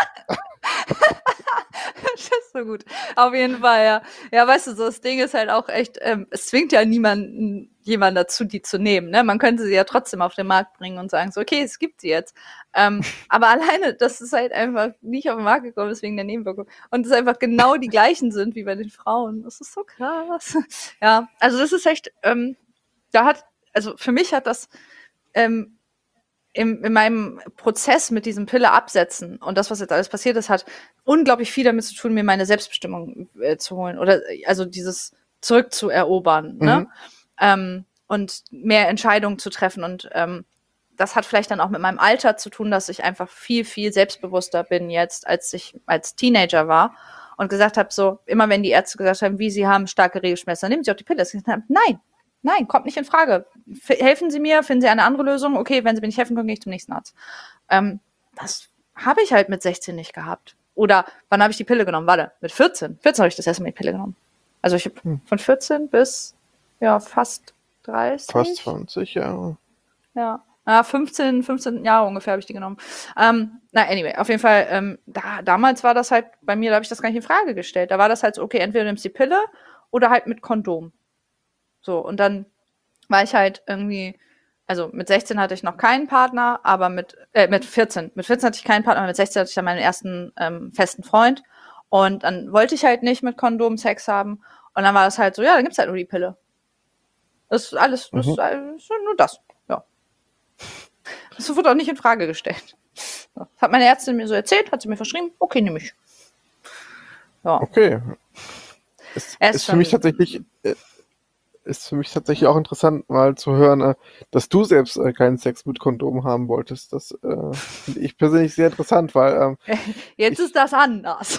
Das ist so gut. Auf jeden Fall, ja. Ja, weißt du, so das Ding ist halt auch echt, es zwingt ja niemanden jemanden dazu, die zu nehmen. Ne? Man könnte sie ja trotzdem auf den Markt bringen und sagen so, okay, es gibt sie jetzt. Aber alleine, dass es halt einfach nicht auf den Markt gekommen ist wegen der Nebenwirkung und es einfach genau die gleichen sind wie bei den Frauen. Das ist so krass. Ja, also das ist echt, also für mich hat das in meinem Prozess mit diesem Pille absetzen und das, was jetzt alles passiert ist, hat unglaublich viel damit zu tun, mir meine Selbstbestimmung zu holen oder also dieses zurückzuerobern, ne? Und mehr Entscheidungen zu treffen und das hat vielleicht dann auch mit meinem Alter zu tun, dass ich einfach viel, viel selbstbewusster bin jetzt, als ich als Teenager war und gesagt habe, so, immer wenn die Ärzte gesagt haben, wie sie haben starke Regelschmerzen, dann nehmen Sie auch die Pille. Ich gesagt habe, nein, kommt nicht in Frage. Helfen Sie mir, finden Sie eine andere Lösung. Okay, wenn Sie mir nicht helfen können, gehe ich zum nächsten Arzt. Das habe ich halt mit 16 nicht gehabt. Oder wann habe ich die Pille genommen? Warte, mit 14. 14 habe ich das erste Mal die Pille genommen. Also ich habe von 14 bis ja fast 30. Fast 20 Jahre. Ja. 15 Jahre ungefähr habe ich die genommen. Anyway, auf jeden Fall, damals war das halt, bei mir, da habe ich das gar nicht in Frage gestellt. Da war das halt so, okay, entweder du nimmst die Pille oder halt mit Kondom. So, und dann war ich halt irgendwie, also mit 16 hatte ich noch keinen Partner, aber mit 14. Mit 14 hatte ich keinen Partner, aber mit 16 hatte ich dann meinen ersten festen Freund. Und dann wollte ich halt nicht mit Kondom Sex haben. Und dann war das halt so, ja, dann gibt's halt nur die Pille. Das ist alles, das ist nur das. Ja. Das wurde auch nicht in Frage gestellt. Das hat meine Ärztin mir so erzählt, hat sie mir verschrieben, okay, nehme ich. Ja. Okay. Ist für mich tatsächlich auch interessant, mal zu hören, dass du selbst keinen Sex mit Kondom haben wolltest. Das finde ich persönlich sehr interessant, weil jetzt ist das anders.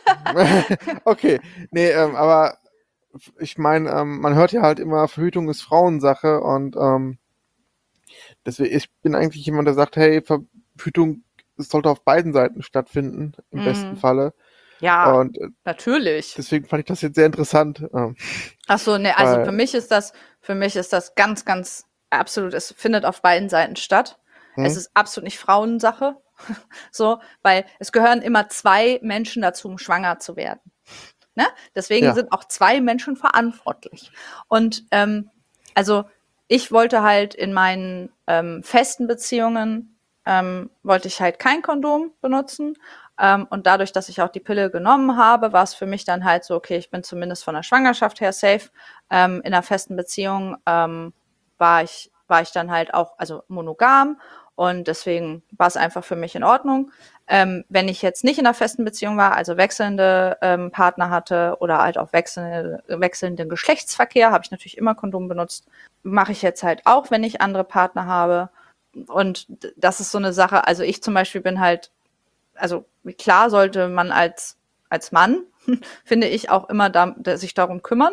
okay, nee, aber ich meine, man hört ja halt immer, Verhütung ist Frauensache und deswegen, ich bin eigentlich jemand, der sagt, hey, Verhütung sollte auf beiden Seiten stattfinden, im besten Falle. Ja, Und natürlich. deswegen fand ich das jetzt sehr interessant. Ach so, ne, also für mich ist das ganz, ganz absolut, es findet auf beiden Seiten statt. Es ist absolut nicht Frauensache, so, weil es gehören immer 2 Menschen dazu, um schwanger zu werden. Ne? Deswegen sind auch 2 Menschen verantwortlich. Und also ich wollte halt in meinen festen Beziehungen wollte ich halt kein Kondom benutzen. Und dadurch, dass ich auch die Pille genommen habe, war es für mich dann halt so, okay, ich bin zumindest von der Schwangerschaft her safe. In einer festen Beziehung war ich dann halt auch, also monogam. Und deswegen war es einfach für mich in Ordnung. Wenn ich jetzt nicht in einer festen Beziehung war, also wechselnde Partner hatte oder halt auch wechselnden Geschlechtsverkehr, habe ich natürlich immer Kondom benutzt. Mache ich jetzt halt auch, wenn ich andere Partner habe. Und das ist so eine Sache, also ich zum Beispiel bin halt, also klar sollte man als Mann, finde ich, auch immer sich darum kümmern.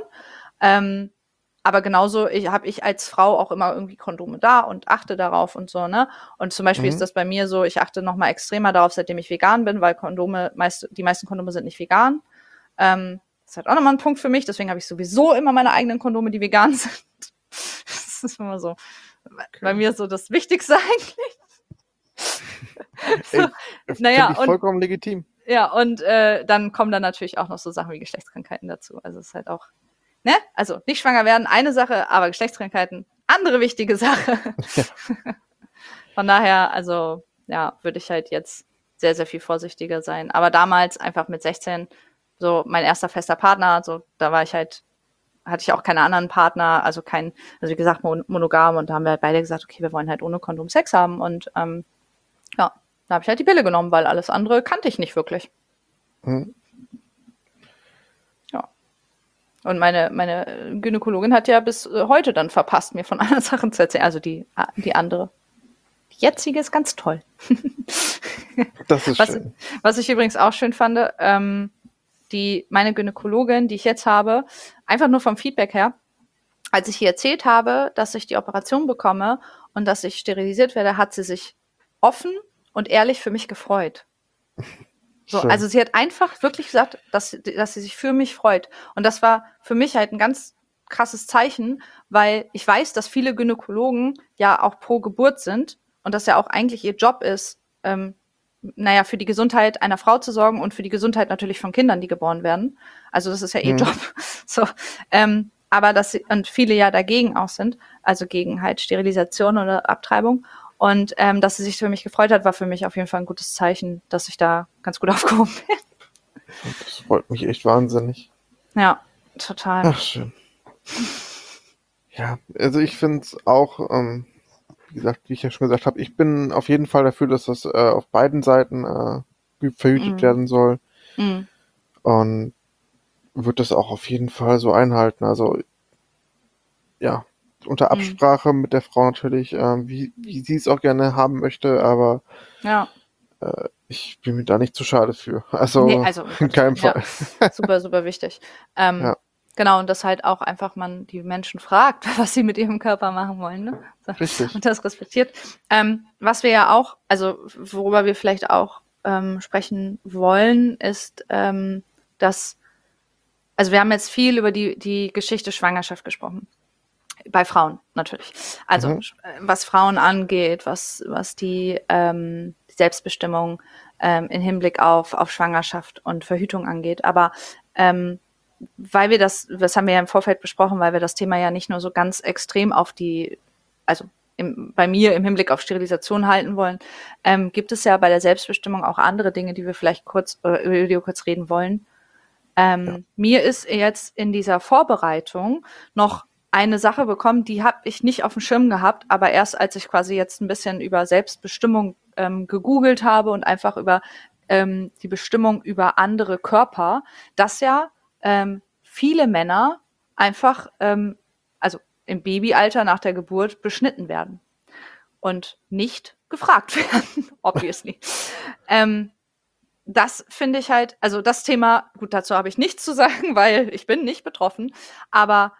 Aber genauso habe ich als Frau auch immer irgendwie Kondome da und achte darauf und so, ne? Und zum Beispiel ist das bei mir so, ich achte noch mal extremer darauf, seitdem ich vegan bin, weil die meisten Kondome sind nicht vegan. Das ist halt auch nochmal ein Punkt für mich, deswegen habe ich sowieso immer meine eigenen Kondome, die vegan sind. Das ist immer so bei mir so das Wichtigste eigentlich. Finde ich vollkommen legitim. Ja, und dann kommen dann natürlich auch noch so Sachen wie Geschlechtskrankheiten dazu. Also es ist halt auch, ne? Also nicht schwanger werden, eine Sache, aber Geschlechtskrankheiten, andere wichtige Sache. Ja. Von daher, also ja, würde ich halt jetzt sehr, sehr viel vorsichtiger sein. Aber damals einfach mit 16, so mein erster fester Partner, so da hatte ich auch keine anderen Partner, also wie gesagt, monogam, und da haben wir halt beide gesagt, okay, wir wollen halt ohne Kondom Sex haben und ja, da habe ich halt die Pille genommen, weil alles andere kannte ich nicht wirklich. Ja. Und meine Gynäkologin hat ja bis heute dann verpasst, mir von anderen Sachen zu erzählen. Also die andere. Die jetzige ist ganz toll. Das ist schön. Was ich übrigens auch schön fand, meine Gynäkologin, die ich jetzt habe, einfach nur vom Feedback her, als ich ihr erzählt habe, dass ich die Operation bekomme und dass ich sterilisiert werde, hat sie sich offen und ehrlich für mich gefreut. So, also sie hat einfach wirklich gesagt, dass sie sich für mich freut. Und das war für mich halt ein ganz krasses Zeichen, weil ich weiß, dass viele Gynäkologen ja auch pro Geburt sind und dass ja auch eigentlich ihr Job ist, für die Gesundheit einer Frau zu sorgen und für die Gesundheit natürlich von Kindern, die geboren werden. Also das ist ja ihr Job. So, aber und viele ja dagegen auch sind, also gegen halt Sterilisation oder Abtreibung. Und dass sie sich für mich gefreut hat, war für mich auf jeden Fall ein gutes Zeichen, dass ich da ganz gut aufgehoben bin. Das freut mich echt wahnsinnig. Ja, total. Ach, schön. Ja, also ich finde es auch, wie gesagt, wie ich ja schon gesagt habe, ich bin auf jeden Fall dafür, dass das auf beiden Seiten verhütet werden soll. Und wird das auch auf jeden Fall so einhalten. Also ja, unter Absprache mit der Frau natürlich, wie sie es auch gerne haben möchte, aber ja. Ich bin mir da nicht zu schade für. Also, nee, also in keinem Fall. Ja, super, super wichtig. Ja. Genau, und dass halt auch einfach man die Menschen fragt, was sie mit ihrem Körper machen wollen. Ne? So. Richtig. Und das respektiert. Was wir ja auch, also worüber wir vielleicht auch sprechen wollen, ist, dass, also wir haben jetzt viel über die Geschichte Schwangerschaft gesprochen. Bei Frauen natürlich. Also was Frauen angeht, was die Selbstbestimmung im Hinblick auf Schwangerschaft und Verhütung angeht. Aber weil wir das haben wir ja im Vorfeld besprochen, weil wir das Thema ja nicht nur so ganz extrem auf bei mir im Hinblick auf Sterilisation halten wollen, gibt es ja bei der Selbstbestimmung auch andere Dinge, die wir vielleicht über die wir kurz reden wollen. Mir ist jetzt in dieser Vorbereitung noch eine Sache bekommen, die habe ich nicht auf dem Schirm gehabt, aber erst als ich quasi jetzt ein bisschen über Selbstbestimmung gegoogelt habe und einfach über die Bestimmung über andere Körper, dass ja viele Männer einfach, also im Babyalter nach der Geburt beschnitten werden und nicht gefragt werden, obviously. Das finde ich halt, also das Thema, gut, dazu habe ich nichts zu sagen, weil ich bin nicht betroffen, aber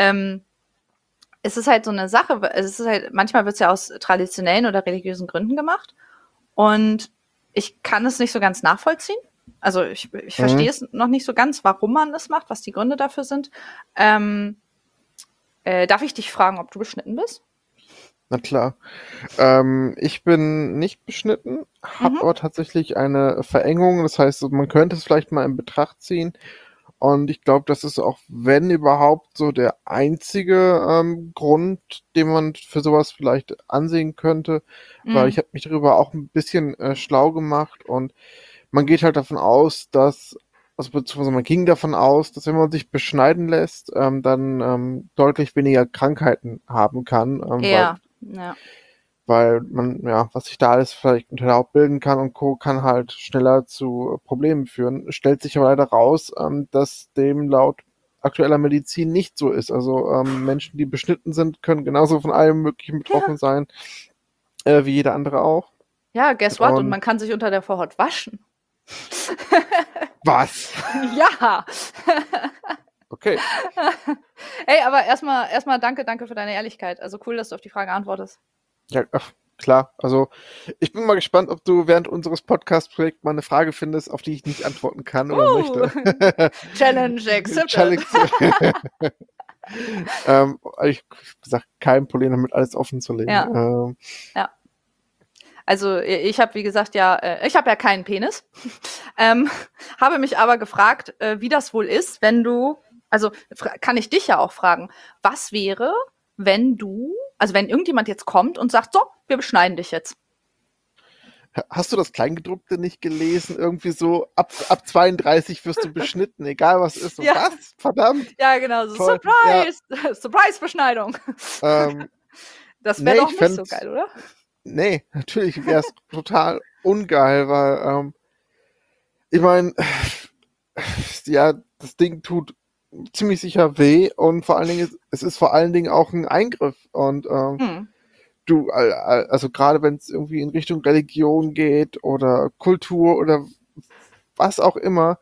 es ist halt so eine Sache, es ist halt, manchmal wird es ja aus traditionellen oder religiösen Gründen gemacht und ich kann es nicht so ganz nachvollziehen. Also ich verstehe es noch nicht so ganz, warum man das macht, was die Gründe dafür sind. Darf ich dich fragen, ob du beschnitten bist? Na klar. Ich bin nicht beschnitten, habe aber tatsächlich eine Verengung. Das heißt, man könnte es vielleicht mal in Betracht ziehen. Und ich glaube, das ist auch, wenn überhaupt, so der einzige Grund, den man für sowas vielleicht ansehen könnte. Weil ich habe mich darüber auch ein bisschen schlau gemacht und man geht halt davon aus, also beziehungsweise man ging davon aus, dass wenn man sich beschneiden lässt, dann deutlich weniger Krankheiten haben kann, weil man, ja, was sich da alles vielleicht unter der Haut bilden kann und Co., kann halt schneller zu Problemen führen. Stellt sich aber leider raus, dass dem laut aktueller Medizin nicht so ist. Also Menschen, die beschnitten sind, können genauso von allem Möglichen betroffen sein, wie jeder andere auch. Ja, guess what? Und man kann sich unter der Vorhaut waschen. Was? Ja. Okay. Ey, aber erstmal danke für deine Ehrlichkeit. Also cool, dass du auf die Frage antwortest. Ja, klar. Also ich bin mal gespannt, ob du während unseres Podcast-Projekts mal eine Frage findest, auf die ich nicht antworten kann oder möchte. Challenge accepted. Challenge. Ich gesagt, kein Problem damit, alles offen zu legen. Ja. Ja. Also ich habe, wie gesagt, ich habe ja keinen Penis. Habe mich aber gefragt, wie das wohl ist, wenn du, also kann ich dich ja auch fragen, was wäre, wenn irgendjemand jetzt kommt und sagt, so, wir beschneiden dich jetzt. Hast du das Kleingedruckte nicht gelesen? Irgendwie so, ab 32 wirst du beschnitten, egal was ist. So, Ja. Was? Verdammt. Ja, genau, so Toll. Surprise! Ja. Surprise-Beschneidung. Das wäre doch nicht so geil, oder? Nee, natürlich wäre es total ungeil, weil, ich meine, ja, das Ding tut ziemlich sicher weh und vor allen Dingen, es ist vor allen Dingen auch ein Eingriff und du, also gerade wenn es irgendwie in Richtung Religion geht oder Kultur oder was auch immer,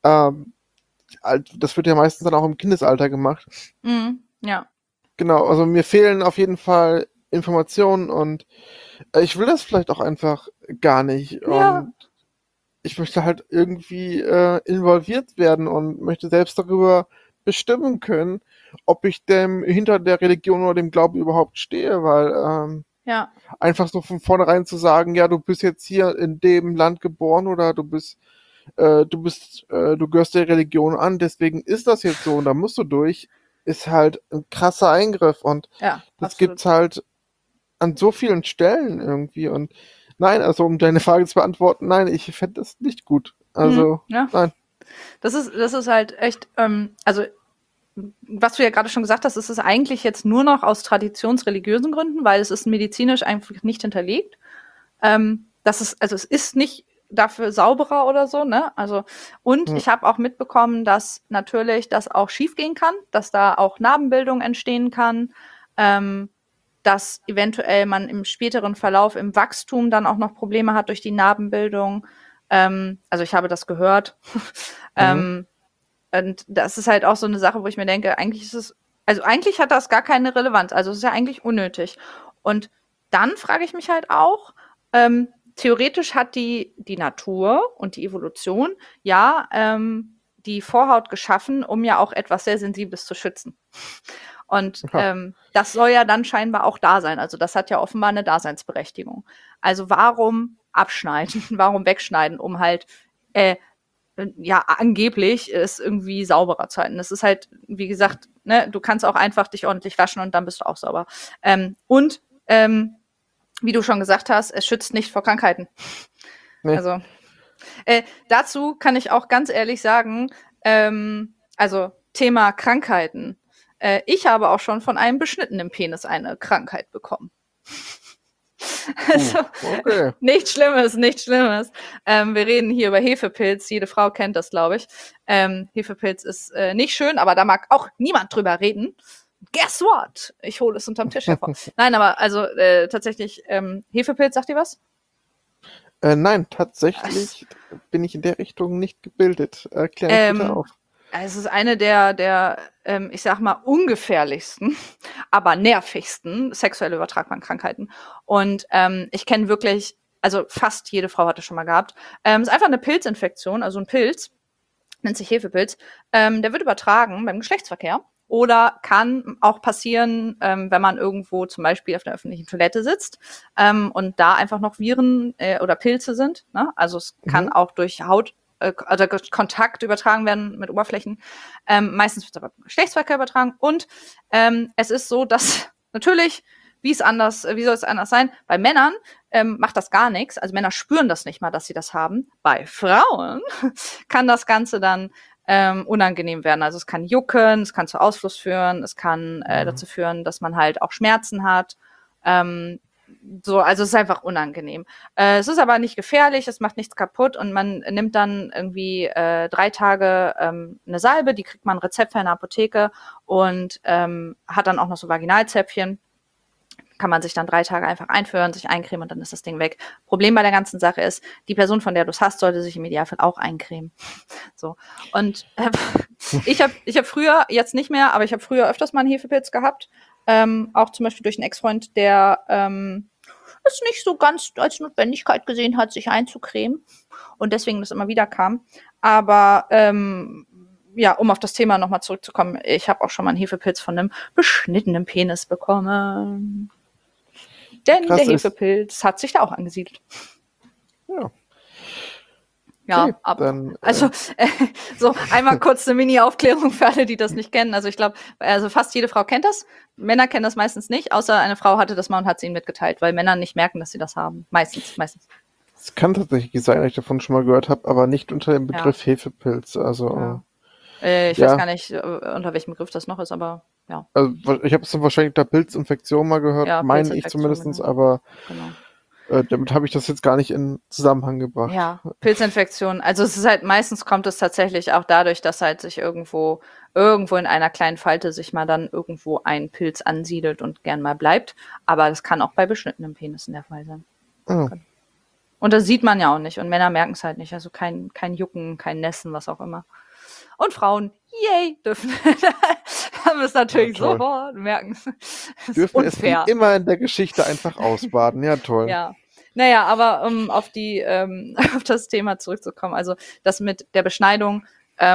das wird ja meistens dann auch im Kindesalter gemacht. Ja. Genau, also mir fehlen auf jeden Fall Informationen und ich will das vielleicht auch einfach gar nicht. Ja. Und ich möchte halt irgendwie involviert werden und möchte selbst darüber bestimmen können, ob ich dem hinter der Religion oder dem Glauben überhaupt stehe, weil einfach so von vornherein zu sagen, ja, du bist jetzt hier in dem Land geboren oder du gehörst der Religion an, deswegen ist das jetzt so und da musst du durch. ist halt ein krasser Eingriff und Ja, das absolut. gibt's halt an so vielen Stellen irgendwie und nein, also um deine Frage zu beantworten, nein, ich fände das nicht gut. Mhm, Also, ja. nein. Das ist halt echt, also was du ja gerade schon gesagt hast, ist es eigentlich jetzt nur noch aus traditionsreligiösen Gründen, weil es ist medizinisch einfach nicht hinterlegt. Also es ist nicht dafür sauberer oder so, ne? Also, und Hm, ich habe auch mitbekommen, dass natürlich das auch schiefgehen kann, dass da auch Narbenbildung entstehen kann, ähm, dass eventuell man im späteren Verlauf im Wachstum dann auch noch Probleme hat durch die Narbenbildung. Also ich habe das gehört. mhm. ähm, und das ist halt auch so eine Sache, wo ich mir denke, eigentlich hat das gar keine Relevanz. Also es ist ja eigentlich unnötig. Und dann frage ich mich halt auch, theoretisch hat die Natur und die Evolution ja die Vorhaut geschaffen, um ja auch etwas sehr Sensibles zu schützen. Und Ja, das soll ja dann scheinbar auch da sein. Also das hat ja offenbar eine Daseinsberechtigung. Also warum abschneiden, warum wegschneiden, um halt ja, angeblich es irgendwie sauberer zu halten. Das ist halt, wie gesagt, ne, du kannst auch einfach dich ordentlich waschen und dann bist du auch sauber. Und wie du schon gesagt hast, es schützt nicht vor Krankheiten. ne. Also dazu kann ich auch ganz ehrlich sagen, also Thema Krankheiten. Ich habe auch schon von einem beschnittenen Penis eine Krankheit bekommen. Also, Okay. nichts Schlimmes, nichts Schlimmes. Wir reden hier über Hefepilz. Jede Frau kennt das, glaube ich. Hefepilz ist nicht schön, aber da mag auch niemand drüber reden. Guess what? Ich hole es unterm Tisch hervor. Nein, aber also tatsächlich, Hefepilz, sagt ihr was? Nein, Es, tatsächlich bin ich in der Richtung nicht gebildet. Klär mich bitte ähm, auf. es ist eine der ich sag mal, ungefährlichsten, aber nervigsten sexuell übertragbaren Krankheiten. Und ich kenne wirklich, also fast jede Frau hat das schon mal gehabt. Ist einfach eine Pilzinfektion, also ein Pilz, nennt sich Hefepilz. Der wird übertragen beim Geschlechtsverkehr oder kann auch passieren, wenn man irgendwo zum Beispiel auf der öffentlichen Toilette sitzt und da einfach noch Viren oder Pilze sind. Ne? Also es kann Mhm. auch durch Haut also Kontakt übertragen werden mit Oberflächen. Meistens wird es aber beim Geschlechtsverkehr übertragen. Und es ist so, dass natürlich, wie soll es anders sein? Bei Männern macht das gar nichts. Also Männer spüren das nicht mal, dass sie das haben. Bei Frauen kann das Ganze dann unangenehm werden. Also es kann jucken, es kann zu Ausfluss führen, es kann Mhm. dazu führen, dass man halt auch Schmerzen hat. Ähm, so, also es ist einfach unangenehm. Es ist aber nicht gefährlich, es macht nichts kaputt und man nimmt dann irgendwie 3 Tage eine Salbe, die kriegt man Rezept in der Apotheke und hat dann auch noch so Vaginalzäpfchen, kann man sich dann 3 Tage einfach einführen, sich eincremen und dann ist das Ding weg. Problem bei der ganzen Sache ist, die Person, von der du es hast, sollte sich im Idealfall auch eincremen. So. Und ich hab früher, jetzt nicht mehr, aber ich habe früher öfters mal einen Hefepilz gehabt. Auch zum Beispiel durch einen Ex-Freund, der es nicht so ganz als Notwendigkeit gesehen hat, sich einzucremen und deswegen das immer wieder kam. Aber ja, um auf das Thema nochmal zurückzukommen, ich habe auch schon mal einen Hefepilz von einem beschnittenen Penis bekommen. Denn der Krass ist. Hefepilz hat sich da auch angesiedelt. Ja, okay, Ja, ab. dann Also so einmal kurz eine Mini-Aufklärung für alle, die das nicht kennen. Also ich glaube, also fast jede Frau kennt das. Männer kennen das meistens nicht, außer eine Frau hatte das mal und hat es ihnen mitgeteilt, weil Männer nicht merken, dass sie das haben. Meistens, meistens. es kann tatsächlich sein, dass ich davon schon mal gehört habe, aber nicht unter dem Ja, Begriff Hefepilz. Also, ja. Ich weiß ja, gar nicht, unter welchem Begriff das noch ist, aber ja. also ich habe es dann wahrscheinlich unter Pilzinfektion mal gehört, Ja, meine ich Pilzinfektion, zumindestens, genau. aber Genau. damit habe ich das jetzt gar nicht in Zusammenhang gebracht. Ja, Pilzinfektion. Also es ist halt meistens kommt es tatsächlich auch dadurch, dass halt sich irgendwo in einer kleinen Falte sich mal dann irgendwo ein Pilz ansiedelt und gern mal bleibt. Aber das kann auch bei beschnittenen Penissen der Fall sein. Ja, Und das sieht man ja auch nicht. Und Männer merken es halt nicht. Also kein Jucken, kein Nässen, was auch immer. Und Frauen, yay, dürfen haben es ja, natürlich toll. sofort merken. Das ist Dürfen es wie unfair. immer in der Geschichte einfach ausbaden. Ja, toll. Ja. Naja, aber um auf auf das Thema zurückzukommen, also das mit der Beschneidung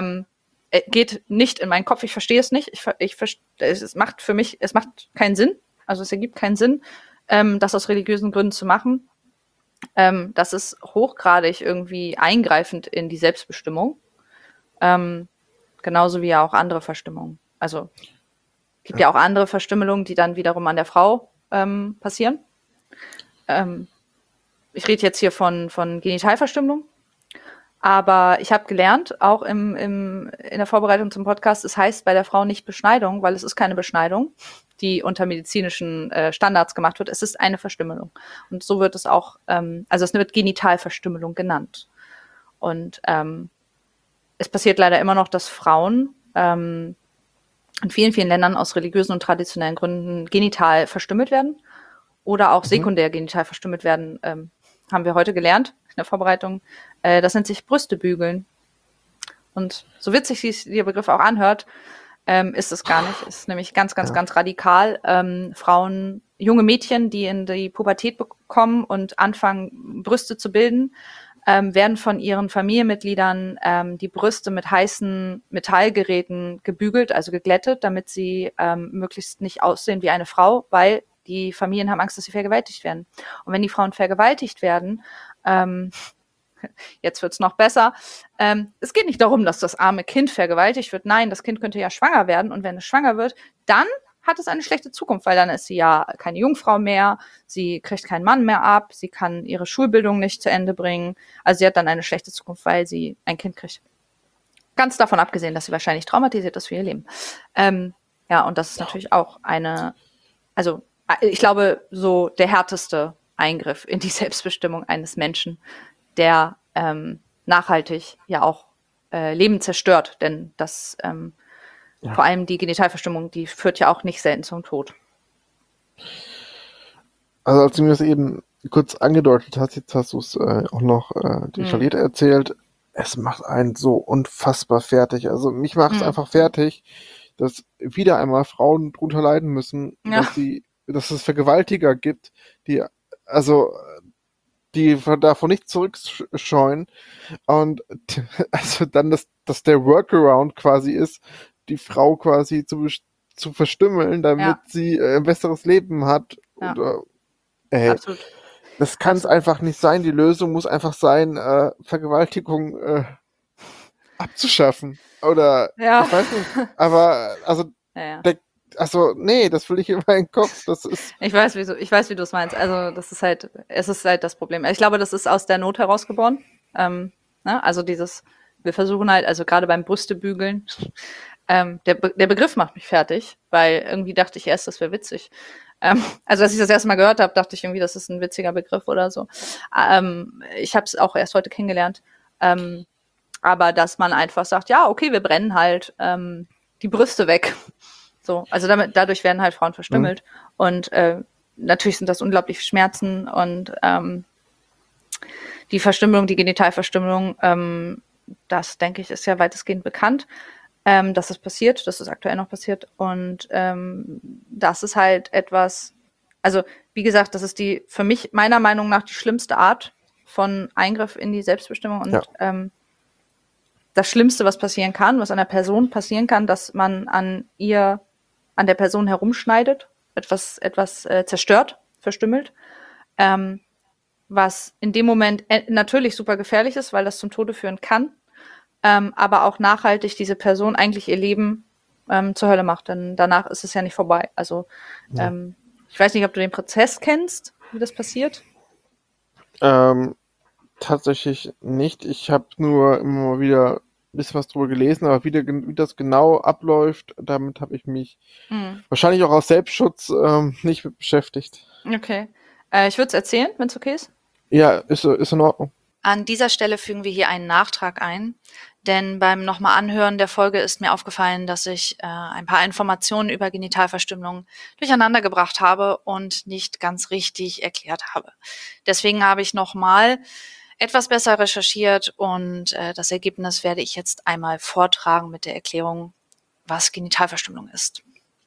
geht nicht in meinen Kopf. Ich verstehe es nicht. Es macht für mich, es macht keinen Sinn. Also es ergibt keinen Sinn, das aus religiösen Gründen zu machen. Das ist hochgradig irgendwie eingreifend in die Selbstbestimmung. Ähm, genauso wie ja auch andere Verstimmungen. Also Gibt ja auch andere Verstümmelungen, die dann wiederum an der Frau passieren. Ich rede jetzt hier von Genitalverstümmelung. Aber ich habe gelernt, auch in der Vorbereitung zum Podcast, es heißt bei der Frau nicht Beschneidung, weil es ist keine Beschneidung, die unter medizinischen Standards gemacht wird. Es ist eine Verstümmelung. Und so wird es auch, also es wird Genitalverstümmelung genannt. Und es passiert leider immer noch, dass Frauen in vielen, vielen Ländern aus religiösen und traditionellen Gründen genital verstümmelt werden oder auch sekundär genital verstümmelt werden, haben wir heute gelernt in der Vorbereitung. Das nennt sich Brüste bügeln. Und so witzig wie der Begriff auch anhört, ist es gar nicht. Ist nämlich ganz, ganz, ganz radikal. Frauen, junge Mädchen, die in die Pubertät kommen und anfangen, Brüste zu bilden, werden von ihren Familienmitgliedern die Brüste mit heißen Metallgeräten gebügelt, also geglättet, damit sie möglichst nicht aussehen wie eine Frau, weil die Familien haben Angst, dass sie vergewaltigt werden. Und wenn die Frauen vergewaltigt werden, jetzt wird's noch besser. Es geht nicht darum, dass das arme Kind vergewaltigt wird. Nein, das Kind könnte ja schwanger werden. Und wenn es schwanger wird, dann hat es eine schlechte Zukunft, weil dann ist sie ja keine Jungfrau mehr, sie kriegt keinen Mann mehr ab, sie kann ihre Schulbildung nicht zu Ende bringen. Also sie hat dann eine schlechte Zukunft, weil sie ein Kind kriegt. Ganz davon abgesehen, dass sie wahrscheinlich traumatisiert ist für ihr Leben. Ja, und das ist natürlich auch also ich glaube, so der härteste Eingriff in die Selbstbestimmung eines Menschen, der nachhaltig ja auch Leben zerstört. Denn das vor allem die Genitalverstümmelung, die führt ja auch nicht selten zum Tod. Also als du mir das eben kurz angedeutet hast, jetzt hast du es auch noch detailliert erzählt, es macht einen so unfassbar fertig. Also mich macht es einfach fertig, dass wieder einmal Frauen drunter leiden müssen, dass es Vergewaltiger gibt, die davon nicht zurückscheuen und also dann, dass der Workaround quasi ist, die Frau quasi zu verstümmeln, damit sie ein besseres Leben hat. Oder, Absolut. Das kann es einfach nicht sein. Die Lösung muss einfach sein, Vergewaltigung abzuschaffen. Oder ich weiß nicht. Aber nee, das will ich in meinen Kopf. Das ist. Ich weiß, wie du es meinst. Also es ist halt das Problem. Ich glaube, das ist aus der Not herausgeboren. Ne? Also wir versuchen halt, also gerade beim Brüstebügeln, der Begriff macht mich fertig, weil irgendwie dachte ich erst, das wäre witzig. Also als ich das erste Mal gehört habe, dachte ich irgendwie, das ist ein witziger Begriff oder so. Ich habe es auch erst heute kennengelernt. Aber dass man einfach sagt, ja, okay, wir brennen halt die Brüste weg. So, also dadurch werden halt Frauen verstümmelt. Und natürlich sind das unglaubliche Schmerzen und die Verstümmelung, die Genitalverstümmelung, das, denke ich, ist ja weitestgehend bekannt, dass es passiert, dass es aktuell noch passiert. Und das ist halt etwas, also wie gesagt, das ist für mich meiner Meinung nach die schlimmste Art von Eingriff in die Selbstbestimmung und das Schlimmste, was passieren kann, was einer Person passieren kann, dass man an der Person herumschneidet, etwas zerstört, verstümmelt, was in dem Moment natürlich super gefährlich ist, weil das zum Tode führen kann, aber auch nachhaltig diese Person eigentlich ihr Leben zur Hölle macht, denn danach ist es ja nicht vorbei. Also ich weiß nicht, ob du den Prozess kennst, wie das passiert. Tatsächlich nicht. Ich habe nur immer mal wieder ein bisschen was drüber gelesen, aber wie das genau abläuft, damit habe ich mich wahrscheinlich auch aus Selbstschutz nicht mit beschäftigt. Okay. Ich würde es erzählen, wenn es okay ist. Ja, ist in Ordnung. An dieser Stelle fügen wir hier einen Nachtrag ein, denn beim nochmal Anhören der Folge ist mir aufgefallen, dass ich ein paar Informationen über Genitalverstümmelung durcheinander gebracht habe und nicht ganz richtig erklärt habe. Deswegen habe ich nochmal etwas besser recherchiert und das Ergebnis werde ich jetzt einmal vortragen mit der Erklärung, was Genitalverstümmelung ist.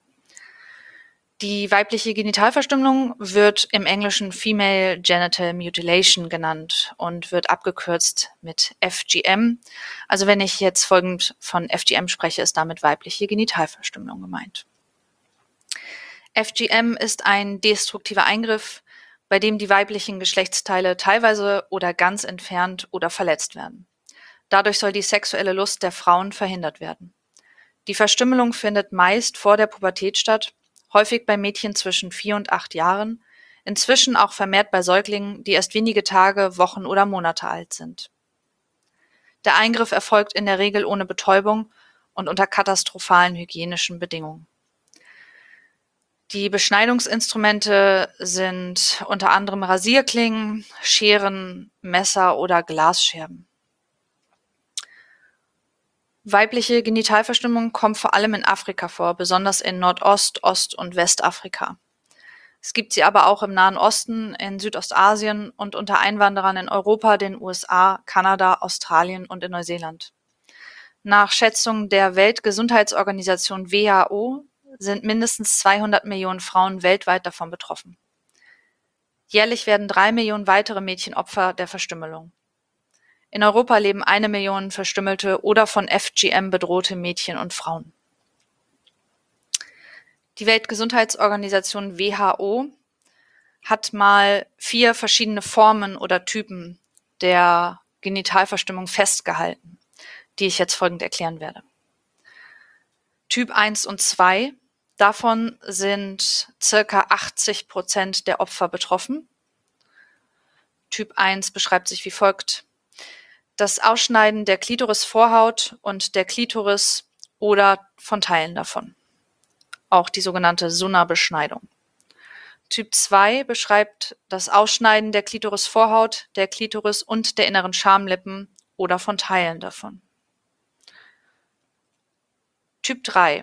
Die weibliche Genitalverstümmelung wird im Englischen Female Genital Mutilation genannt und wird abgekürzt mit FGM. Also wenn ich jetzt folgend von FGM spreche, ist damit weibliche Genitalverstümmelung gemeint. FGM ist ein destruktiver Eingriff, bei dem die weiblichen Geschlechtsteile teilweise oder ganz entfernt oder verletzt werden. Dadurch soll die sexuelle Lust der Frauen verhindert werden. Die Verstümmelung findet meist vor der Pubertät statt, häufig bei Mädchen zwischen 4 und 8 Jahren, inzwischen auch vermehrt bei Säuglingen, die erst wenige Tage, Wochen oder Monate alt sind. Der Eingriff erfolgt in der Regel ohne Betäubung und unter katastrophalen hygienischen Bedingungen. Die Beschneidungsinstrumente sind unter anderem Rasierklingen, Scheren, Messer oder Glasscherben. Weibliche Genitalverstümmelung kommt vor allem in Afrika vor, besonders in Nordost-, Ost- und Westafrika. Es gibt sie aber auch im Nahen Osten, in Südostasien und unter Einwanderern in Europa, den USA, Kanada, Australien und in Neuseeland. Nach Schätzungen der Weltgesundheitsorganisation WHO sind mindestens 200 Millionen Frauen weltweit davon betroffen. Jährlich werden 3 Millionen weitere Mädchen Opfer der Verstümmelung. In Europa leben 1 Million verstümmelte oder von FGM bedrohte Mädchen und Frauen. Die Weltgesundheitsorganisation WHO hat mal 4 verschiedene Formen oder Typen der Genitalverstümmelung festgehalten, die ich jetzt folgend erklären werde. Typ 1 und 2, davon sind ca. 80% der Opfer betroffen. Typ 1 beschreibt sich wie folgt: das Ausschneiden der Klitorisvorhaut und der Klitoris oder von Teilen davon. Auch die sogenannte Sunna-Beschneidung. Typ 2 beschreibt das Ausschneiden der Klitorisvorhaut, der Klitoris und der inneren Schamlippen oder von Teilen davon. Typ 3.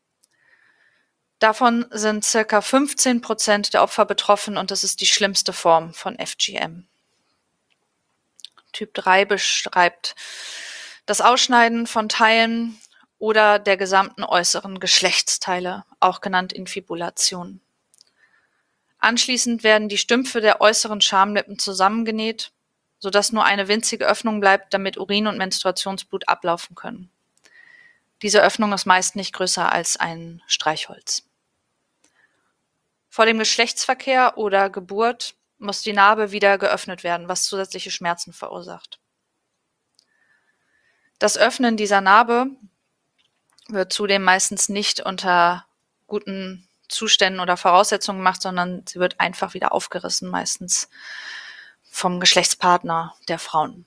Davon sind ca. 15% der Opfer betroffen und das ist die schlimmste Form von FGM. Typ 3 beschreibt das Ausschneiden von Teilen oder der gesamten äußeren Geschlechtsteile, auch genannt Infibulation. Anschließend werden die Stümpfe der äußeren Schamlippen zusammengenäht, sodass nur eine winzige Öffnung bleibt, damit Urin und Menstruationsblut ablaufen können. Diese Öffnung ist meist nicht größer als ein Streichholz. Vor dem Geschlechtsverkehr oder Geburt muss die Narbe wieder geöffnet werden, was zusätzliche Schmerzen verursacht. Das Öffnen dieser Narbe wird zudem meistens nicht unter guten Zuständen oder Voraussetzungen gemacht, sondern sie wird einfach wieder aufgerissen, meistens vom Geschlechtspartner der Frauen.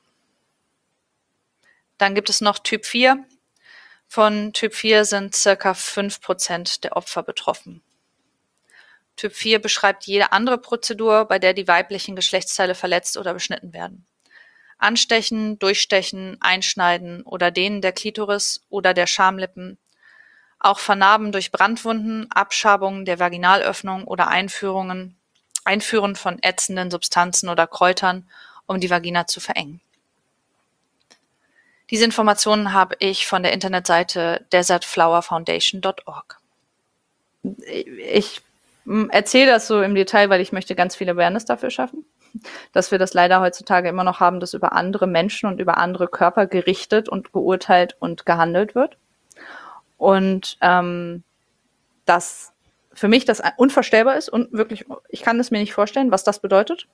Dann gibt es noch Typ 4. Von Typ 4 sind ca. 5% der Opfer betroffen. Typ 4 beschreibt jede andere Prozedur, bei der die weiblichen Geschlechtsteile verletzt oder beschnitten werden. Anstechen, Durchstechen, Einschneiden oder Dehnen der Klitoris oder der Schamlippen, auch Vernarben durch Brandwunden, Abschabungen der Vaginalöffnung oder Einführen von ätzenden Substanzen oder Kräutern, um die Vagina zu verengen. Diese Informationen habe ich von der Internetseite desertflowerfoundation.org. Ich erzähle das so im Detail, weil ich möchte ganz viel Awareness dafür schaffen, dass wir das leider heutzutage immer noch haben, dass über andere Menschen und über andere Körper gerichtet und geurteilt und gehandelt wird. Und dass für mich das unvorstellbar ist und wirklich, ich kann es mir nicht vorstellen, was das bedeutet.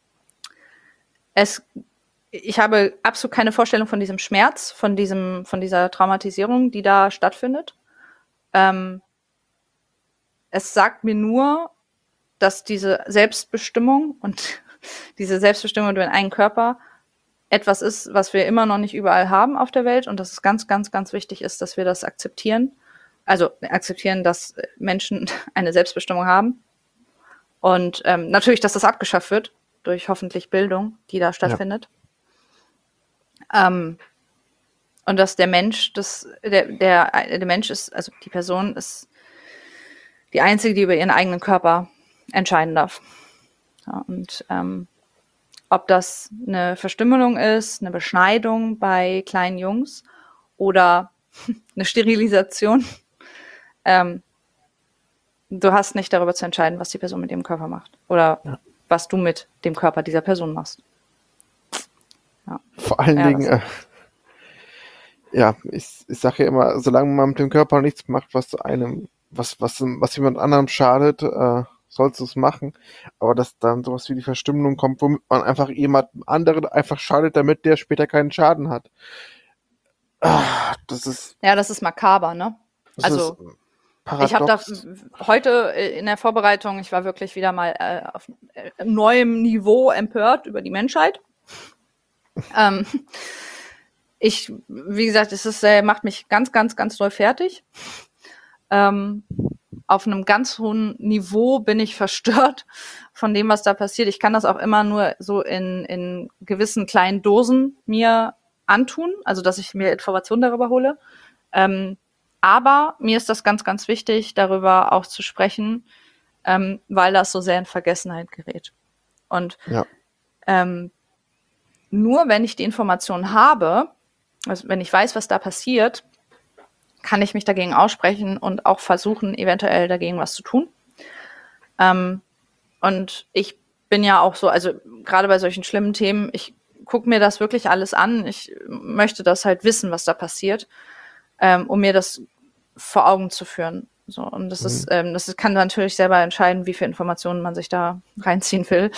Ich habe absolut keine Vorstellung von diesem Schmerz, von dieser Traumatisierung, die da stattfindet. Es sagt mir nur, dass diese Selbstbestimmung und diese Selbstbestimmung über den eigenen Körper etwas ist, was wir immer noch nicht überall haben auf der Welt und dass es ganz, ganz, ganz wichtig ist, dass wir das akzeptieren. Also akzeptieren, dass Menschen eine Selbstbestimmung haben und natürlich, dass das abgeschafft wird durch hoffentlich Bildung, die da stattfindet. Ja. Und dass der Mensch, der Mensch ist, also die Person ist die Einzige, die über ihren eigenen Körper entscheiden darf. Ja, und ob das eine Verstümmelung ist, eine Beschneidung bei kleinen Jungs oder eine Sterilisation, du hast nicht darüber zu entscheiden, was die Person mit ihrem Körper macht oder was du mit dem Körper dieser Person machst. Ja. Vor allen Dingen, ich sage ja immer, solange man mit dem Körper nichts macht, was jemand anderem schadet, sollst du es machen. Aber dass dann sowas wie die Verstümmelung kommt, womit man einfach jemand anderen einfach schadet, damit der später keinen Schaden hat. Das ist makaber, ne? Das ist Also ich habe da paradox. heute in der Vorbereitung, ich war wirklich wieder mal auf neuem Niveau empört über die Menschheit. Ähm, wie gesagt, macht mich ganz, ganz, ganz doll fertig. Auf einem ganz hohen Niveau bin ich verstört von dem, was da passiert. Ich kann das auch immer nur so in gewissen kleinen Dosen mir antun, also dass ich mir Informationen darüber hole. Aber mir ist das ganz, ganz wichtig, darüber auch zu sprechen, weil das so sehr in Vergessenheit gerät. Und Ja. nur wenn ich die Informationen habe, also wenn ich weiß, was da passiert, kann ich mich dagegen aussprechen und auch versuchen, eventuell dagegen was zu tun. Und ich bin ja auch so, also gerade bei solchen schlimmen Themen, ich gucke mir das wirklich alles an. Ich möchte das halt wissen, was da passiert, um mir das vor Augen zu führen. So, und kann natürlich selber entscheiden, wie viel Informationen man sich da reinziehen will.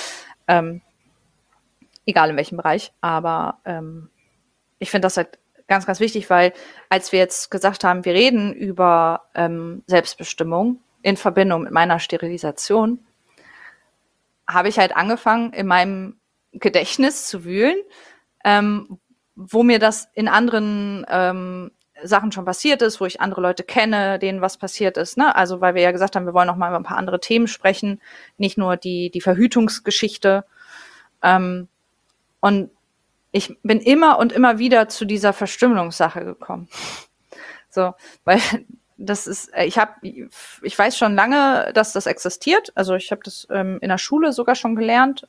Egal in welchem Bereich. Aber ich finde das halt ganz, ganz wichtig, weil als wir jetzt gesagt haben, wir reden über Selbstbestimmung in Verbindung mit meiner Sterilisation, habe ich halt angefangen, in meinem Gedächtnis zu wühlen, wo mir das in anderen Sachen schon passiert ist, wo ich andere Leute kenne, denen was passiert ist. Ne? Also weil wir ja gesagt haben, wir wollen noch mal über ein paar andere Themen sprechen, nicht nur die Verhütungsgeschichte. Und ich bin immer und immer wieder zu dieser Verstümmelungssache gekommen. So, weil ich weiß schon lange, dass das existiert. Also ich habe das in der Schule sogar schon gelernt.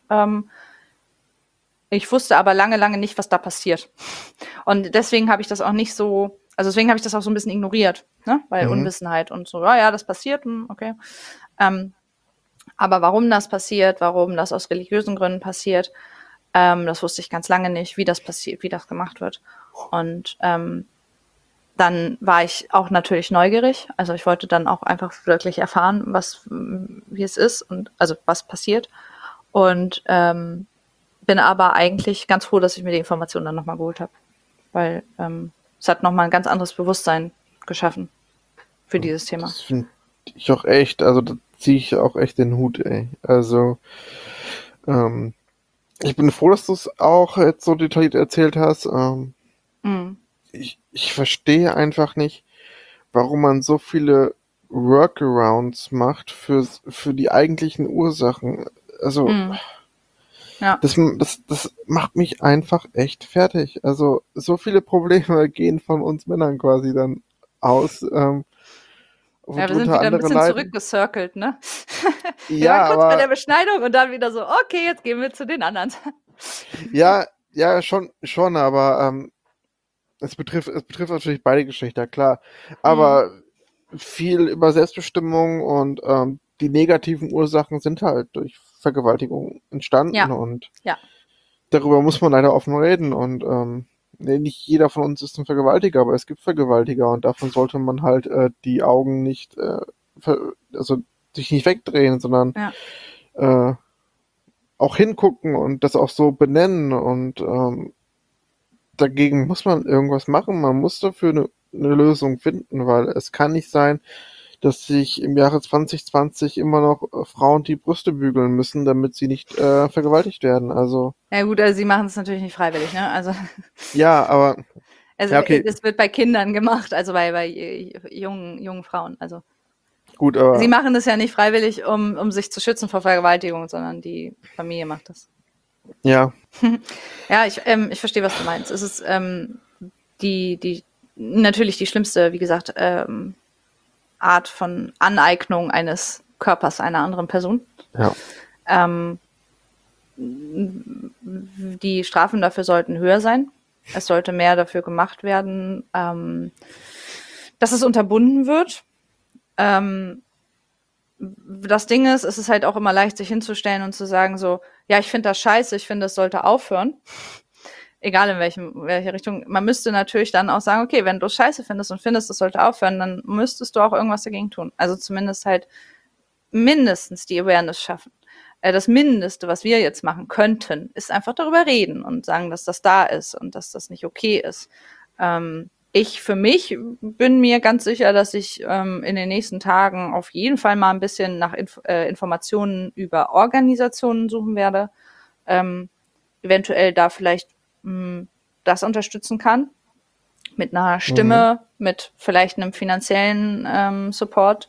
Ich wusste aber lange, lange nicht, was da passiert. Und deswegen habe ich das auch nicht so, also deswegen habe ich das auch so ein bisschen ignoriert, ne? Weil Unwissenheit und so, ja, das passiert, okay. Aber warum das passiert, warum das aus religiösen Gründen passiert, das wusste ich ganz lange nicht, wie das passiert, wie das gemacht wird. Und dann war ich auch natürlich neugierig. Also ich wollte dann auch einfach wirklich erfahren, wie es ist und also was passiert. Und bin aber eigentlich ganz froh, dass ich mir die Informationen dann nochmal geholt habe. Weil es hat nochmal ein ganz anderes Bewusstsein geschaffen für dieses Thema. Das finde ich auch echt, also da ziehe ich auch echt den Hut, ey. Also, ich bin froh, dass du es auch jetzt so detailliert erzählt hast. Ich verstehe einfach nicht, warum man so viele Workarounds macht für die eigentlichen Ursachen. Also, Ja. das macht mich einfach echt fertig. Also, so viele Probleme gehen von uns Männern quasi dann aus, Ja, wir sind worunter wieder ein andere bisschen leiden. zurückgecircelt, ne? Wir waren Ja, kurz bei der aber Beschneidung und dann wieder so, okay, jetzt gehen wir zu den anderen. ja, schon, aber es betrifft natürlich beide Geschlechter, klar. Aber viel über Selbstbestimmung und die negativen Ursachen sind halt durch Vergewaltigung entstanden Ja, und ja. darüber muss man leider offen reden und nicht jeder von uns ist ein Vergewaltiger, aber es gibt Vergewaltiger und davon sollte man halt die Augen nicht, also sich nicht wegdrehen, sondern Ja. auch hingucken und das auch so benennen und dagegen muss man irgendwas machen. Man muss dafür eine Lösung finden, weil es kann nicht sein, dass sich im Jahre 2020 immer noch Frauen die Brüste bügeln müssen, damit sie nicht vergewaltigt werden. Also Ja gut, also sie machen es natürlich nicht freiwillig, ne? ja, aber Also ja, okay, es wird bei Kindern gemacht, also bei jungen Frauen. Also gut, sie aber machen das ja nicht freiwillig, um sich zu schützen vor Vergewaltigung, sondern die Familie macht das. ja, Ja, ich verstehe, was du meinst. Es ist natürlich die schlimmste, wie gesagt, Art von Aneignung eines Körpers einer anderen Person. ja, Die Strafen dafür sollten höher sein. Es sollte mehr dafür gemacht werden, dass es unterbunden wird. Das Ding ist, es ist halt auch immer leicht, sich hinzustellen und zu sagen so, ja, ich finde das scheiße, ich finde, das sollte aufhören. Egal in welche Richtung. Man müsste natürlich dann auch sagen, okay, wenn du es scheiße findest und findest, das sollte aufhören, dann müsstest du auch irgendwas dagegen tun. Also zumindest halt mindestens die Awareness schaffen. Das Mindeste, was wir jetzt machen könnten, ist einfach darüber reden und sagen, dass das da ist und dass das nicht okay ist. ich für mich bin mir ganz sicher, dass ich in den nächsten Tagen auf jeden Fall mal ein bisschen nach Informationen über Organisationen suchen werde. Eventuell da vielleicht das unterstützen kann. Mit einer Mhm. Stimme, mit vielleicht einem finanziellen Support.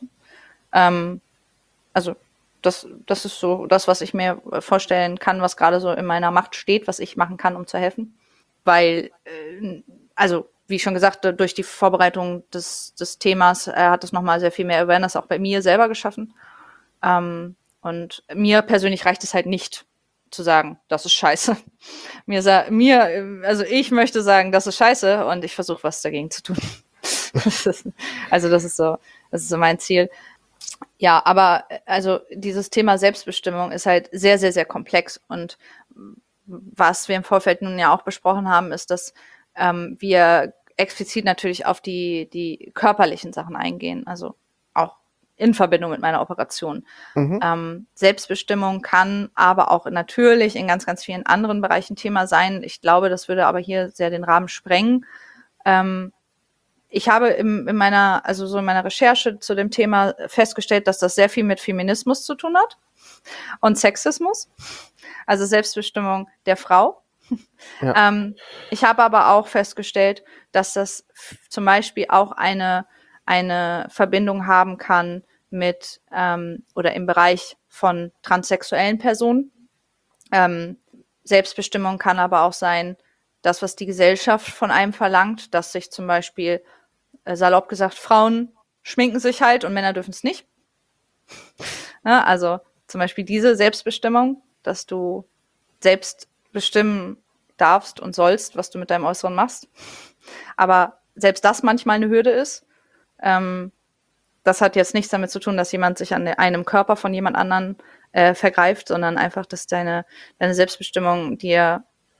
Also das ist so das, was ich mir vorstellen kann, was gerade so in meiner Macht steht, was ich machen kann, um zu helfen. Weil, also wie schon gesagt, durch die Vorbereitung des Themas hat es nochmal sehr viel mehr Awareness auch bei mir selber geschaffen. Und mir persönlich reicht es halt nicht zu sagen, das ist scheiße. Also ich möchte sagen, das ist scheiße und ich versuche was dagegen zu tun. Also das ist so mein Ziel. Ja, aber also dieses Thema Selbstbestimmung ist halt sehr, sehr, sehr komplex. Und was wir im Vorfeld nun ja auch besprochen haben, ist, dass wir explizit natürlich auf die körperlichen Sachen eingehen, also auch in Verbindung mit meiner Operation. Mhm. Selbstbestimmung kann aber auch natürlich in ganz, ganz vielen anderen Bereichen Thema sein. Ich glaube, das würde aber hier sehr den Rahmen sprengen. Ich habe in meiner Recherche zu dem Thema festgestellt, dass das sehr viel mit Feminismus zu tun hat und Sexismus, also Selbstbestimmung der Frau. Ja. Ich habe aber auch festgestellt, dass das zum Beispiel auch eine Verbindung haben kann mit oder im Bereich von transsexuellen Personen. Selbstbestimmung kann aber auch sein, das, was die Gesellschaft von einem verlangt, dass sich zum Beispiel salopp gesagt, Frauen schminken sich halt und Männer dürfen es nicht. Ja, also zum Beispiel diese Selbstbestimmung, dass du selbst bestimmen darfst und sollst, was du mit deinem Äußeren machst. Aber selbst das manchmal eine Hürde ist. Das hat jetzt nichts damit zu tun, dass jemand sich an einem Körper von jemand anderen vergreift, sondern einfach, dass deine Selbstbestimmung dir,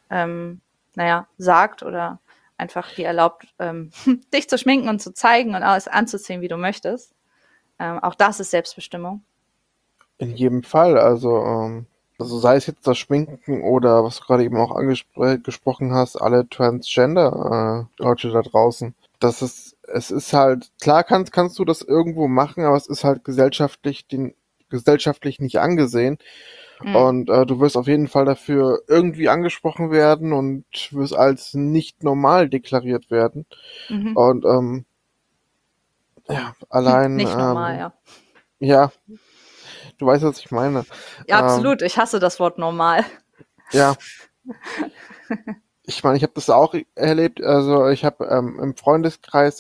sagt oder einfach dir erlaubt, dich zu schminken und zu zeigen und alles anzuziehen, wie du möchtest. Auch das ist Selbstbestimmung. In jedem Fall, also sei es jetzt das Schminken oder was du gerade eben auch angesprochen hast, alle Transgender-Leute da draußen. Es ist halt, klar kannst du das irgendwo machen, aber es ist halt gesellschaftlich nicht angesehen. Mhm. Und du wirst auf jeden Fall dafür irgendwie angesprochen werden und wirst als nicht normal deklariert werden. Mhm. Und ja, allein, Nicht normal, ja. ja, du weißt, was ich meine. Ja, Ähm, absolut. Ich hasse das Wort normal. ja, ich meine, ich habe das auch erlebt. Also ich habe im Freundeskreis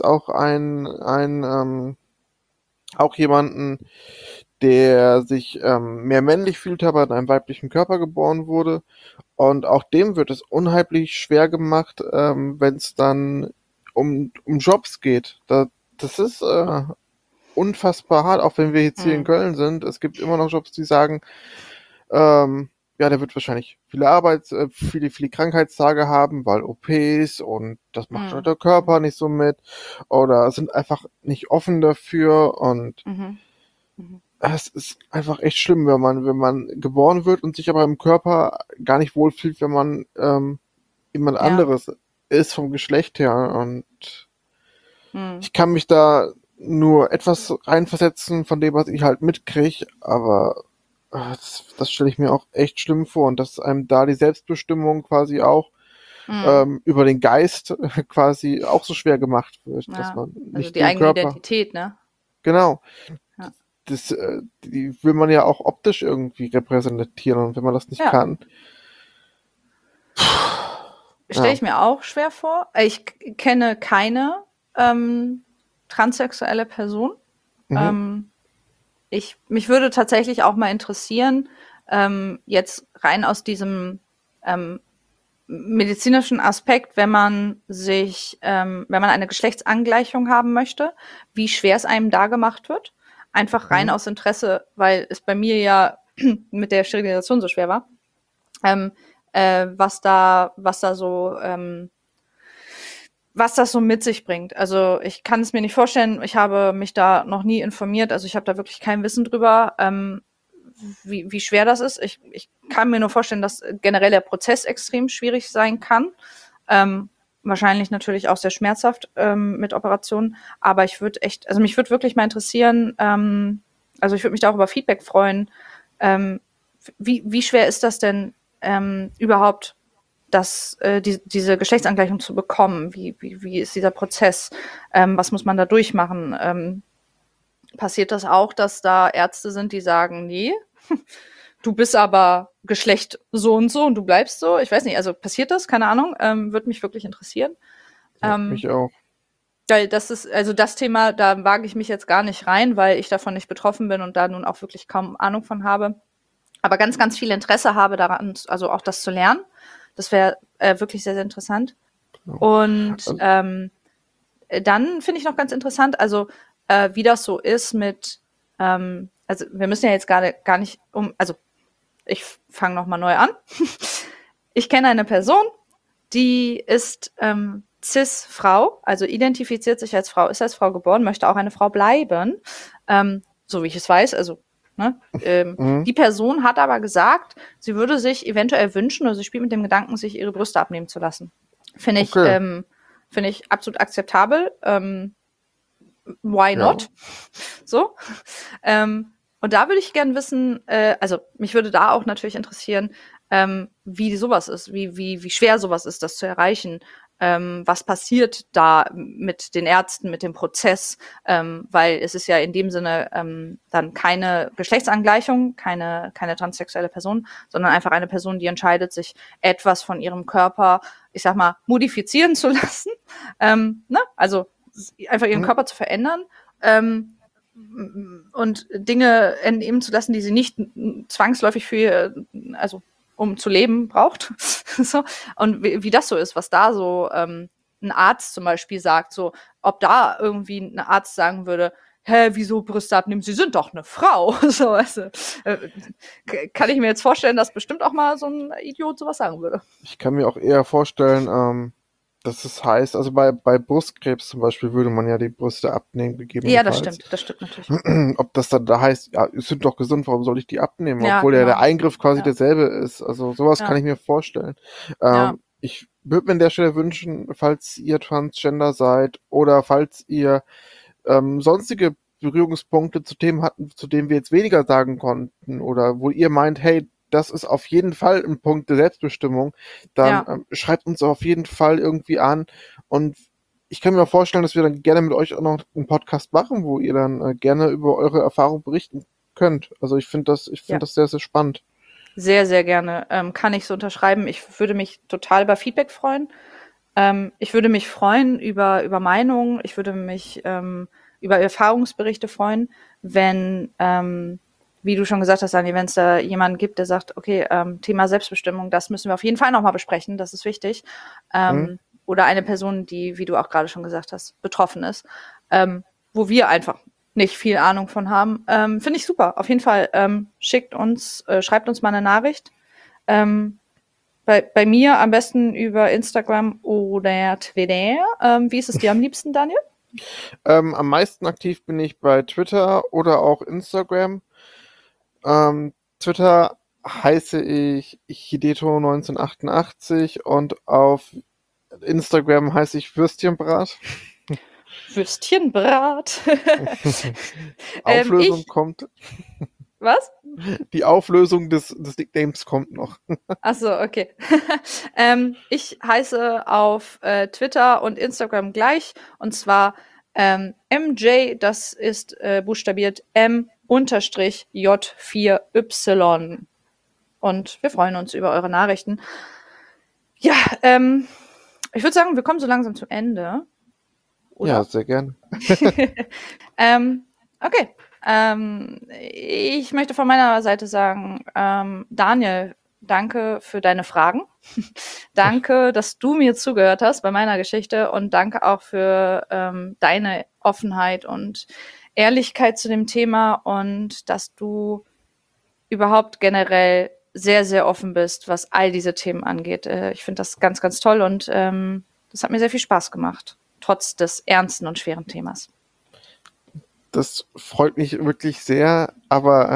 auch jemanden, der sich mehr männlich fühlt, aber in einem weiblichen Körper geboren wurde. Und auch dem wird es unheimlich schwer gemacht, wenn es dann um Jobs geht. Das ist unfassbar hart, auch wenn wir jetzt hier in Mhm. Köln sind. Es gibt immer noch Jobs, die sagen, ja, der wird wahrscheinlich viele Krankheitstage haben, weil OPs und das macht halt Mhm. der Körper nicht so mit oder sind einfach nicht offen dafür und Mhm. Mhm. es ist einfach echt schlimm, wenn man geboren wird und sich aber im Körper gar nicht wohlfühlt, wenn man jemand Ja. anderes ist vom Geschlecht her und Mhm. ich kann mich da nur etwas reinversetzen von dem, was ich halt mitkriege, aber das stelle ich mir auch echt schlimm vor und dass einem da die Selbstbestimmung quasi auch Mhm. über den Geist quasi auch so schwer gemacht wird, dass Ja. man Also nicht die den eigene Körper, Identität, ne? genau, Ja. die will man ja auch optisch irgendwie repräsentieren und wenn man das nicht Ja. kann, Stelle ja, ich mir auch schwer vor. Ich kenne keine ähm, transsexuelle Person. mhm, Ähm, mich würde tatsächlich auch mal interessieren, jetzt rein aus diesem ähm, medizinischen Aspekt, wenn man eine Geschlechtsangleichung haben möchte, wie schwer es einem da gemacht wird. Einfach rein mhm, aus Interesse, weil es bei mir ja mit der Sterilisation so schwer war. Ähm, was das so mit sich bringt. Also ich kann es mir nicht vorstellen. Ich habe mich da noch nie informiert. Also ich habe da wirklich kein Wissen drüber, wie schwer das ist. Ich kann mir nur vorstellen, dass generell der Prozess extrem schwierig sein kann. Ähm, wahrscheinlich natürlich auch sehr schmerzhaft mit Operationen, aber mich würde wirklich mal interessieren, also ich würde mich da auch über Feedback freuen, wie schwer ist das denn überhaupt, diese Geschlechtsangleichung zu bekommen? Wie ist dieser Prozess? Was muss man da durchmachen? Passiert das auch, dass da Ärzte sind, die sagen, nee, du bist aber Geschlecht so und du bleibst so? Ich weiß nicht, also passiert das? Keine Ahnung. Würde mich wirklich interessieren. Ja, mich auch. Weil das ist, also das Thema, da wage ich mich jetzt gar nicht rein, weil ich davon nicht betroffen bin und da nun auch wirklich kaum Ahnung von habe. Aber ganz, ganz viel Interesse habe daran, also auch das zu lernen. Das wäre wirklich sehr, sehr interessant. Genau. Und Also, dann finde ich noch ganz interessant, also wie das so ist mit, also wir müssen ja jetzt gar nicht also ich fange nochmal neu an. Ich kenne eine Person, die ist Cis-Frau, also identifiziert sich als Frau, ist als Frau geboren, möchte auch eine Frau bleiben, so wie ich es weiß, also ne? Die Person hat aber gesagt, sie würde sich eventuell wünschen, oder sie spielt mit dem Gedanken, sich ihre Brüste abnehmen zu lassen. Finde ich, okay. finde ich absolut akzeptabel. Why Ja. not? So. Und da würde ich gerne wissen, also mich würde da auch natürlich interessieren, wie sowas ist, wie schwer sowas ist, das zu erreichen. Was passiert da mit den Ärzten, mit dem Prozess? Weil es ist ja in dem Sinne dann keine Geschlechtsangleichung, keine transsexuelle Person, sondern einfach eine Person, die entscheidet, sich etwas von ihrem Körper, ich sag mal, modifizieren zu lassen. Ne? Also einfach ihren Hm? Körper zu verändern. Und Dinge entnehmen zu lassen, die sie nicht zwangsläufig also um zu leben braucht. So. Und wie das so ist, was da so ein Arzt zum Beispiel sagt, so ob da irgendwie ein Arzt sagen würde, hä, wieso Brüste abnehmen? Sie sind doch eine Frau. So, weißt du, kann ich mir jetzt vorstellen, dass bestimmt auch mal so ein Idiot sowas sagen würde. Ich kann mir auch eher vorstellen, dass es heißt, also bei Brustkrebs zum Beispiel würde man ja die Brüste abnehmen, Ja, gegebenenfalls. das stimmt natürlich. Ob das dann da heißt, ja, es sind doch gesund, warum soll ich die abnehmen? Ja, Obwohl ja der genau. Eingriff quasi Ja, derselbe ist. Also sowas kann ja, ich mir vorstellen. ja, Ich würde mir an der Stelle wünschen, falls ihr Transgender seid oder falls ihr sonstige Berührungspunkte zu Themen hatten, zu denen wir jetzt weniger sagen konnten oder wo ihr meint, hey, das ist auf jeden Fall ein Punkt der Selbstbestimmung, dann ja. schreibt uns auf jeden Fall irgendwie an und ich kann mir auch vorstellen, dass wir dann gerne mit euch auch noch einen Podcast machen, wo ihr dann gerne über eure Erfahrung berichten könnt. Also ich Ja. finde das sehr, sehr spannend. Sehr, sehr gerne. Kann ich so unterschreiben. Ich würde mich total über Feedback freuen. Ich würde mich freuen über Meinungen. Ich würde mich über Erfahrungsberichte freuen, wenn, wie du schon gesagt hast, Dani, wenn es da jemanden gibt, der sagt, okay, Thema Selbstbestimmung, das müssen wir auf jeden Fall nochmal besprechen, das ist wichtig. Hm? Oder eine Person, die, wie du auch gerade schon gesagt hast, betroffen ist, wo wir einfach nicht viel Ahnung von haben. Finde ich super. Auf jeden Fall schreibt uns mal eine Nachricht. Ähm, bei mir am besten über Instagram oder Twitter. Wie ist es dir am liebsten, Daniel? Am meisten aktiv bin ich bei Twitter oder auch Instagram. Twitter heiße ich Hideto1988 und auf Instagram heiße ich Würstchenbrat. Würstchenbrat. Auflösung kommt. Was? Die Auflösung des Nicknames kommt noch. Ach so, okay. Ich heiße auf Twitter und Instagram gleich, und zwar MJ, das ist buchstabiert M-J4Y. Und wir freuen uns über eure Nachrichten. Ja, ich würde sagen, wir kommen so langsam zum Ende. Oder? Ja, sehr gern. Okay. Ich möchte von meiner Seite sagen, Daniel, danke für deine Fragen. Danke, dass du mir zugehört hast bei meiner Geschichte, und danke auch für deine Offenheit und Ehrlichkeit zu dem Thema, und dass du überhaupt generell sehr, sehr offen bist, was all diese Themen angeht. Ich finde das ganz, ganz toll, und das hat mir sehr viel Spaß gemacht, trotz des ernsten und schweren Themas. Das freut mich wirklich sehr, aber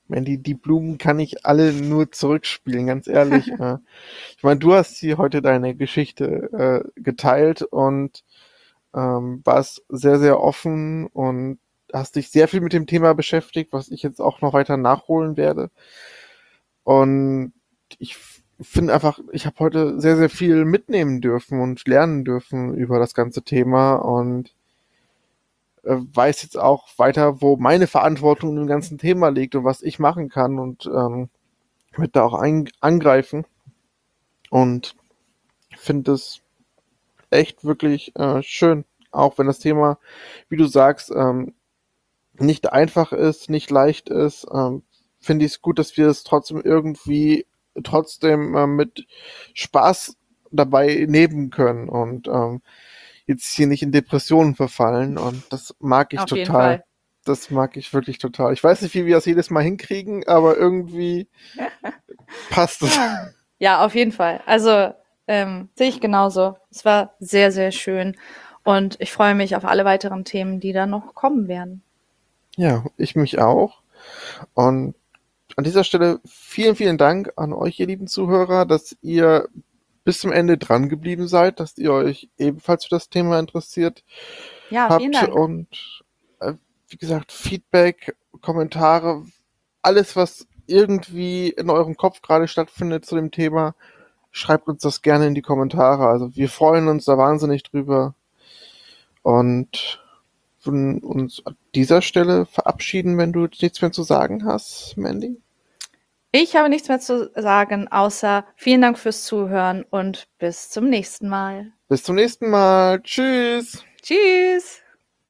Mandy, die Blumen kann ich alle nur zurückspielen, ganz ehrlich. Ich meine, du hast hier heute deine Geschichte geteilt und warst sehr, sehr offen und hast dich sehr viel mit dem Thema beschäftigt, was ich jetzt auch noch weiter nachholen werde. Und ich finde einfach, ich habe heute sehr, sehr viel mitnehmen dürfen und lernen dürfen über das ganze Thema und weiß jetzt auch weiter, wo meine Verantwortung im ganzen Thema liegt und was ich machen kann und wird da auch angreifen und finde es echt wirklich schön, auch wenn das Thema, wie du sagst, nicht einfach ist, nicht leicht ist, finde ich es gut, dass wir es trotzdem irgendwie trotzdem mit Spaß dabei nehmen können und jetzt hier nicht in Depressionen verfallen und das mag ich Auf jeden total. Fall. Das mag ich wirklich total. Ich weiß nicht, wie wir das jedes Mal hinkriegen, aber irgendwie passt es. Ja, auf jeden Fall. Also sehe ich genauso. Es war sehr, sehr schön. Und ich freue mich auf alle weiteren Themen, die da noch kommen werden. Ja, ich mich auch. Und an dieser Stelle vielen, vielen Dank an euch, ihr lieben Zuhörer, dass ihr bis zum Ende dran geblieben seid, dass ihr euch ebenfalls für das Thema interessiert Ja, vielen habt Dank. und wie gesagt, Feedback, Kommentare, alles, was irgendwie in eurem Kopf gerade stattfindet zu dem Thema, schreibt uns das gerne in die Kommentare. Also wir freuen uns da wahnsinnig drüber und würden uns an dieser Stelle verabschieden, wenn du nichts mehr zu sagen hast, Mandy. Ich habe nichts mehr zu sagen, außer vielen Dank fürs Zuhören und bis zum nächsten Mal. Bis zum nächsten Mal. Tschüss. Tschüss!